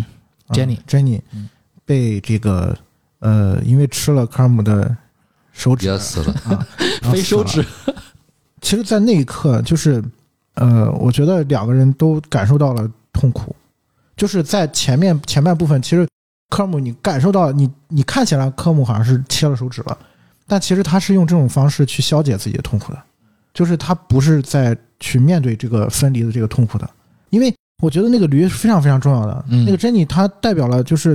Jenny 被这个因为吃了科尔姆的手指也死了非手指。 其实在那一刻就是我觉得两个人都感受到了痛苦，就是在前半部分，其实科尔姆你感受到你看起来科尔姆好像是切了手指了，但其实他是用这种方式去消解自己的痛苦的，就是他不是在去面对这个分离的这个痛苦的。因为我觉得那个驴是非常非常重要的，那个珍妮她代表了就是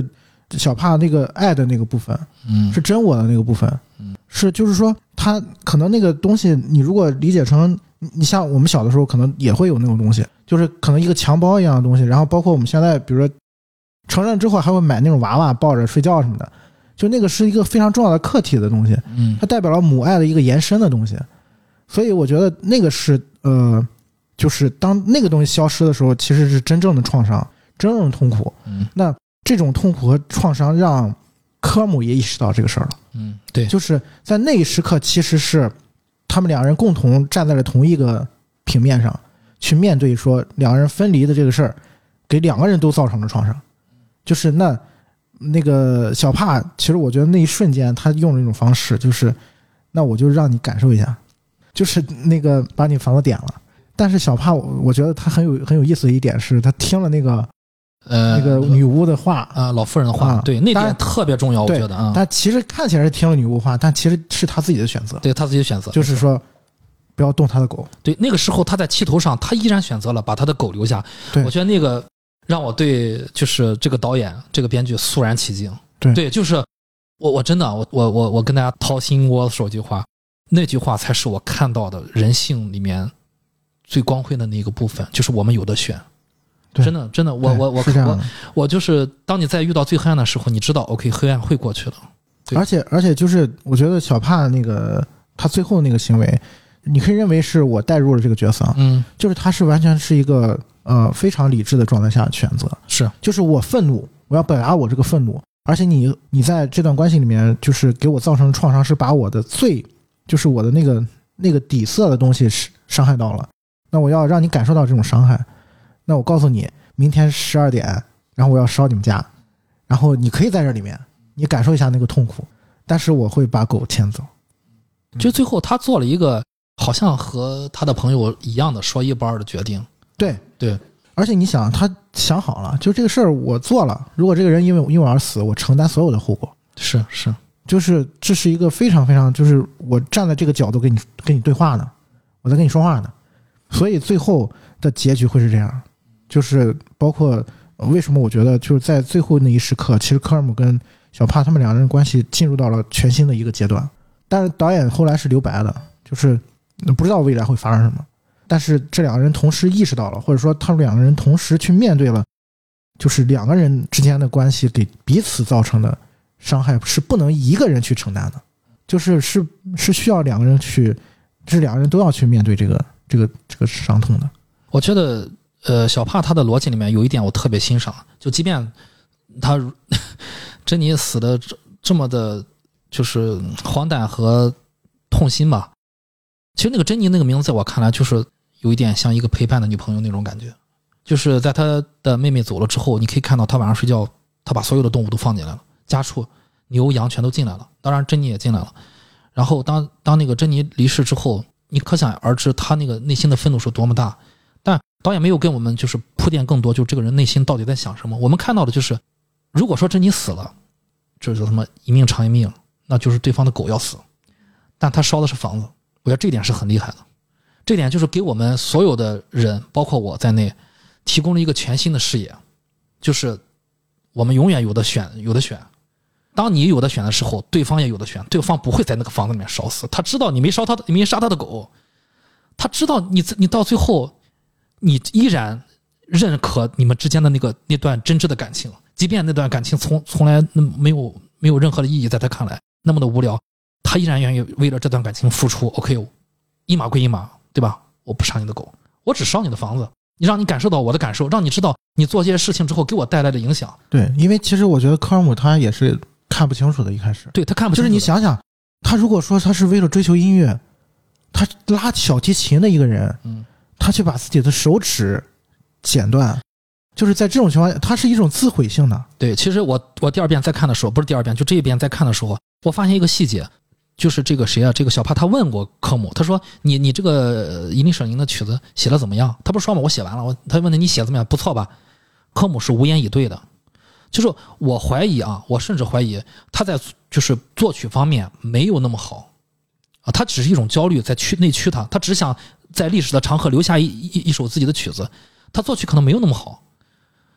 小帕那个爱的那个部分，是真我的那个部分，是就是说他可能那个东西，你如果理解成你像我们小的时候可能也会有那种东西，就是可能一个襁褓一样的东西，然后包括我们现在比如说成人之后还会买那种娃娃抱着睡觉什么的，就那个是一个非常重要的客体的东西，它代表了母爱的一个延伸的东西，所以我觉得那个是就是当那个东西消失的时候，其实是真正的创伤，真正的痛苦。那这种痛苦和创伤让科姆也意识到这个事儿了。 对， 就是在那一时刻，其实是他们两人共同站在了同一个平面上，去面对说两人分离的这个事儿，给两个人都造成了创伤。就是那个小帕，其实我觉得那一瞬间他用了一种方式，就是那我就让你感受一下，就是那个把你房子点了。但是小帕，我觉得他很有意思的一点是，他听了那个女巫的话老妇人的话，对，那点特别重要，我觉得啊。 他其实看起来是听了女巫话，但其实是他自己的选择， 对他自己的选择， 就是说不要动他的狗。 对，那个时候他在气头上，他依然选择了把他的狗留下。 对， 我觉得那个让我对就是这个导演、这个编剧肃然起敬。对，就是我真的我跟大家掏心窝说一句话，那句话才是我看到的人性里面最光辉的那个部分，就是我们有的选。真的，我就是当你在遇到最黑暗的时候，你知道 OK 黑暗会过去的。 而且就是我觉得小帕那个他最后那个行为，你可以认为是我带入了这个角色，就是他是完全是一个非常理智的状态下的选择， 是就是我愤怒，我要表达我这个愤怒，而且你在这段关系里面就是给我造成的创伤是把我的就是我的那个底色的东西伤害到了，那我要让你感受到这种伤害。那我告诉你，明天12点，然后我要烧你们家，然后你可以在这里面，你感受一下那个痛苦，但是我会把狗牵走。 就最后他做了一个好像和他的朋友一样的说一不二的决定。对， 而且你想，他想好了，就这个事儿我做了，如果这个人因为我而死，我承担所有的后果。 是， 就是这是一个非常非常，就是我站在这个角度跟你对话呢，我在跟你说话呢，所以最后的结局会是这样。就是包括为什么我觉得就是在最后那一时刻，其实科尔姆跟小帕他们两人关系进入到了全新的一个阶段，但是导演后来是留白的，就是不知道未来会发生什么，但是这两个人同时意识到了，或者说他们两个人同时去面对了，就是两个人之间的关系给彼此造成的伤害是不能一个人去承担的，就是需要两个人去，这两个人都要去面对这个伤痛的。 我觉得小帕他的逻辑里面有一点我特别欣赏，就即便他珍妮死的这么的就是荒诞和痛心吧，其实那个珍妮那个名字在我看来就是有一点像一个陪伴的女朋友那种感觉，就是在他的妹妹走了之后，你可以看到他晚上睡觉，他把所有的动物都放进来了，家畜牛羊全都进来了，当然珍妮也进来了，然后当那个珍妮离世之后，你可想而知他那个内心的愤怒是多么大，但导演没有跟我们就是铺垫更多，就这个人内心到底在想什么。我们看到的就是如果说珍妮死了，这就他妈一命偿一命，那就是对方的狗要死，但他烧的是房子，我觉得这点是很厉害的，这点就是给我们所有的人包括我在内提供了一个全新的视野，就是我们永远有的选，当你有的选的时候，对方也有的选，对方不会在那个房子里面烧死，他知道你没杀他的狗，他知道你到最后你依然认可你们之间的那段真挚的感情，即便那段感情从来没有任何的意义，在他看来那么的无聊，他依然愿意为了这段感情付出。 OK， 一码归一码，对吧？我不杀你的狗，我只烧你的房子，你让你感受到我的感受，让你知道你做这些事情之后给我带来的影响。 对，因为其实我觉得科尔姆他也是看不清楚的，一开始对他看不清楚， 就是你想想，他如果说他是为了追求音乐，他拉小提琴的一个人，他去把自己的手指剪断，就是在这种情况下，他是一种自毁性的。 对，其实我第二遍再看的时候，不是第二遍，就这一遍再看的时候，我发现一个细节，就是这个谁啊，这个小帕他问过科姆，他说你这个伊林舍林的曲子写的怎么样？他不是说吗？我写完了，他问他你写怎么样？不错吧？科姆是无言以对的。就是我怀疑啊，我甚至怀疑他在就是作曲方面没有那么好啊，他只是一种焦虑在内驱他只想在历史的长河留下一首自己的曲子，他作曲可能没有那么好，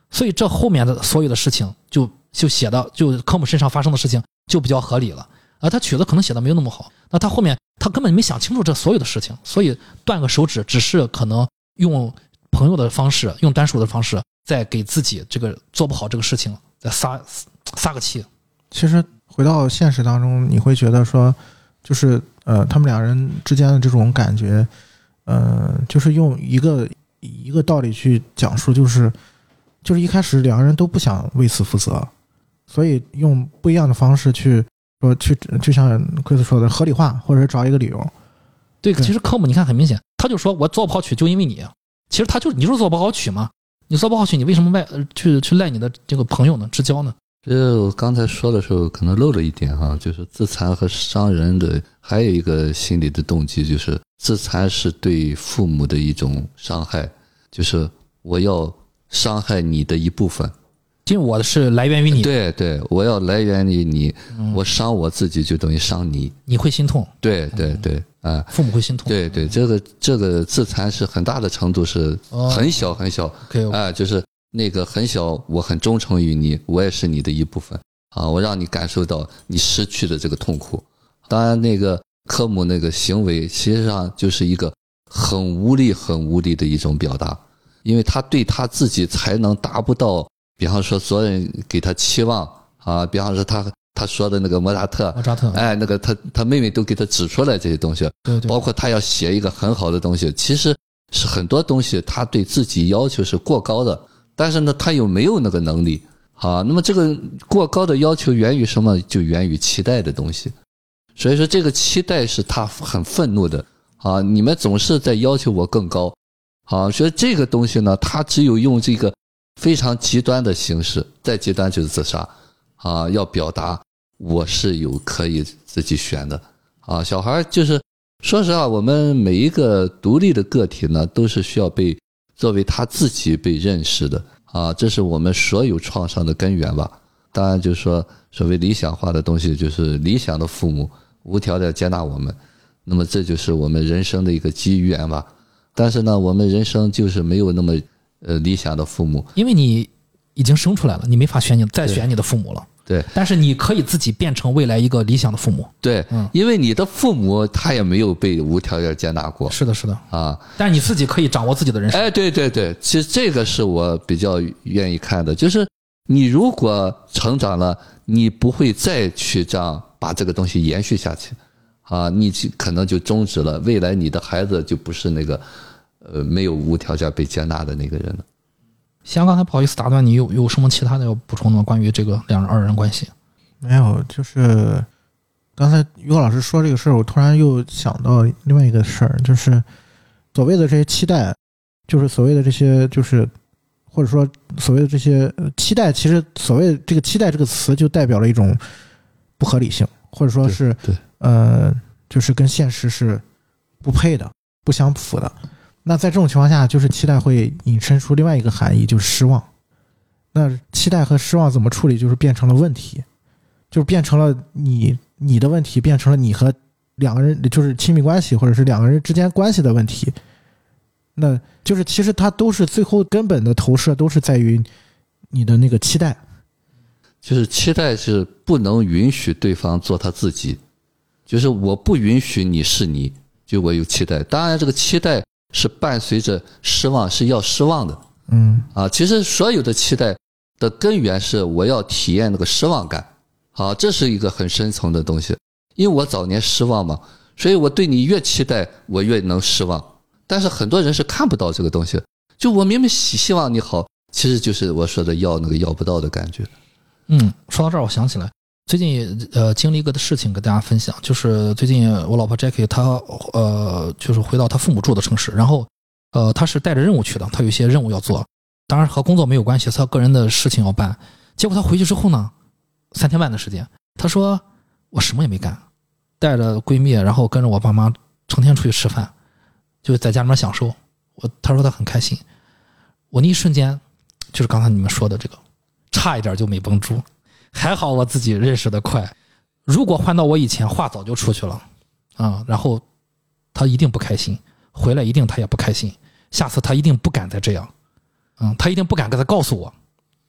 所以这后面的所有的事情就写的就科姆身上发生的事情就比较合理了。他曲子可能写的没有那么好，那他后面他根本没想清楚这所有的事情，所以断个手指只是可能用朋友的方式，用单数的方式，再给自己这个做不好这个事情再撒个气。 其实回到现实当中，你会觉得说，就是他们两人之间的这种感觉，就是用一个道理去讲述，就是一开始两个人都不想为此负责，所以用不一样的方式去说就像奎斯说的合理化，或者是找一个理由。 对，其实科姆你看很明显，他就说我做不好曲就因为你，其实你就是做不好曲嘛，你做不好曲你为什么去赖你的这个朋友呢，至交呢？ 我刚才说的时候可能漏了一点哈，就是自残和伤人的还有一个心理的动机，就是自残是对父母的一种伤害，就是我要伤害你的一部分， 因为我的是来源于你， 对，我要来源于你，我伤我自己就等于伤你， 你会心痛， 对父母会心痛， 对，这个自残是很大的程度是很小很小，就是那个很小，我很忠诚于你，我也是你的一部分啊，我让你感受到你失去的这个痛苦。当然，那个科姆那个行为，实际上就是一个很无力的一种表达，因为他对他自己才能达不到，比方说所有人给他期望啊，比方说他说的那个莫扎特，那个他妹妹都给他指出来这些东西， 对， 包括他要写一个很好的东西，其实是很多东西他对自己要求是过高的。但是呢，他又没有那个能力啊。那么这个过高的要求源于什么？就源于期待的东西。所以说，这个期待是他很愤怒的啊！你们总是在要求我更高啊！所以这个东西呢，他只有用这个非常极端的形式，再极端就是自杀啊，要表达我是有可以自己选的啊。小孩就是说实话，我们每一个独立的个体呢，都是需要被作为他自己被认识的啊，这是我们所有创伤的根源吧。当然就是说所谓理想化的东西，就是理想的父母无条件接纳我们，那么这就是我们人生的一个机缘吧。但是呢，我们人生就是没有那么理想的父母， 因为你已经生出来了，你没法再选你的父母了。 对， 但是你可以自己变成未来一个理想的父母。 对，因为你的父母他也没有被无条件接纳过。 是的啊， 但是你自己可以掌握自己的人生。 对，其实这个是我比较愿意看的，就是你如果成长了，你不会再去这样把这个东西延续下去啊，你可能就终止了，未来你的孩子就不是那个没有无条件被接纳的那个人了。 像刚才不好意思打断你，有什么其他的要补充的吗？关于这个二人关系？ 没有，就是刚才于老师说这个事儿，我突然又想到另外一个事儿，就是所谓的这些期待，就是所谓的这些，就是或者说所谓的这些期待，其实所谓这个期待这个词就代表了一种不合理性，或者说是对就是跟现实是不配的、不相符的。那在这种情况下，就是期待会引申出另外一个含义，就是失望。那期待和失望怎么处理，就是变成了问题，就变成了你的问题，变成了你和两个人就是亲密关系或者是两个人之间关系的问题。那就是其实它都是最后根本的投射都是在于你的那个期待， 就是期待是不能允许对方做他自己，就是我不允许你是你，就我有期待。当然这个期待是伴随着失望，是要失望的。其实所有的期待的根源是我要体验那个失望感。这是一个很深层的东西。因为我早年失望嘛，所以我对你越期待，我越能失望。但是很多人是看不到这个东西，就我明明希望你好，其实就是我说的要那个要不到的感觉。 说到这儿，我想起来最近经历一个的事情跟大家分享，就是最近我老婆 Jackie 她就是回到她父母住的城市，然后她是带着任务去的，她有一些任务要做，当然和工作没有关系，她个人的事情要办。结果她回去之后呢，3天半的时间，她说我什么也没干，带着闺蜜，然后跟着我爸妈成天出去吃饭，就在家里面享受。她说她很开心。我那一瞬间就是刚才你们说的这个，差一点就没绷住。还好我自己认识的快，如果换到我以前，话早就出去了然后他一定不开心，回来一定他也不开心，下次他一定不敢再这样他一定不敢跟他告诉我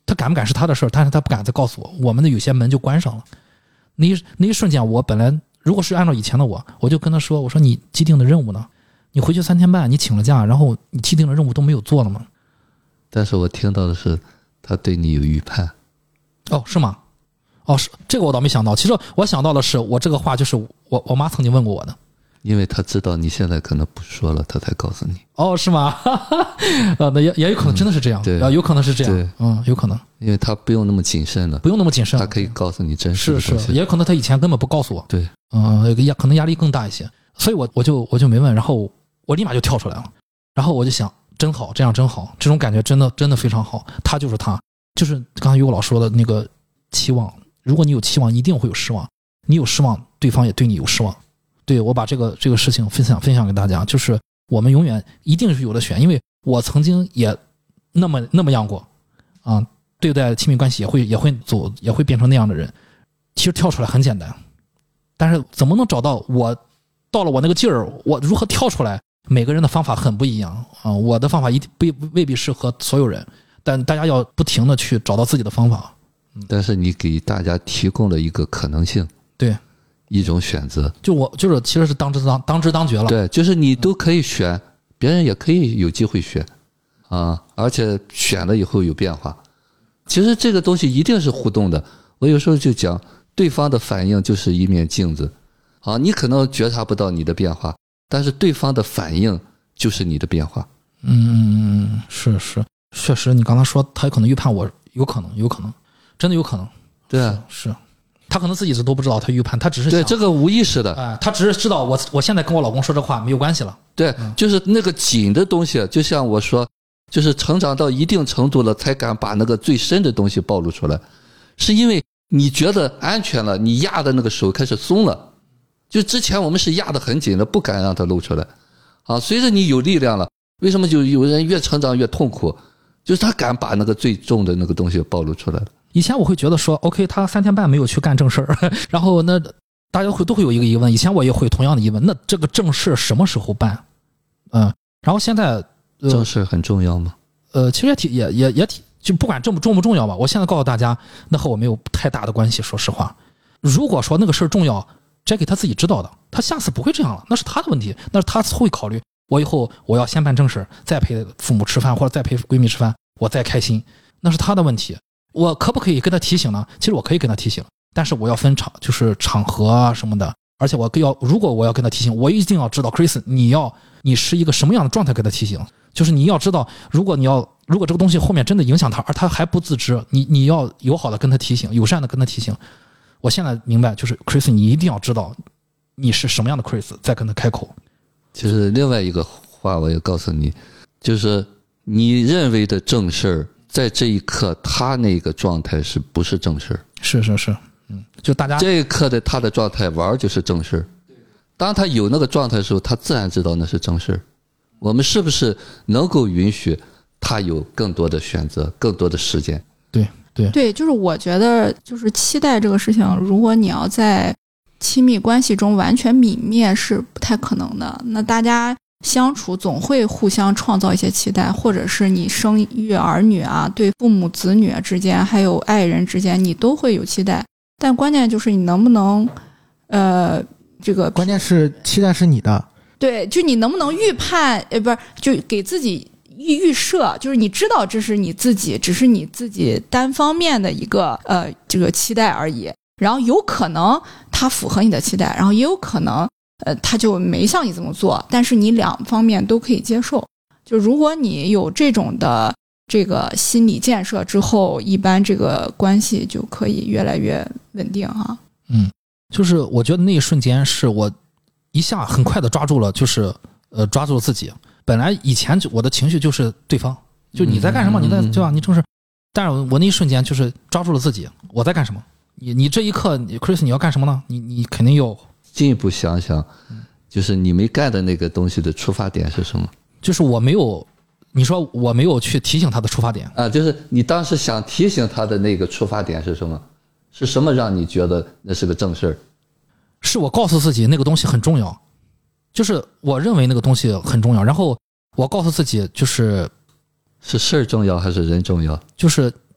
他敢不敢是他的事儿，但是他不敢再告诉我，我们的有些门就关上了。那一瞬间，我本来如果是按照以前的我就跟他说，我说你既定的任务呢？你回去3天半，你请了假，然后你既定的任务都没有做了吗？ 但是我听到的是他对你有预判。 哦，是吗？哦，是这个我倒没想到。其实我想到的是，我这个话就是我妈曾经问过我的。 因为他知道你现在可能不说了，他才告诉你。 哦，是吗？那也有可能真的是这样， 对， 有可能是这样，有可能， 因为他不用那么谨慎了， 不用那么谨慎， 他可以告诉你真实的东西。 是，也有可能他以前根本不告诉我， 对， 可能压力更大一些，所以我就没问，然后我立马就跳出来了，然后我就想，真好，这样真好，这种感觉真的非常好，他就是他，就是刚才于果老说的那个期望，如果你有期望，一定会有失望，你有失望，对方也对你有失望。对，我把这个事情分享给大家，就是我们永远一定是有的选，因为我曾经也那么样过啊，对待亲密关系也会变成那样的人。其实跳出来很简单，但是怎么能找到我到了我那个劲儿，我如何跳出来？每个人的方法很不一样啊，我的方法未必适合所有人，但大家要不停的去找到自己的方法。 但是你给大家提供了一个可能性。 对。 一种选择， 就是其实是当知当觉了。 对，就是你都可以选，别人也可以有机会选啊，而且选了以后有变化。其实这个东西一定是互动的。我有时候就讲，对方的反应就是一面镜子啊，你可能觉察不到你的变化，但是对方的反应就是你的变化。 是，确实，你刚才说他可能预判我，有可能，真的有可能。 对啊， 是。他可能自己都不知道他预判，他只是对这个无意识的， 他只是知道我现在跟我老公说这话没有关系了。 对，就是那个紧的东西，就像我说，就是成长到一定程度了，才敢把那个最深的东西暴露出来，是因为你觉得安全了，你压的那个手开始松了，就之前我们是压得很紧的，不敢让它露出来啊。随着你有力量了，为什么就有人越成长越痛苦？就是他敢把那个最重的那个东西暴露出来了。 以前我会觉得说 OK 他3天半没有去干正事儿，然后那大家都会有一个疑问，以前我也会同样的疑问，那这个正事什么时候办？然后现在正事很重要吗？ 其实也挺，就不管重不重要吧，我现在告诉大家，那和我没有太大的关系。说实话，如果说那个事儿重要，Jackie 他自己知道的，他下次不会这样了，那是他的问题，那是他会考虑，我以后我要先办正事，再陪父母吃饭或者再陪闺蜜吃饭，我再开心，那是他的问题。我可不可以跟他提醒呢？其实我可以跟他提醒，但是我要分场合啊什么的，而且如果我要跟他提醒，我一定要知道 Chris 你是一个什么样的状态跟他提醒，就是你要知道，如果这个东西后面真的影响他，而他还不自知，你要友好的跟他提醒，友善的跟他提醒。我现在明白，就是 Chris 你一定要知道你是什么样的 Chris 再跟他开口。 就是另外一个话我也告诉你，就是你认为的正事儿，在这一刻他那个状态是不是正事儿？ 是，就大家这一刻的他的状态玩就是正事儿。当他有那个状态的时候，他自然知道那是正事儿。我们是不是能够允许他有更多的选择，更多的时间？ 对，就是我觉得就是期待这个事情，如果你要在亲密关系中完全泯灭是不太可能的。那大家相处总会互相创造一些期待，或者是你生育儿女啊，对父母子女之间还有爱人之间你都会有期待，但关键就是你能不能这个关键是期待是你的， 对，就你能不能预判不是就给自己预设，就是你知道这是你自己，只是你自己单方面的一个这个期待而已，然后有可能它符合你的期待，然后也有可能他就没像你这么做，但是你两方面都可以接受。就如果你有这种的这个心理建设之后，一般这个关系就可以越来越稳定哈。 就是我觉得那一瞬间是我一下很快的抓住了，就是抓住了自己。本来以前我的情绪就是对方，就你在干什么，你在对吧？你正是，但是我那一瞬间就是抓住了自己，我在干什么？你这一刻，Chris 你要干什么呢？你肯定要进一步想想，就是你没干的那个东西的出发点是什么？ 就是我没有，你说我没有去提醒他的出发点啊，就是你当时想提醒他的那个出发点是什么？是什么让你觉得那是个正事儿？ 是我告诉自己那个东西很重要，就是我认为那个东西很重要，然后我告诉自己就是事儿重要还是人重要？ 就是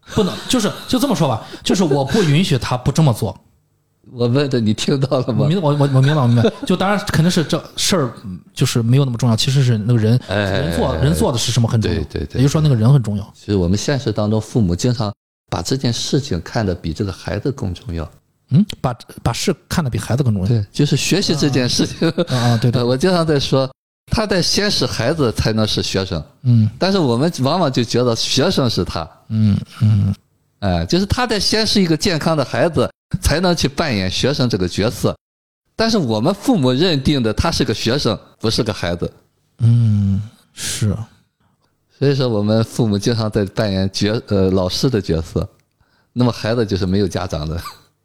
不能，就这么说吧，就是我不允许他不这么做。 我问的你听到了吗？ 我明白。就当然肯定是这事儿就是没有那么重要，其实是那个人人做的是什么很重要。 对， 也就是说那个人很重要。 其实我们现实当中，父母经常把这件事情看得比这个孩子更重要。 把事看得比孩子更重要。 对，就是学习这件事情对，我经常在说，他得先是孩子才能是学生。但是我们往往就觉得学生是他。就是他得先是一个健康的孩子，才能去扮演学生这个角色。但是我们父母认定的他是个学生，不是个孩子。 是。 所以说我们父母经常在扮演老师的角色，那么孩子就是没有家长的。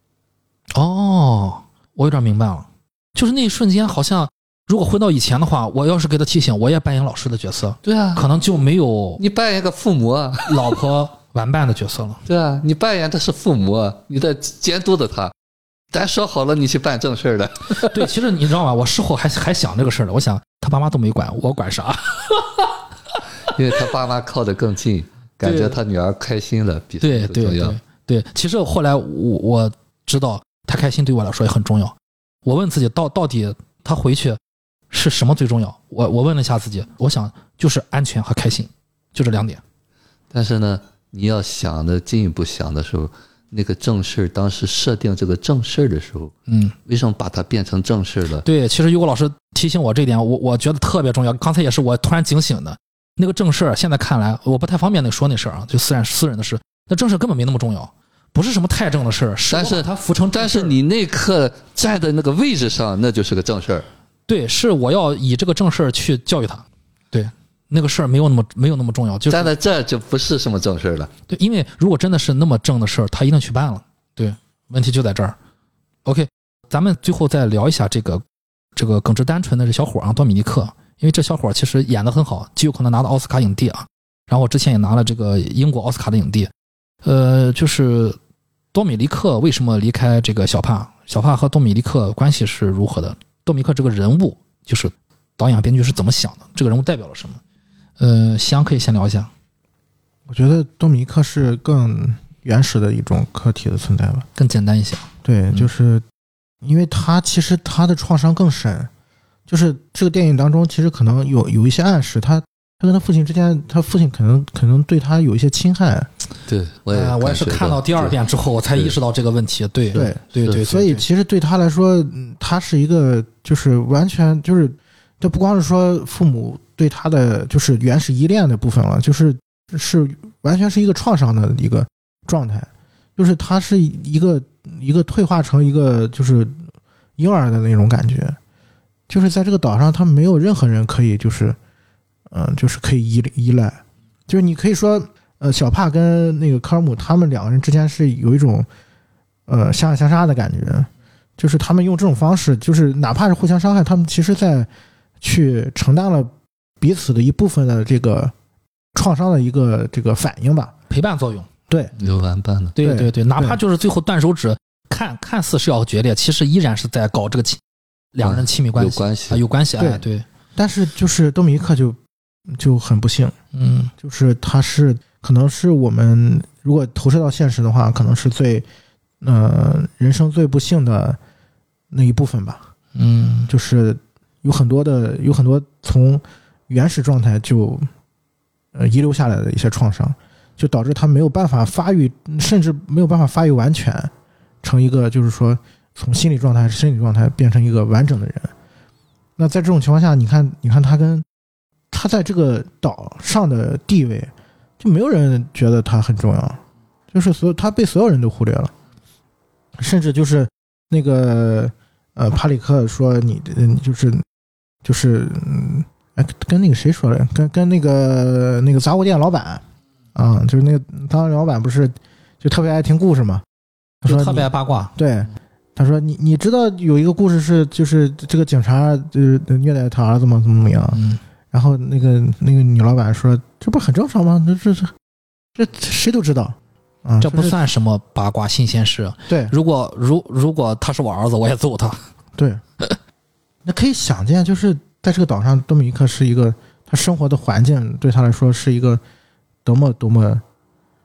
我有点明白了，就是那一瞬间好像如果回到以前的话，我要是给他提醒，我也扮演老师的角色。 对啊， 可能就没有你扮演个父母啊， 老婆玩伴的角色了。 对啊，你扮演的是父母啊，你在监督着他。咱说好了，你去办正事的。 对，其实你知道吗？我事后还想这个事儿了。我想他爸妈都没管，我管啥？ 因为他爸妈靠得更近，感觉他女儿开心了，比什么都重要。 对，其实后来我知道他开心对我来说也很重要。我问自己到底他回去是什么最重要？我问了一下自己，我想就是安全和开心，就这2点。但是呢，你要想的进一步想的时候，那个正事当时设定这个正事的时候，为什么把它变成正事了？ 对，其实于果老师提醒我这一点，我觉得特别重要。刚才也是我突然警醒的。那个正事现在看来我不太方便说那事儿啊，就私人的事。那正事根本没那么重要，不是什么太正的事儿。 但是它浮成，但是你那刻站在那个位置上，那就是个正事儿。 对，是我要以这个正事儿去教育他。对，那个事儿没有那么重要，就站在这就不是什么正事儿了。 对，因为如果真的是那么正的事儿，他一定去办了。对，问题就在这儿。OK， 咱们最后再聊一下这个耿直单纯的这小伙啊，多米尼克。因为这小伙其实演得很好，极有可能拿到奥斯卡影帝啊。然后我之前也拿了这个英国奥斯卡的影帝。就是多米尼克为什么离开这个小帕？小帕和多米尼克关系是如何的？多米尼克这个人物，就是导演编剧是怎么想的？这个人物代表了什么？夕阳可以先聊一下。 我觉得多米尼克是更原始的一种客体的存在吧， 更简单一些。对， 就是因为其实他的创伤更深。就是这个电影当中，其实可能有一些暗示，他跟他父亲之间，他父亲可能对他有一些侵害。 对，我也是看到第2遍之后，我才意识到这个问题。对， 所以其实对他来说，他是一个就是完全就是，这不光是说父母对他的就是原始依恋的部分了，是完全是一个创伤的一个状态，就是他是一个退化成一个就是婴儿的那种感觉。就是在这个岛上，他没有任何人可以就是可以依赖。就是你可以说，小帕跟那个科尔姆他们2个人之间是有一种相爱相杀的感觉。就是他们用这种方式，就是哪怕是互相伤害，他们其实在去承担了彼此的一部分的这个创伤的一个这个反应吧， 陪伴作用。对， 有玩伴的。 对，哪怕就是最后断手指，看似是要决裂，其实依然是在搞这个2人亲密关系，有关系。对。 但是就是多米尼克就很不幸，就是他是可能是我们如果投射到现实的话，可能是最人生最不幸的那一部分吧。就是有很多从原始状态就遗留下来的一些创伤，就导致他没有办法发育，甚至没有办法发育完全成一个就是说从心理状态生理状态变成一个完整的人。那在这种情况下，你看他在这个岛上的地位，就没有人觉得他很重要，就是他被所有人都忽略了，甚至就是那个帕里克说你就是跟那个谁说的，跟那个杂货店老板啊，就是那个当老板不是就特别爱听故事嘛，他说特别爱八卦。 对，他说你知道有一个故事是就是这个警察就是虐待他儿子吗？怎么样？然后那个女老板说这不很正常吗？这谁都知道啊， 这不算什么八卦新鲜事。 对， 如果他是我儿子，我也揍他。 对，那可以想见，就是在这个岛上，多米尼克是一个他生活的环境对他来说是一个多么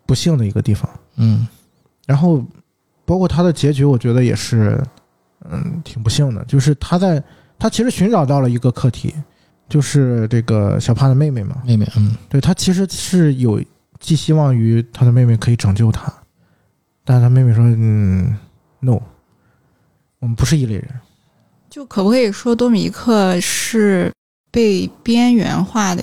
不幸的一个地方。 然后包括他的结局，我觉得也是挺不幸的，就是他其实寻找到了一个课题，就是这个小帕的妹妹嘛，对，他其实是有寄希望于他的妹妹可以拯救他，但是他妹妹说no， 我们不是一类人。 就可不可以说多米尼克是被边缘化的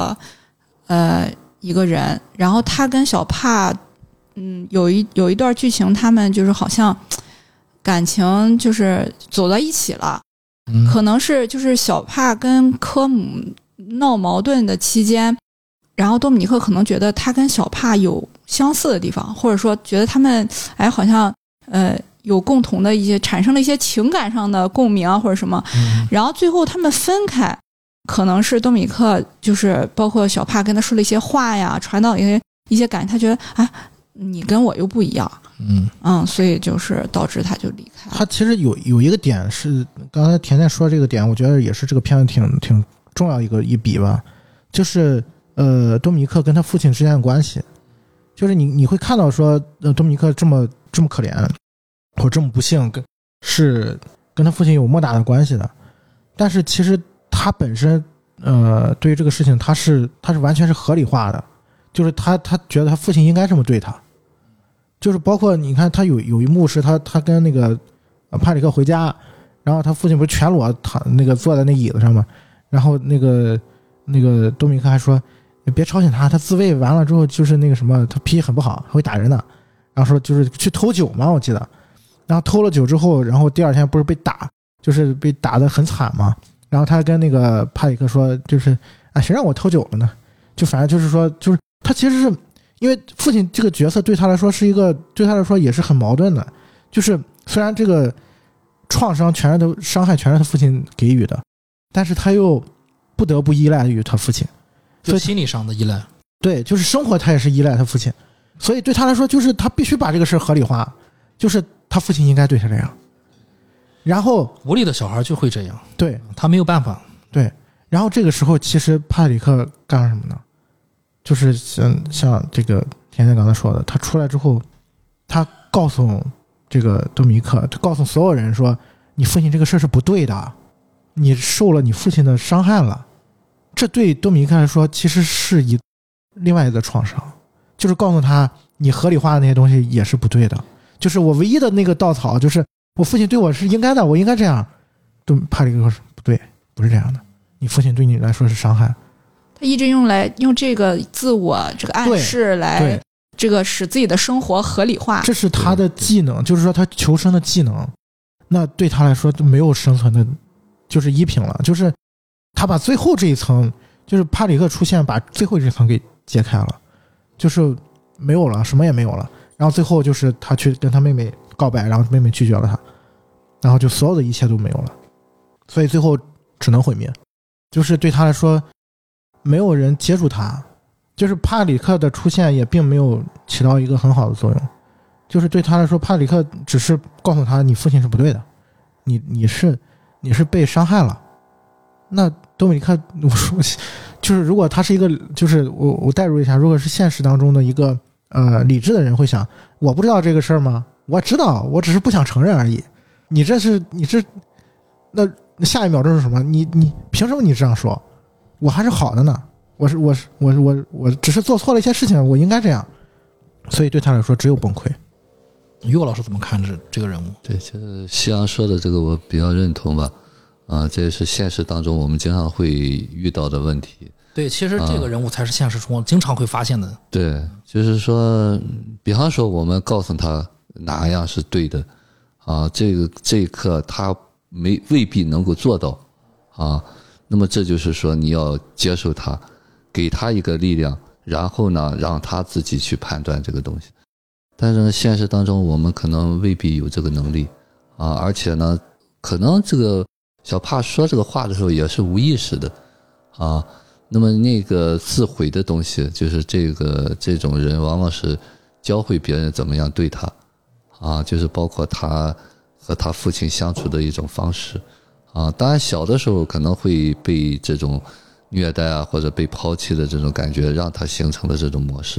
一个人，然后他跟小帕有一段剧情，他们就是好像感情就是走到一起了，可能是就是小帕跟科姆闹矛盾的期间，然后多米尼克可能觉得他跟小帕有相似的地方，或者说觉得他们好像有共同的一些产生了一些情感上的共鸣啊或者什么，然后最后他们分开，可能是多米尼克就是包括小帕跟他说了一些话呀，传导一些感觉，他觉得你跟我又不一样，所以就是导致他就离开了。 他其实有一个点是刚才甜甜说这个点，我觉得也是这个片子挺重要一笔吧，就是多米尼克跟他父亲之间的关系，就是你会看到说多米尼克这么可怜或者这么不幸，是跟他父亲有莫大的关系的，但是其实他本身对于这个事情他是完全是合理化的，就是他觉得他父亲应该这么对他，就是包括你看他有一幕是他跟那个帕里克回家，然后他父亲不是全裸坐在那椅子上吗？然后那个多米尼克还说你别吵醒他自慰完了之后就是那个什么，他脾气很不好，会打人的，然后说就是去偷酒嘛，我记得，然后偷了酒之后，然后第二天不是被打，就是被打得很惨嘛，然后他跟那个帕里克说就是谁让我偷酒了呢，就反正就是说就是他其实是因为父亲这个角色对他来说也是很矛盾的，就是虽然这个创伤伤害全是他父亲给予的，但是他又不得不依赖于他父亲， 就心理上的依赖。 对，就是生活他也是依赖他父亲，所以对他来说就是他必须把这个事合理化，就是他父亲应该对他这样，然后无力的小孩就会这样， 对， 他没有办法。 对，然后这个时候其实帕里克干了什么呢？就是像这个甜甜刚才说的，他出来之后，他告诉这个多米尼克，他告诉所有人说，你父亲这个事是不对的，你受了你父亲的伤害了。这对多米尼克来说其实是另外一个创伤，就是告诉他你合理化的那些东西也是不对的，就是我唯一的那个稻草就是我父亲对我是应该的，我应该这样。帕里克说不对，不是这样的，你父亲对你来说是伤害。 他一直用这个自我这个暗示来这个使自己的生活合理化， 这是他的技能，就是说他求生的技能，那对他来说就没有生存的就是依凭了，就是他把最后这一层，就是帕里克出现把最后这一层给揭开了，就是没有了，什么也没有了，然后最后就是他去跟他妹妹告白，然后妹妹拒绝了他，然后就所有的一切都没有了，所以最后只能毁灭，就是对他来说没有人接住他，就是帕里克的出现也并没有起到一个很好的作用，就是对他来说帕里克只是告诉他你父亲是不对的，你是被伤害了。那多米尼克我说就是如果他是一个就是我代入一下，如果是现实当中的一个理智的人会想，我不知道这个事儿吗？我知道，我只是不想承认而已。你这那下一秒钟是什么？你凭什么你这样说？我还是好的呢，我只是做错了一些事情，我应该这样，所以对他来说只有崩溃。 于果老师怎么看这个人物？ 对，就是西洋说的这个我比较认同吧，这也是现实当中我们经常会遇到的问题。 对，其实这个人物才是现实中经常会发现的。 对，就是说，比方说我们告诉他哪样是对的，这一刻他未必能够做到，那么这就是说你要接受他，给他一个力量，然后呢让他自己去判断这个东西。但是现实当中我们可能未必有这个能力而且呢可能这个小帕说这个话的时候也是无意识的那么那个自毁的东西，就是这种人往往是教会别人怎么样对他就是包括他和他父亲相处的一种方式当然小的时候可能会被这种虐待或者被抛弃的这种感觉让他形成了这种模式，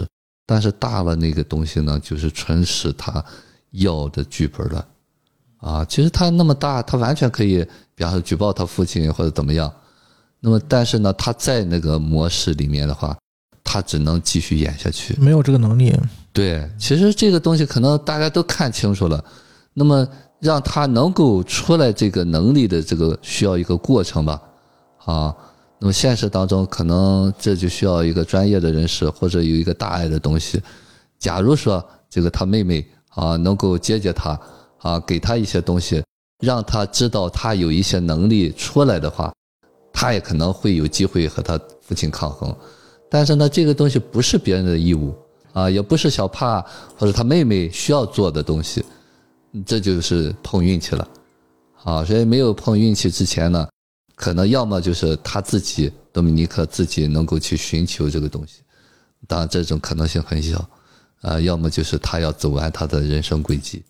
但是大了那个东西呢，就是纯是他要的剧本了啊。其实他那么大，他完全可以，比方说举报他父亲或者怎么样。那么但是呢，他在那个模式里面的话，他只能继续演下去， 没有这个能力。 对，其实这个东西可能大家都看清楚了，那么让他能够出来这个能力的这个需要一个过程吧，啊，那么现实当中可能这就需要一个专业的人士或者有一个大爱的东西。假如说这个他妹妹啊能够接他啊，给他一些东西，让他知道他有一些能力出来的话，他也可能会有机会和他父亲抗衡。但是呢，这个东西不是别人的义务啊，也不是小帕或者他妹妹需要做的东西，这就是碰运气了啊。所以没有碰运气之前呢，可能要么就是他自己多米尼克自己能够去寻求这个东西，当然这种可能性很小啊，要么就是他要走完他的人生轨迹。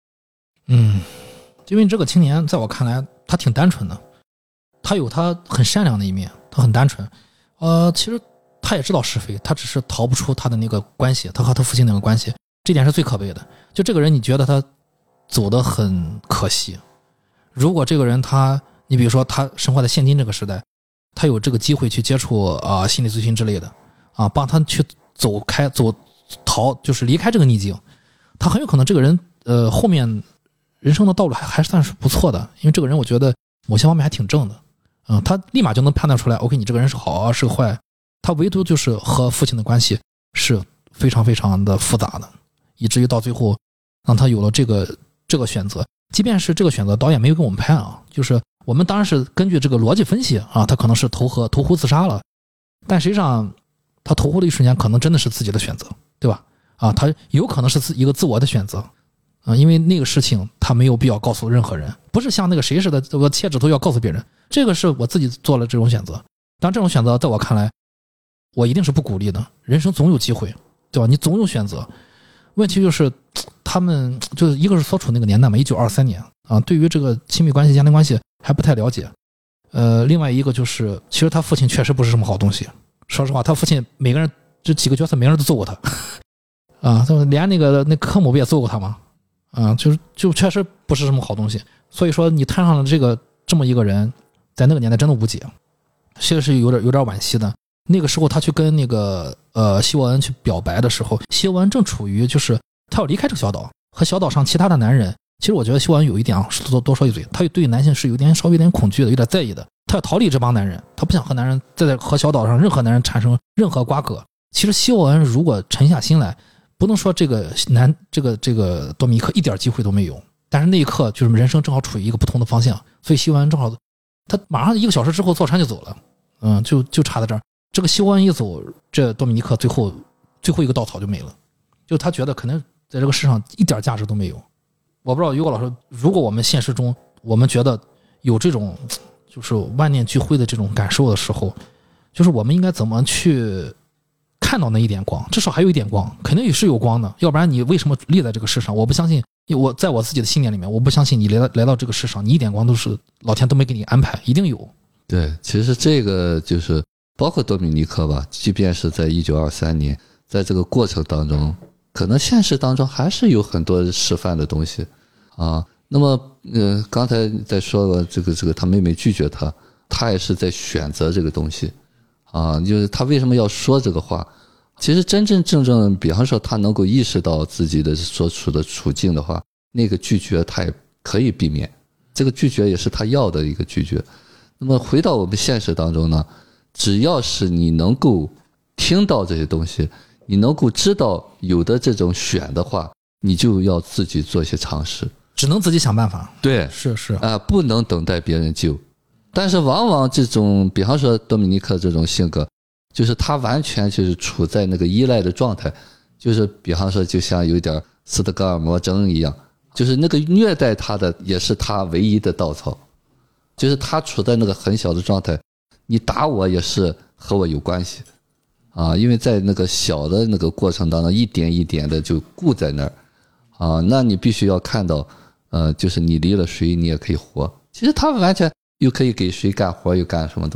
因为这个青年在我看来他挺单纯的，他有他很善良的一面，他很单纯。其实他也知道是非，他只是逃不出他的那个关系，他和他父亲那个关系，这点是最可悲的。就这个人，你觉得他走得很可惜。如果这个人你比如说他生活在现今这个时代，他有这个机会去接触心理咨询之类的啊，帮他去逃，就是离开这个逆境，他很有可能这个人后面人生的道路还算是不错的。因为这个人我觉得某些方面还挺正的，他立马就能判断出来 OK 你这个人是好是个坏，他唯独就是和父亲的关系是非常非常的复杂的，以至于到最后让他有了这个选择。即便是这个选择导演没有给我们拍啊，就是我们当然是根据这个逻辑分析啊，他可能是投湖自杀了，但实际上他投湖的一瞬间可能真的是自己的选择，对吧？啊，他有可能是一个自我的选择啊，因为那个事情他没有必要告诉任何人，不是像那个谁似的，我切指头要告诉别人，这个是我自己做了这种选择。但这种选择在我看来，我一定是不鼓励的。人生总有机会，对吧？你总有选择。问题就是他们就是一个是所处那个年代嘛，1923年啊，对于这个亲密关系、家庭关系还不太了解。另外一个就是其实他父亲确实不是什么好东西。说实话，他父亲每个人这几个角色每个人都揍过他啊，连那科姆不也揍过他吗？啊，就确实不是什么好东西。所以说你摊上了这么一个人，在那个年代真的无解，其实是有点惋惜的。那个时候他去跟那个希沃恩去表白的时候，希沃恩正处于就是他要离开这个小岛，和小岛上其他的男人，其实我觉得希沃恩有一点啊，多说一嘴，他对男性是稍微有点恐惧的，有点在意的，他要逃离这帮男人，他不想和小岛上任何男人产生任何瓜葛。其实希沃恩如果沉下心来，不能说这个多米尼克一点机会都没有，但是那一刻就是人生正好处于一个不同的方向，所以希沃恩正好他马上1个小时之后坐船就走了，就差在这儿。这个希沃恩一走，这多米尼克最后一个稻草就没了，就他觉得可能在这个世上一点价值都没有。我不知道于果老师，如果我们现实中我们觉得有这种就是万念俱灰的这种感受的时候，就是我们应该怎么去看到那一点光？至少还有一点光，肯定也是有光的，要不然你为什么立在这个世上？我不相信，在我自己的信念里面，我不相信你来到这个世上，你一点光都是老天都没给你安排，一定有。 对，其实这个就是包括多米尼克吧，即便是在1923年，在这个过程当中，可能现实当中还是有很多示范的东西啊。那么刚才在说了这个他妹妹拒绝他也是在选择这个东西啊，就是他为什么要说这个话？其实真正比方说他能够意识到自己的所处的处境的话，那个拒绝他也可以避免，这个拒绝也是他要的一个拒绝。那么回到我们现实当中呢，只要是你能够听到这些东西，你能够知道有的这种选的话，你就要自己做一些尝试， 只能自己想办法。 对， 是不能等待别人救。但是往往这种比方说多米尼克这种性格，就是他完全就是处在那个依赖的状态，就是比方说就像有点斯德哥尔摩症一样，就是那个虐待他的也是他唯一的稻草，就是他处在那个很小的状态，你打我也是和我有关系啊，因为在那个小的那个过程当中，一点一点的就固在那儿啊，那你必须要看到，就是你离了谁你也可以活。其实他完全又可以给谁干活又干什么东西。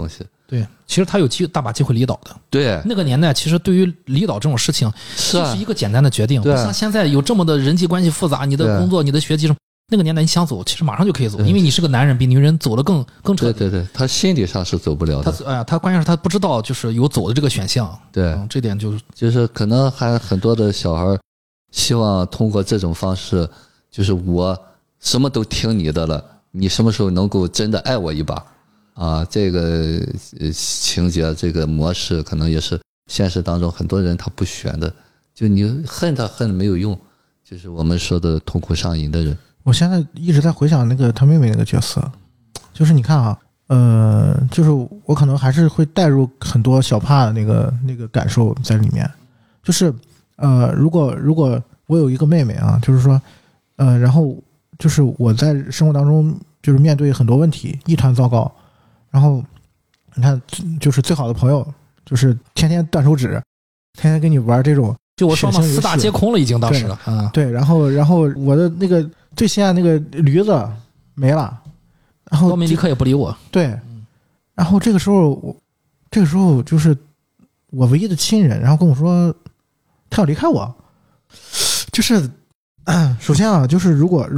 对，其实他有大把机会离岛的。 对， 那个年代其实对于离岛这种事情，就是一个简单的决定，不像现在有这么的人际关系复杂，你的工作、你的学习什么。那个年代你想走，其实马上就可以走，因为你是个男人，比女人走得更彻底。 对对对，他心理上是走不了的。 他关键是他不知道就是有走的这个选项。 对， 这点就是可能还很多的小孩希望通过这种方式，就是我什么都听你的了，你什么时候能够真的爱我一把啊？这个情节这个模式可能也是现实当中很多人他不选的，就你恨他恨没有用，就是我们说的痛苦上瘾的人。 我现在一直在回想那个他妹妹那个角色，就是你看啊，就是我可能还是会带入很多小帕的那个感受在里面，就是如果我有一个妹妹啊，就是说然后就是我在生活当中就是面对很多问题一团糟糕，然后你看就是最好的朋友就是天天断手指，天天跟你玩这种， 就我说嘛，4大皆空了已经当时了啊。 对，然后我的那个最心爱那个驴子没了，然后高明尼克也不理我。 对，然后这个时候就是我唯一的亲人，然后跟我说他要离开我，就是首先啊，就是如果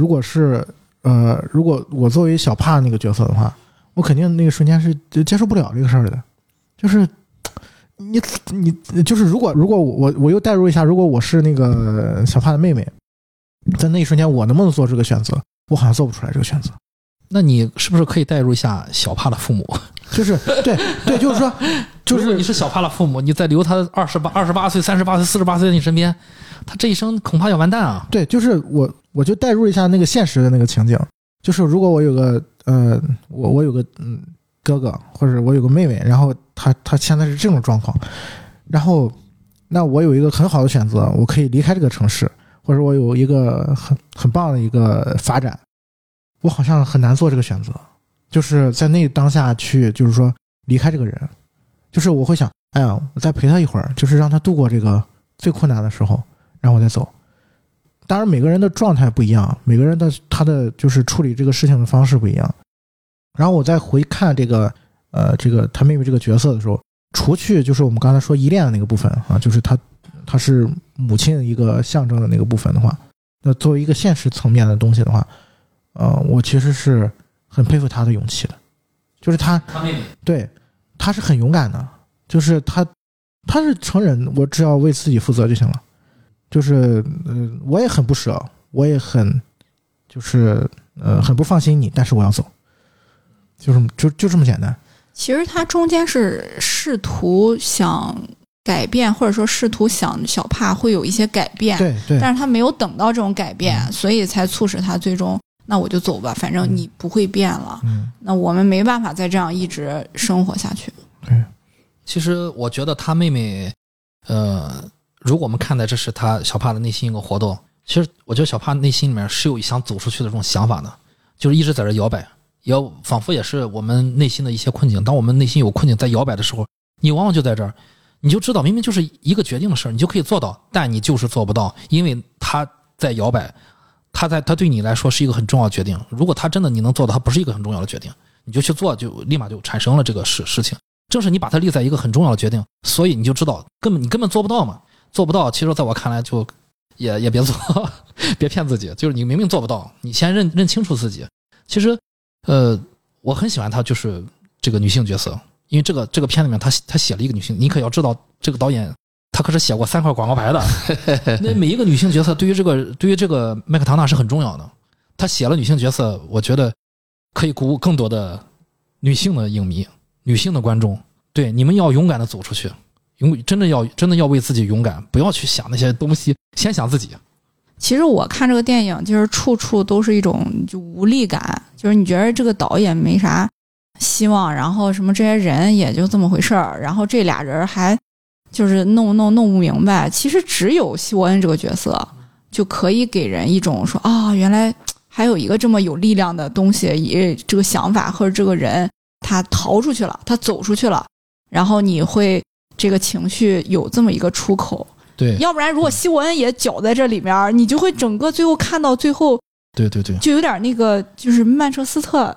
我作为小帕那个角色的话，我肯定那个瞬间是接受不了这个事儿的，就是你就是如果我又代入一下，如果我是那个小帕的妹妹，在那一瞬间我能不能做这个选择？我好像做不出来这个选择。 那你是不是可以代入一下小帕的父母？ 就是对，就是说，就是你是小帕的父母，你再留他28岁、38岁、48岁在你身边，他这一生恐怕要完蛋啊！ 对，就是我就代入一下那个现实的那个情景，就是如果我有个我有个哥哥，或者我有个妹妹，然后他现在是这种状况，然后那我有一个很好的选择，我可以离开这个城市，或者我有一个很棒的一个发展，我好像很难做这个选择，就是在那当下去，就是说离开这个人，就是我会想，哎呀，我再陪他一会儿，就是让他度过这个最困难的时候，然后我再走。当然每个人的状态不一样，每个人的他的就是处理这个事情的方式不一样。然后我再回看这个他妹妹这个角色的时候，除去就是我们刚才说依恋的那个部分啊，就是他是母亲一个象征的那个部分的话，那作为一个现实层面的东西的话，我其实是很佩服他的勇气的，就是他妹妹， 对，他是很勇敢的，就是他是成人，我只要为自己负责就行了，就是我也很不舍，我也很就是很不放心你，但是我要走，就这么简单。 其实他中间是试图想改变，或者说试图想小帕会有一些改变， 对， 但是他没有等到这种改变，所以才促使他最终那我就走吧，反正你不会变了，那我们没办法再这样一直生活下去。 对， 其实我觉得他妹妹如果我们看待这是他小帕的内心一个活动，其实我觉得小帕内心里面是有想走出去的这种想法的，就是一直在这摇摆，仿佛也是我们内心的一些困境。当我们内心有困境在摇摆的时候，你往往就在这儿，你就知道明明就是一个决定的事儿，你就可以做到，但你就是做不到，因为他在摇摆，他对你来说是一个很重要的决定。如果他真的你能做到，他不是一个很重要的决定，你就去做，就立马就产生了这个事情。正是你把它立在一个很重要的决定，所以你就知道你根本做不到嘛，做不到。其实在我看来就也别做，别骗自己，就是你明明做不到，你先认清楚自己。其实我很喜欢他就是这个女性角色，因为这个片里面他写了一个女性，你可要知道这个导演他可是写过3块广告牌的。那每一个女性角色对于这个麦克唐纳是很重要的，他写了女性角色，我觉得可以鼓舞更多的女性的影迷、女性的观众。对，你们要勇敢的走出去，真的要为自己勇敢，不要去想那些东西，先想自己。 其实我看这个电影就是处处都是一种就无力感，就是你觉得这个导演没啥希望，然后什么这些人也就这么回事儿，然后这俩人还就是弄不明白。其实只有希沃恩这个角色就可以给人一种说原来还有一个这么有力量的东西，这个想法或者这个人他逃出去了，他走出去了，然后你会这个情绪有这么一个出口。 对， 要不然如果希沃恩也搅在这里面，你就会整个最后看到最后， 对， 就有点那个就是曼彻斯特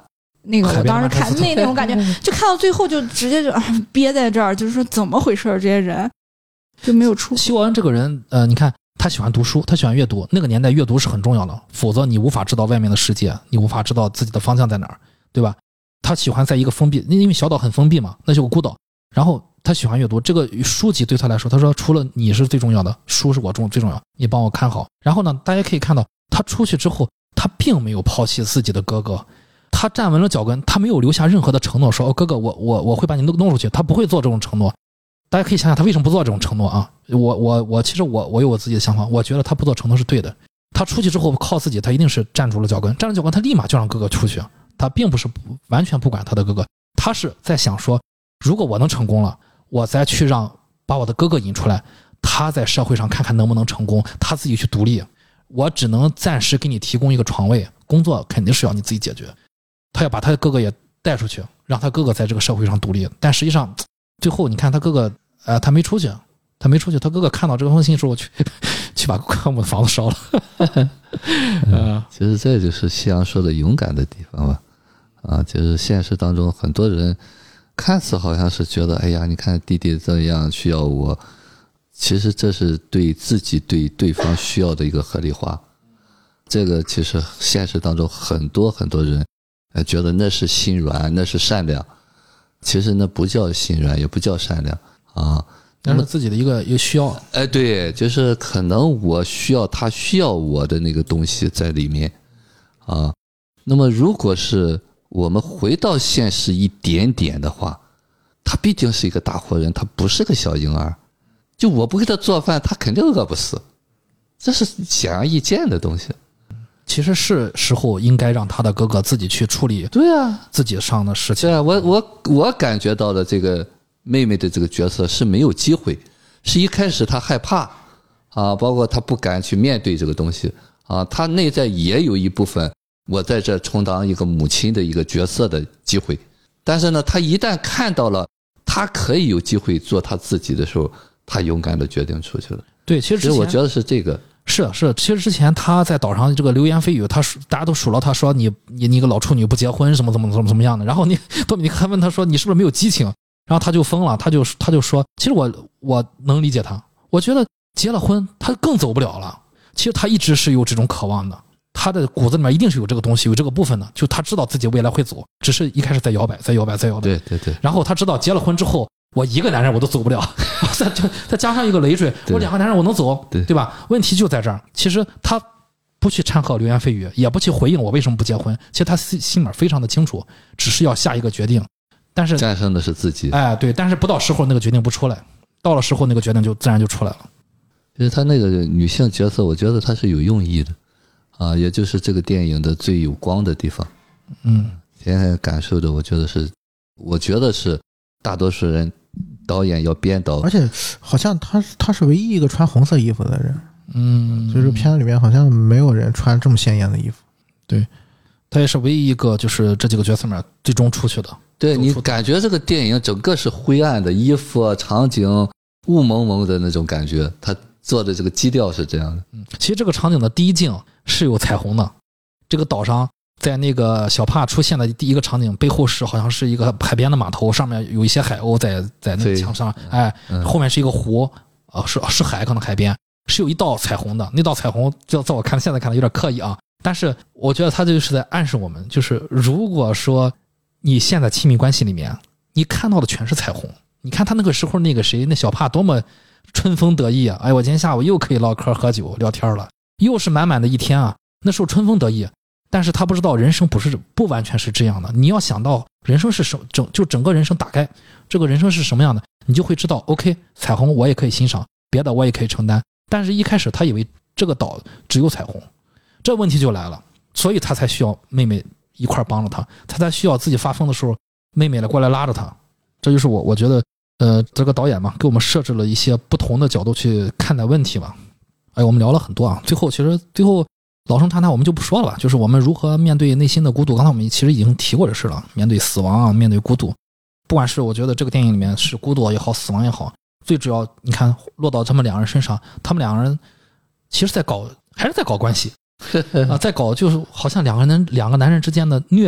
那个我当时看那种感觉，就看到最后就直接就憋在这儿，就是说怎么回事这些人就没有出。 希沃恩这个人，你看他喜欢读书，他喜欢阅读，那个年代阅读是很重要的，否则你无法知道外面的世界，你无法知道自己的方向在哪儿，对吧？他喜欢在一个封闭，因为小岛很封闭嘛，那是个孤岛，然后他喜欢阅读，这个书籍对他来说，他说除了你是最重要的，书是我最重要，你帮我看好。然后呢，大家可以看到他出去之后，他并没有抛弃自己的哥哥，他站稳了脚跟，他没有留下任何的承诺说哥哥我会把你弄出去，他不会做这种承诺。大家可以想想他为什么不做这种承诺啊？其实我有我自己的想法，我觉得他不做承诺是对的。他出去之后靠自己，他一定是站住了脚跟，站住脚跟他立马就让哥哥出去，他并不是完全不管他的哥哥，他是在想说，如果我能成功了，我再去把我的哥哥引出来，他在社会上看看能不能成功，他自己去独立，我只能暂时给你提供一个床位，工作肯定是要你自己解决。他要把他的哥哥也带出去，让他哥哥在这个社会上独立。但实际上最后你看他哥哥他没出去，他哥哥看到这个封信之后去把科姆的房子烧了。 其实这就是夕阳说的勇敢的地方吧。就是现实当中很多人看似好像是觉得哎呀你看弟弟这样需要我，其实这是对自己对对方需要的一个合理化。这个其实现实当中很多人觉得那是心软，那是善良，其实那不叫心软，也不叫善良啊， 那是自己的一个需要。 对，就是可能我需要他需要我的那个东西在里面啊。那么如果是我们回到现实一点点的话，他毕竟是一个大活人，他不是个小婴儿，就我不给他做饭，他肯定饿不死，这是显而易见的东西。 其实是时候应该让他的哥哥自己去处理， 对啊， 自己上的事情。 对啊，我感觉到的这个妹妹的这个角色是没有机会，是一开始她害怕啊，包括她不敢去面对这个东西啊，她内在也有一部分我在这充当一个母亲的一个角色的机会，但是呢，她一旦看到了她可以有机会做她自己的时候，她勇敢的决定出去了。 对，其实我觉得是这个。 是，其实之前他在岛上这个流言蜚语，大家都数落他说你个老处女不结婚什么怎么样的，然后多米尼克问他说你是不是没有激情，然后他就疯了，他就说其实我能理解他，我觉得结了婚他更走不了了，其实他一直是有这种渴望的，他的骨子里面一定是有这个东西，有这个部分的，就他知道自己未来会走，只是一开始在摇摆。 对， 然后他知道结了婚之后，我一个男人我都走不了，再加上一个累赘，我两个男人我能走，对吧？问题就在这儿。其实他不去掺和流言蜚语，也不去回应我为什么不结婚，其实他心里面非常的清楚，只是要下一个决定。但是战胜的是自己。 对，但是不到时候那个决定不出来，到了时候那个决定就自然就出来了。 其实他那个女性角色，我觉得他是有用意的啊，也就是这个电影的最有光的地方。现在感受的，我觉得是大多数人导演要编导， 而且好像他是唯一一个穿红色衣服的人。就是片子里面好像没有人穿这么鲜艳的衣服。 对，他也是唯一一个就是这几个角色里面最终出去的。 对，你感觉这个电影整个是灰暗的，衣服啊场景雾蒙蒙的那种感觉，他做的这个基调是这样的。 其实这个场景的第一镜是有彩虹的，这个岛上在那个小帕出现的第一个场景背后是好像是一个海边的码头，上面有一些海鸥在那个墙上，后面是一个湖，是海，可能海边是有一道彩虹的，那道彩虹在我现在看的有点刻意啊，但是我觉得他就是在暗示我们，就是如果说你现在亲密关系里面你看到的全是彩虹，你看他那个时候那个谁那小帕多么春风得意啊，我今天下午又可以唠嗑喝酒聊天了，又是满满的一天啊，那时候春风得意。但是他不知道人生不完全是这样的，你要想到人生是什么，整个人生打开这个人生是什么样的，你就会知道 OK 彩虹我也可以欣赏，别的我也可以承担。但是一开始他以为这个岛只有彩虹，这问题就来了，所以他才需要妹妹一块帮着他，他才需要自己发疯的时候妹妹过来拉着他。这就是我觉得这个导演嘛给我们设置了一些不同的角度去看待问题嘛。我们聊了很多啊，最后老生常谈我们就不说了吧，就是我们如何面对内心的孤独。刚才我们其实已经提过这事了，面对死亡啊，面对孤独，不管是我觉得这个电影里面是孤独也好，死亡也好，最主要你看落到他们两人身上，他们两个人其实还是在搞关系在搞就是好像两个男人之间的虐恋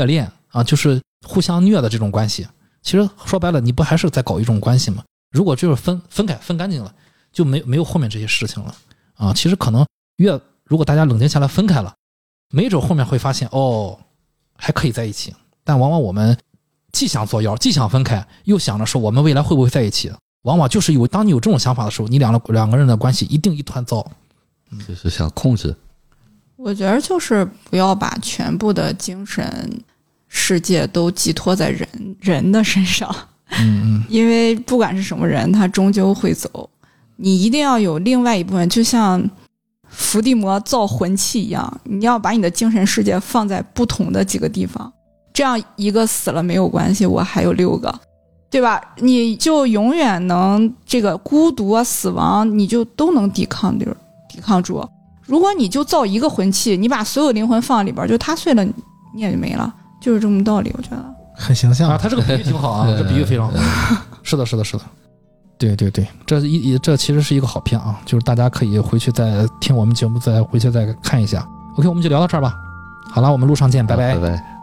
啊，就是互相虐的这种关系。其实说白了，你不还是在搞一种关系吗？如果就是分开分干净了，就没有后面这些事情了啊。其实可能如果大家冷静下来分开了，没准后面会发现还可以在一起。但往往我们既想作妖，既想分开，又想着说我们未来会不会在一起，往往就是当你有这种想法的时候，你两个人的关系一定一团糟。 就是想控制。 我觉得就是不要把全部的精神世界都寄托在人的身上。因为不管是什么人，他终究会走。你一定要有另外一部分，就像伏地魔造魂器一样，你要把你的精神世界放在不同的几个地方，这样一个死了没有关系，我还有6个，对吧？你就永远能这个孤独啊、死亡，你就都能抵抗住。如果你就造一个魂器，你把所有灵魂放里边，就它碎了，你也就没了，就是这么道理。我觉得很形象啊，他这个比喻挺好啊，这比喻非常好。是的，对，这其实是一个好片啊，就是大家可以回去再听我们节目，再回去再看一下。OK， 我们就聊到这儿吧。好了，我们路上见，拜拜。 拜拜。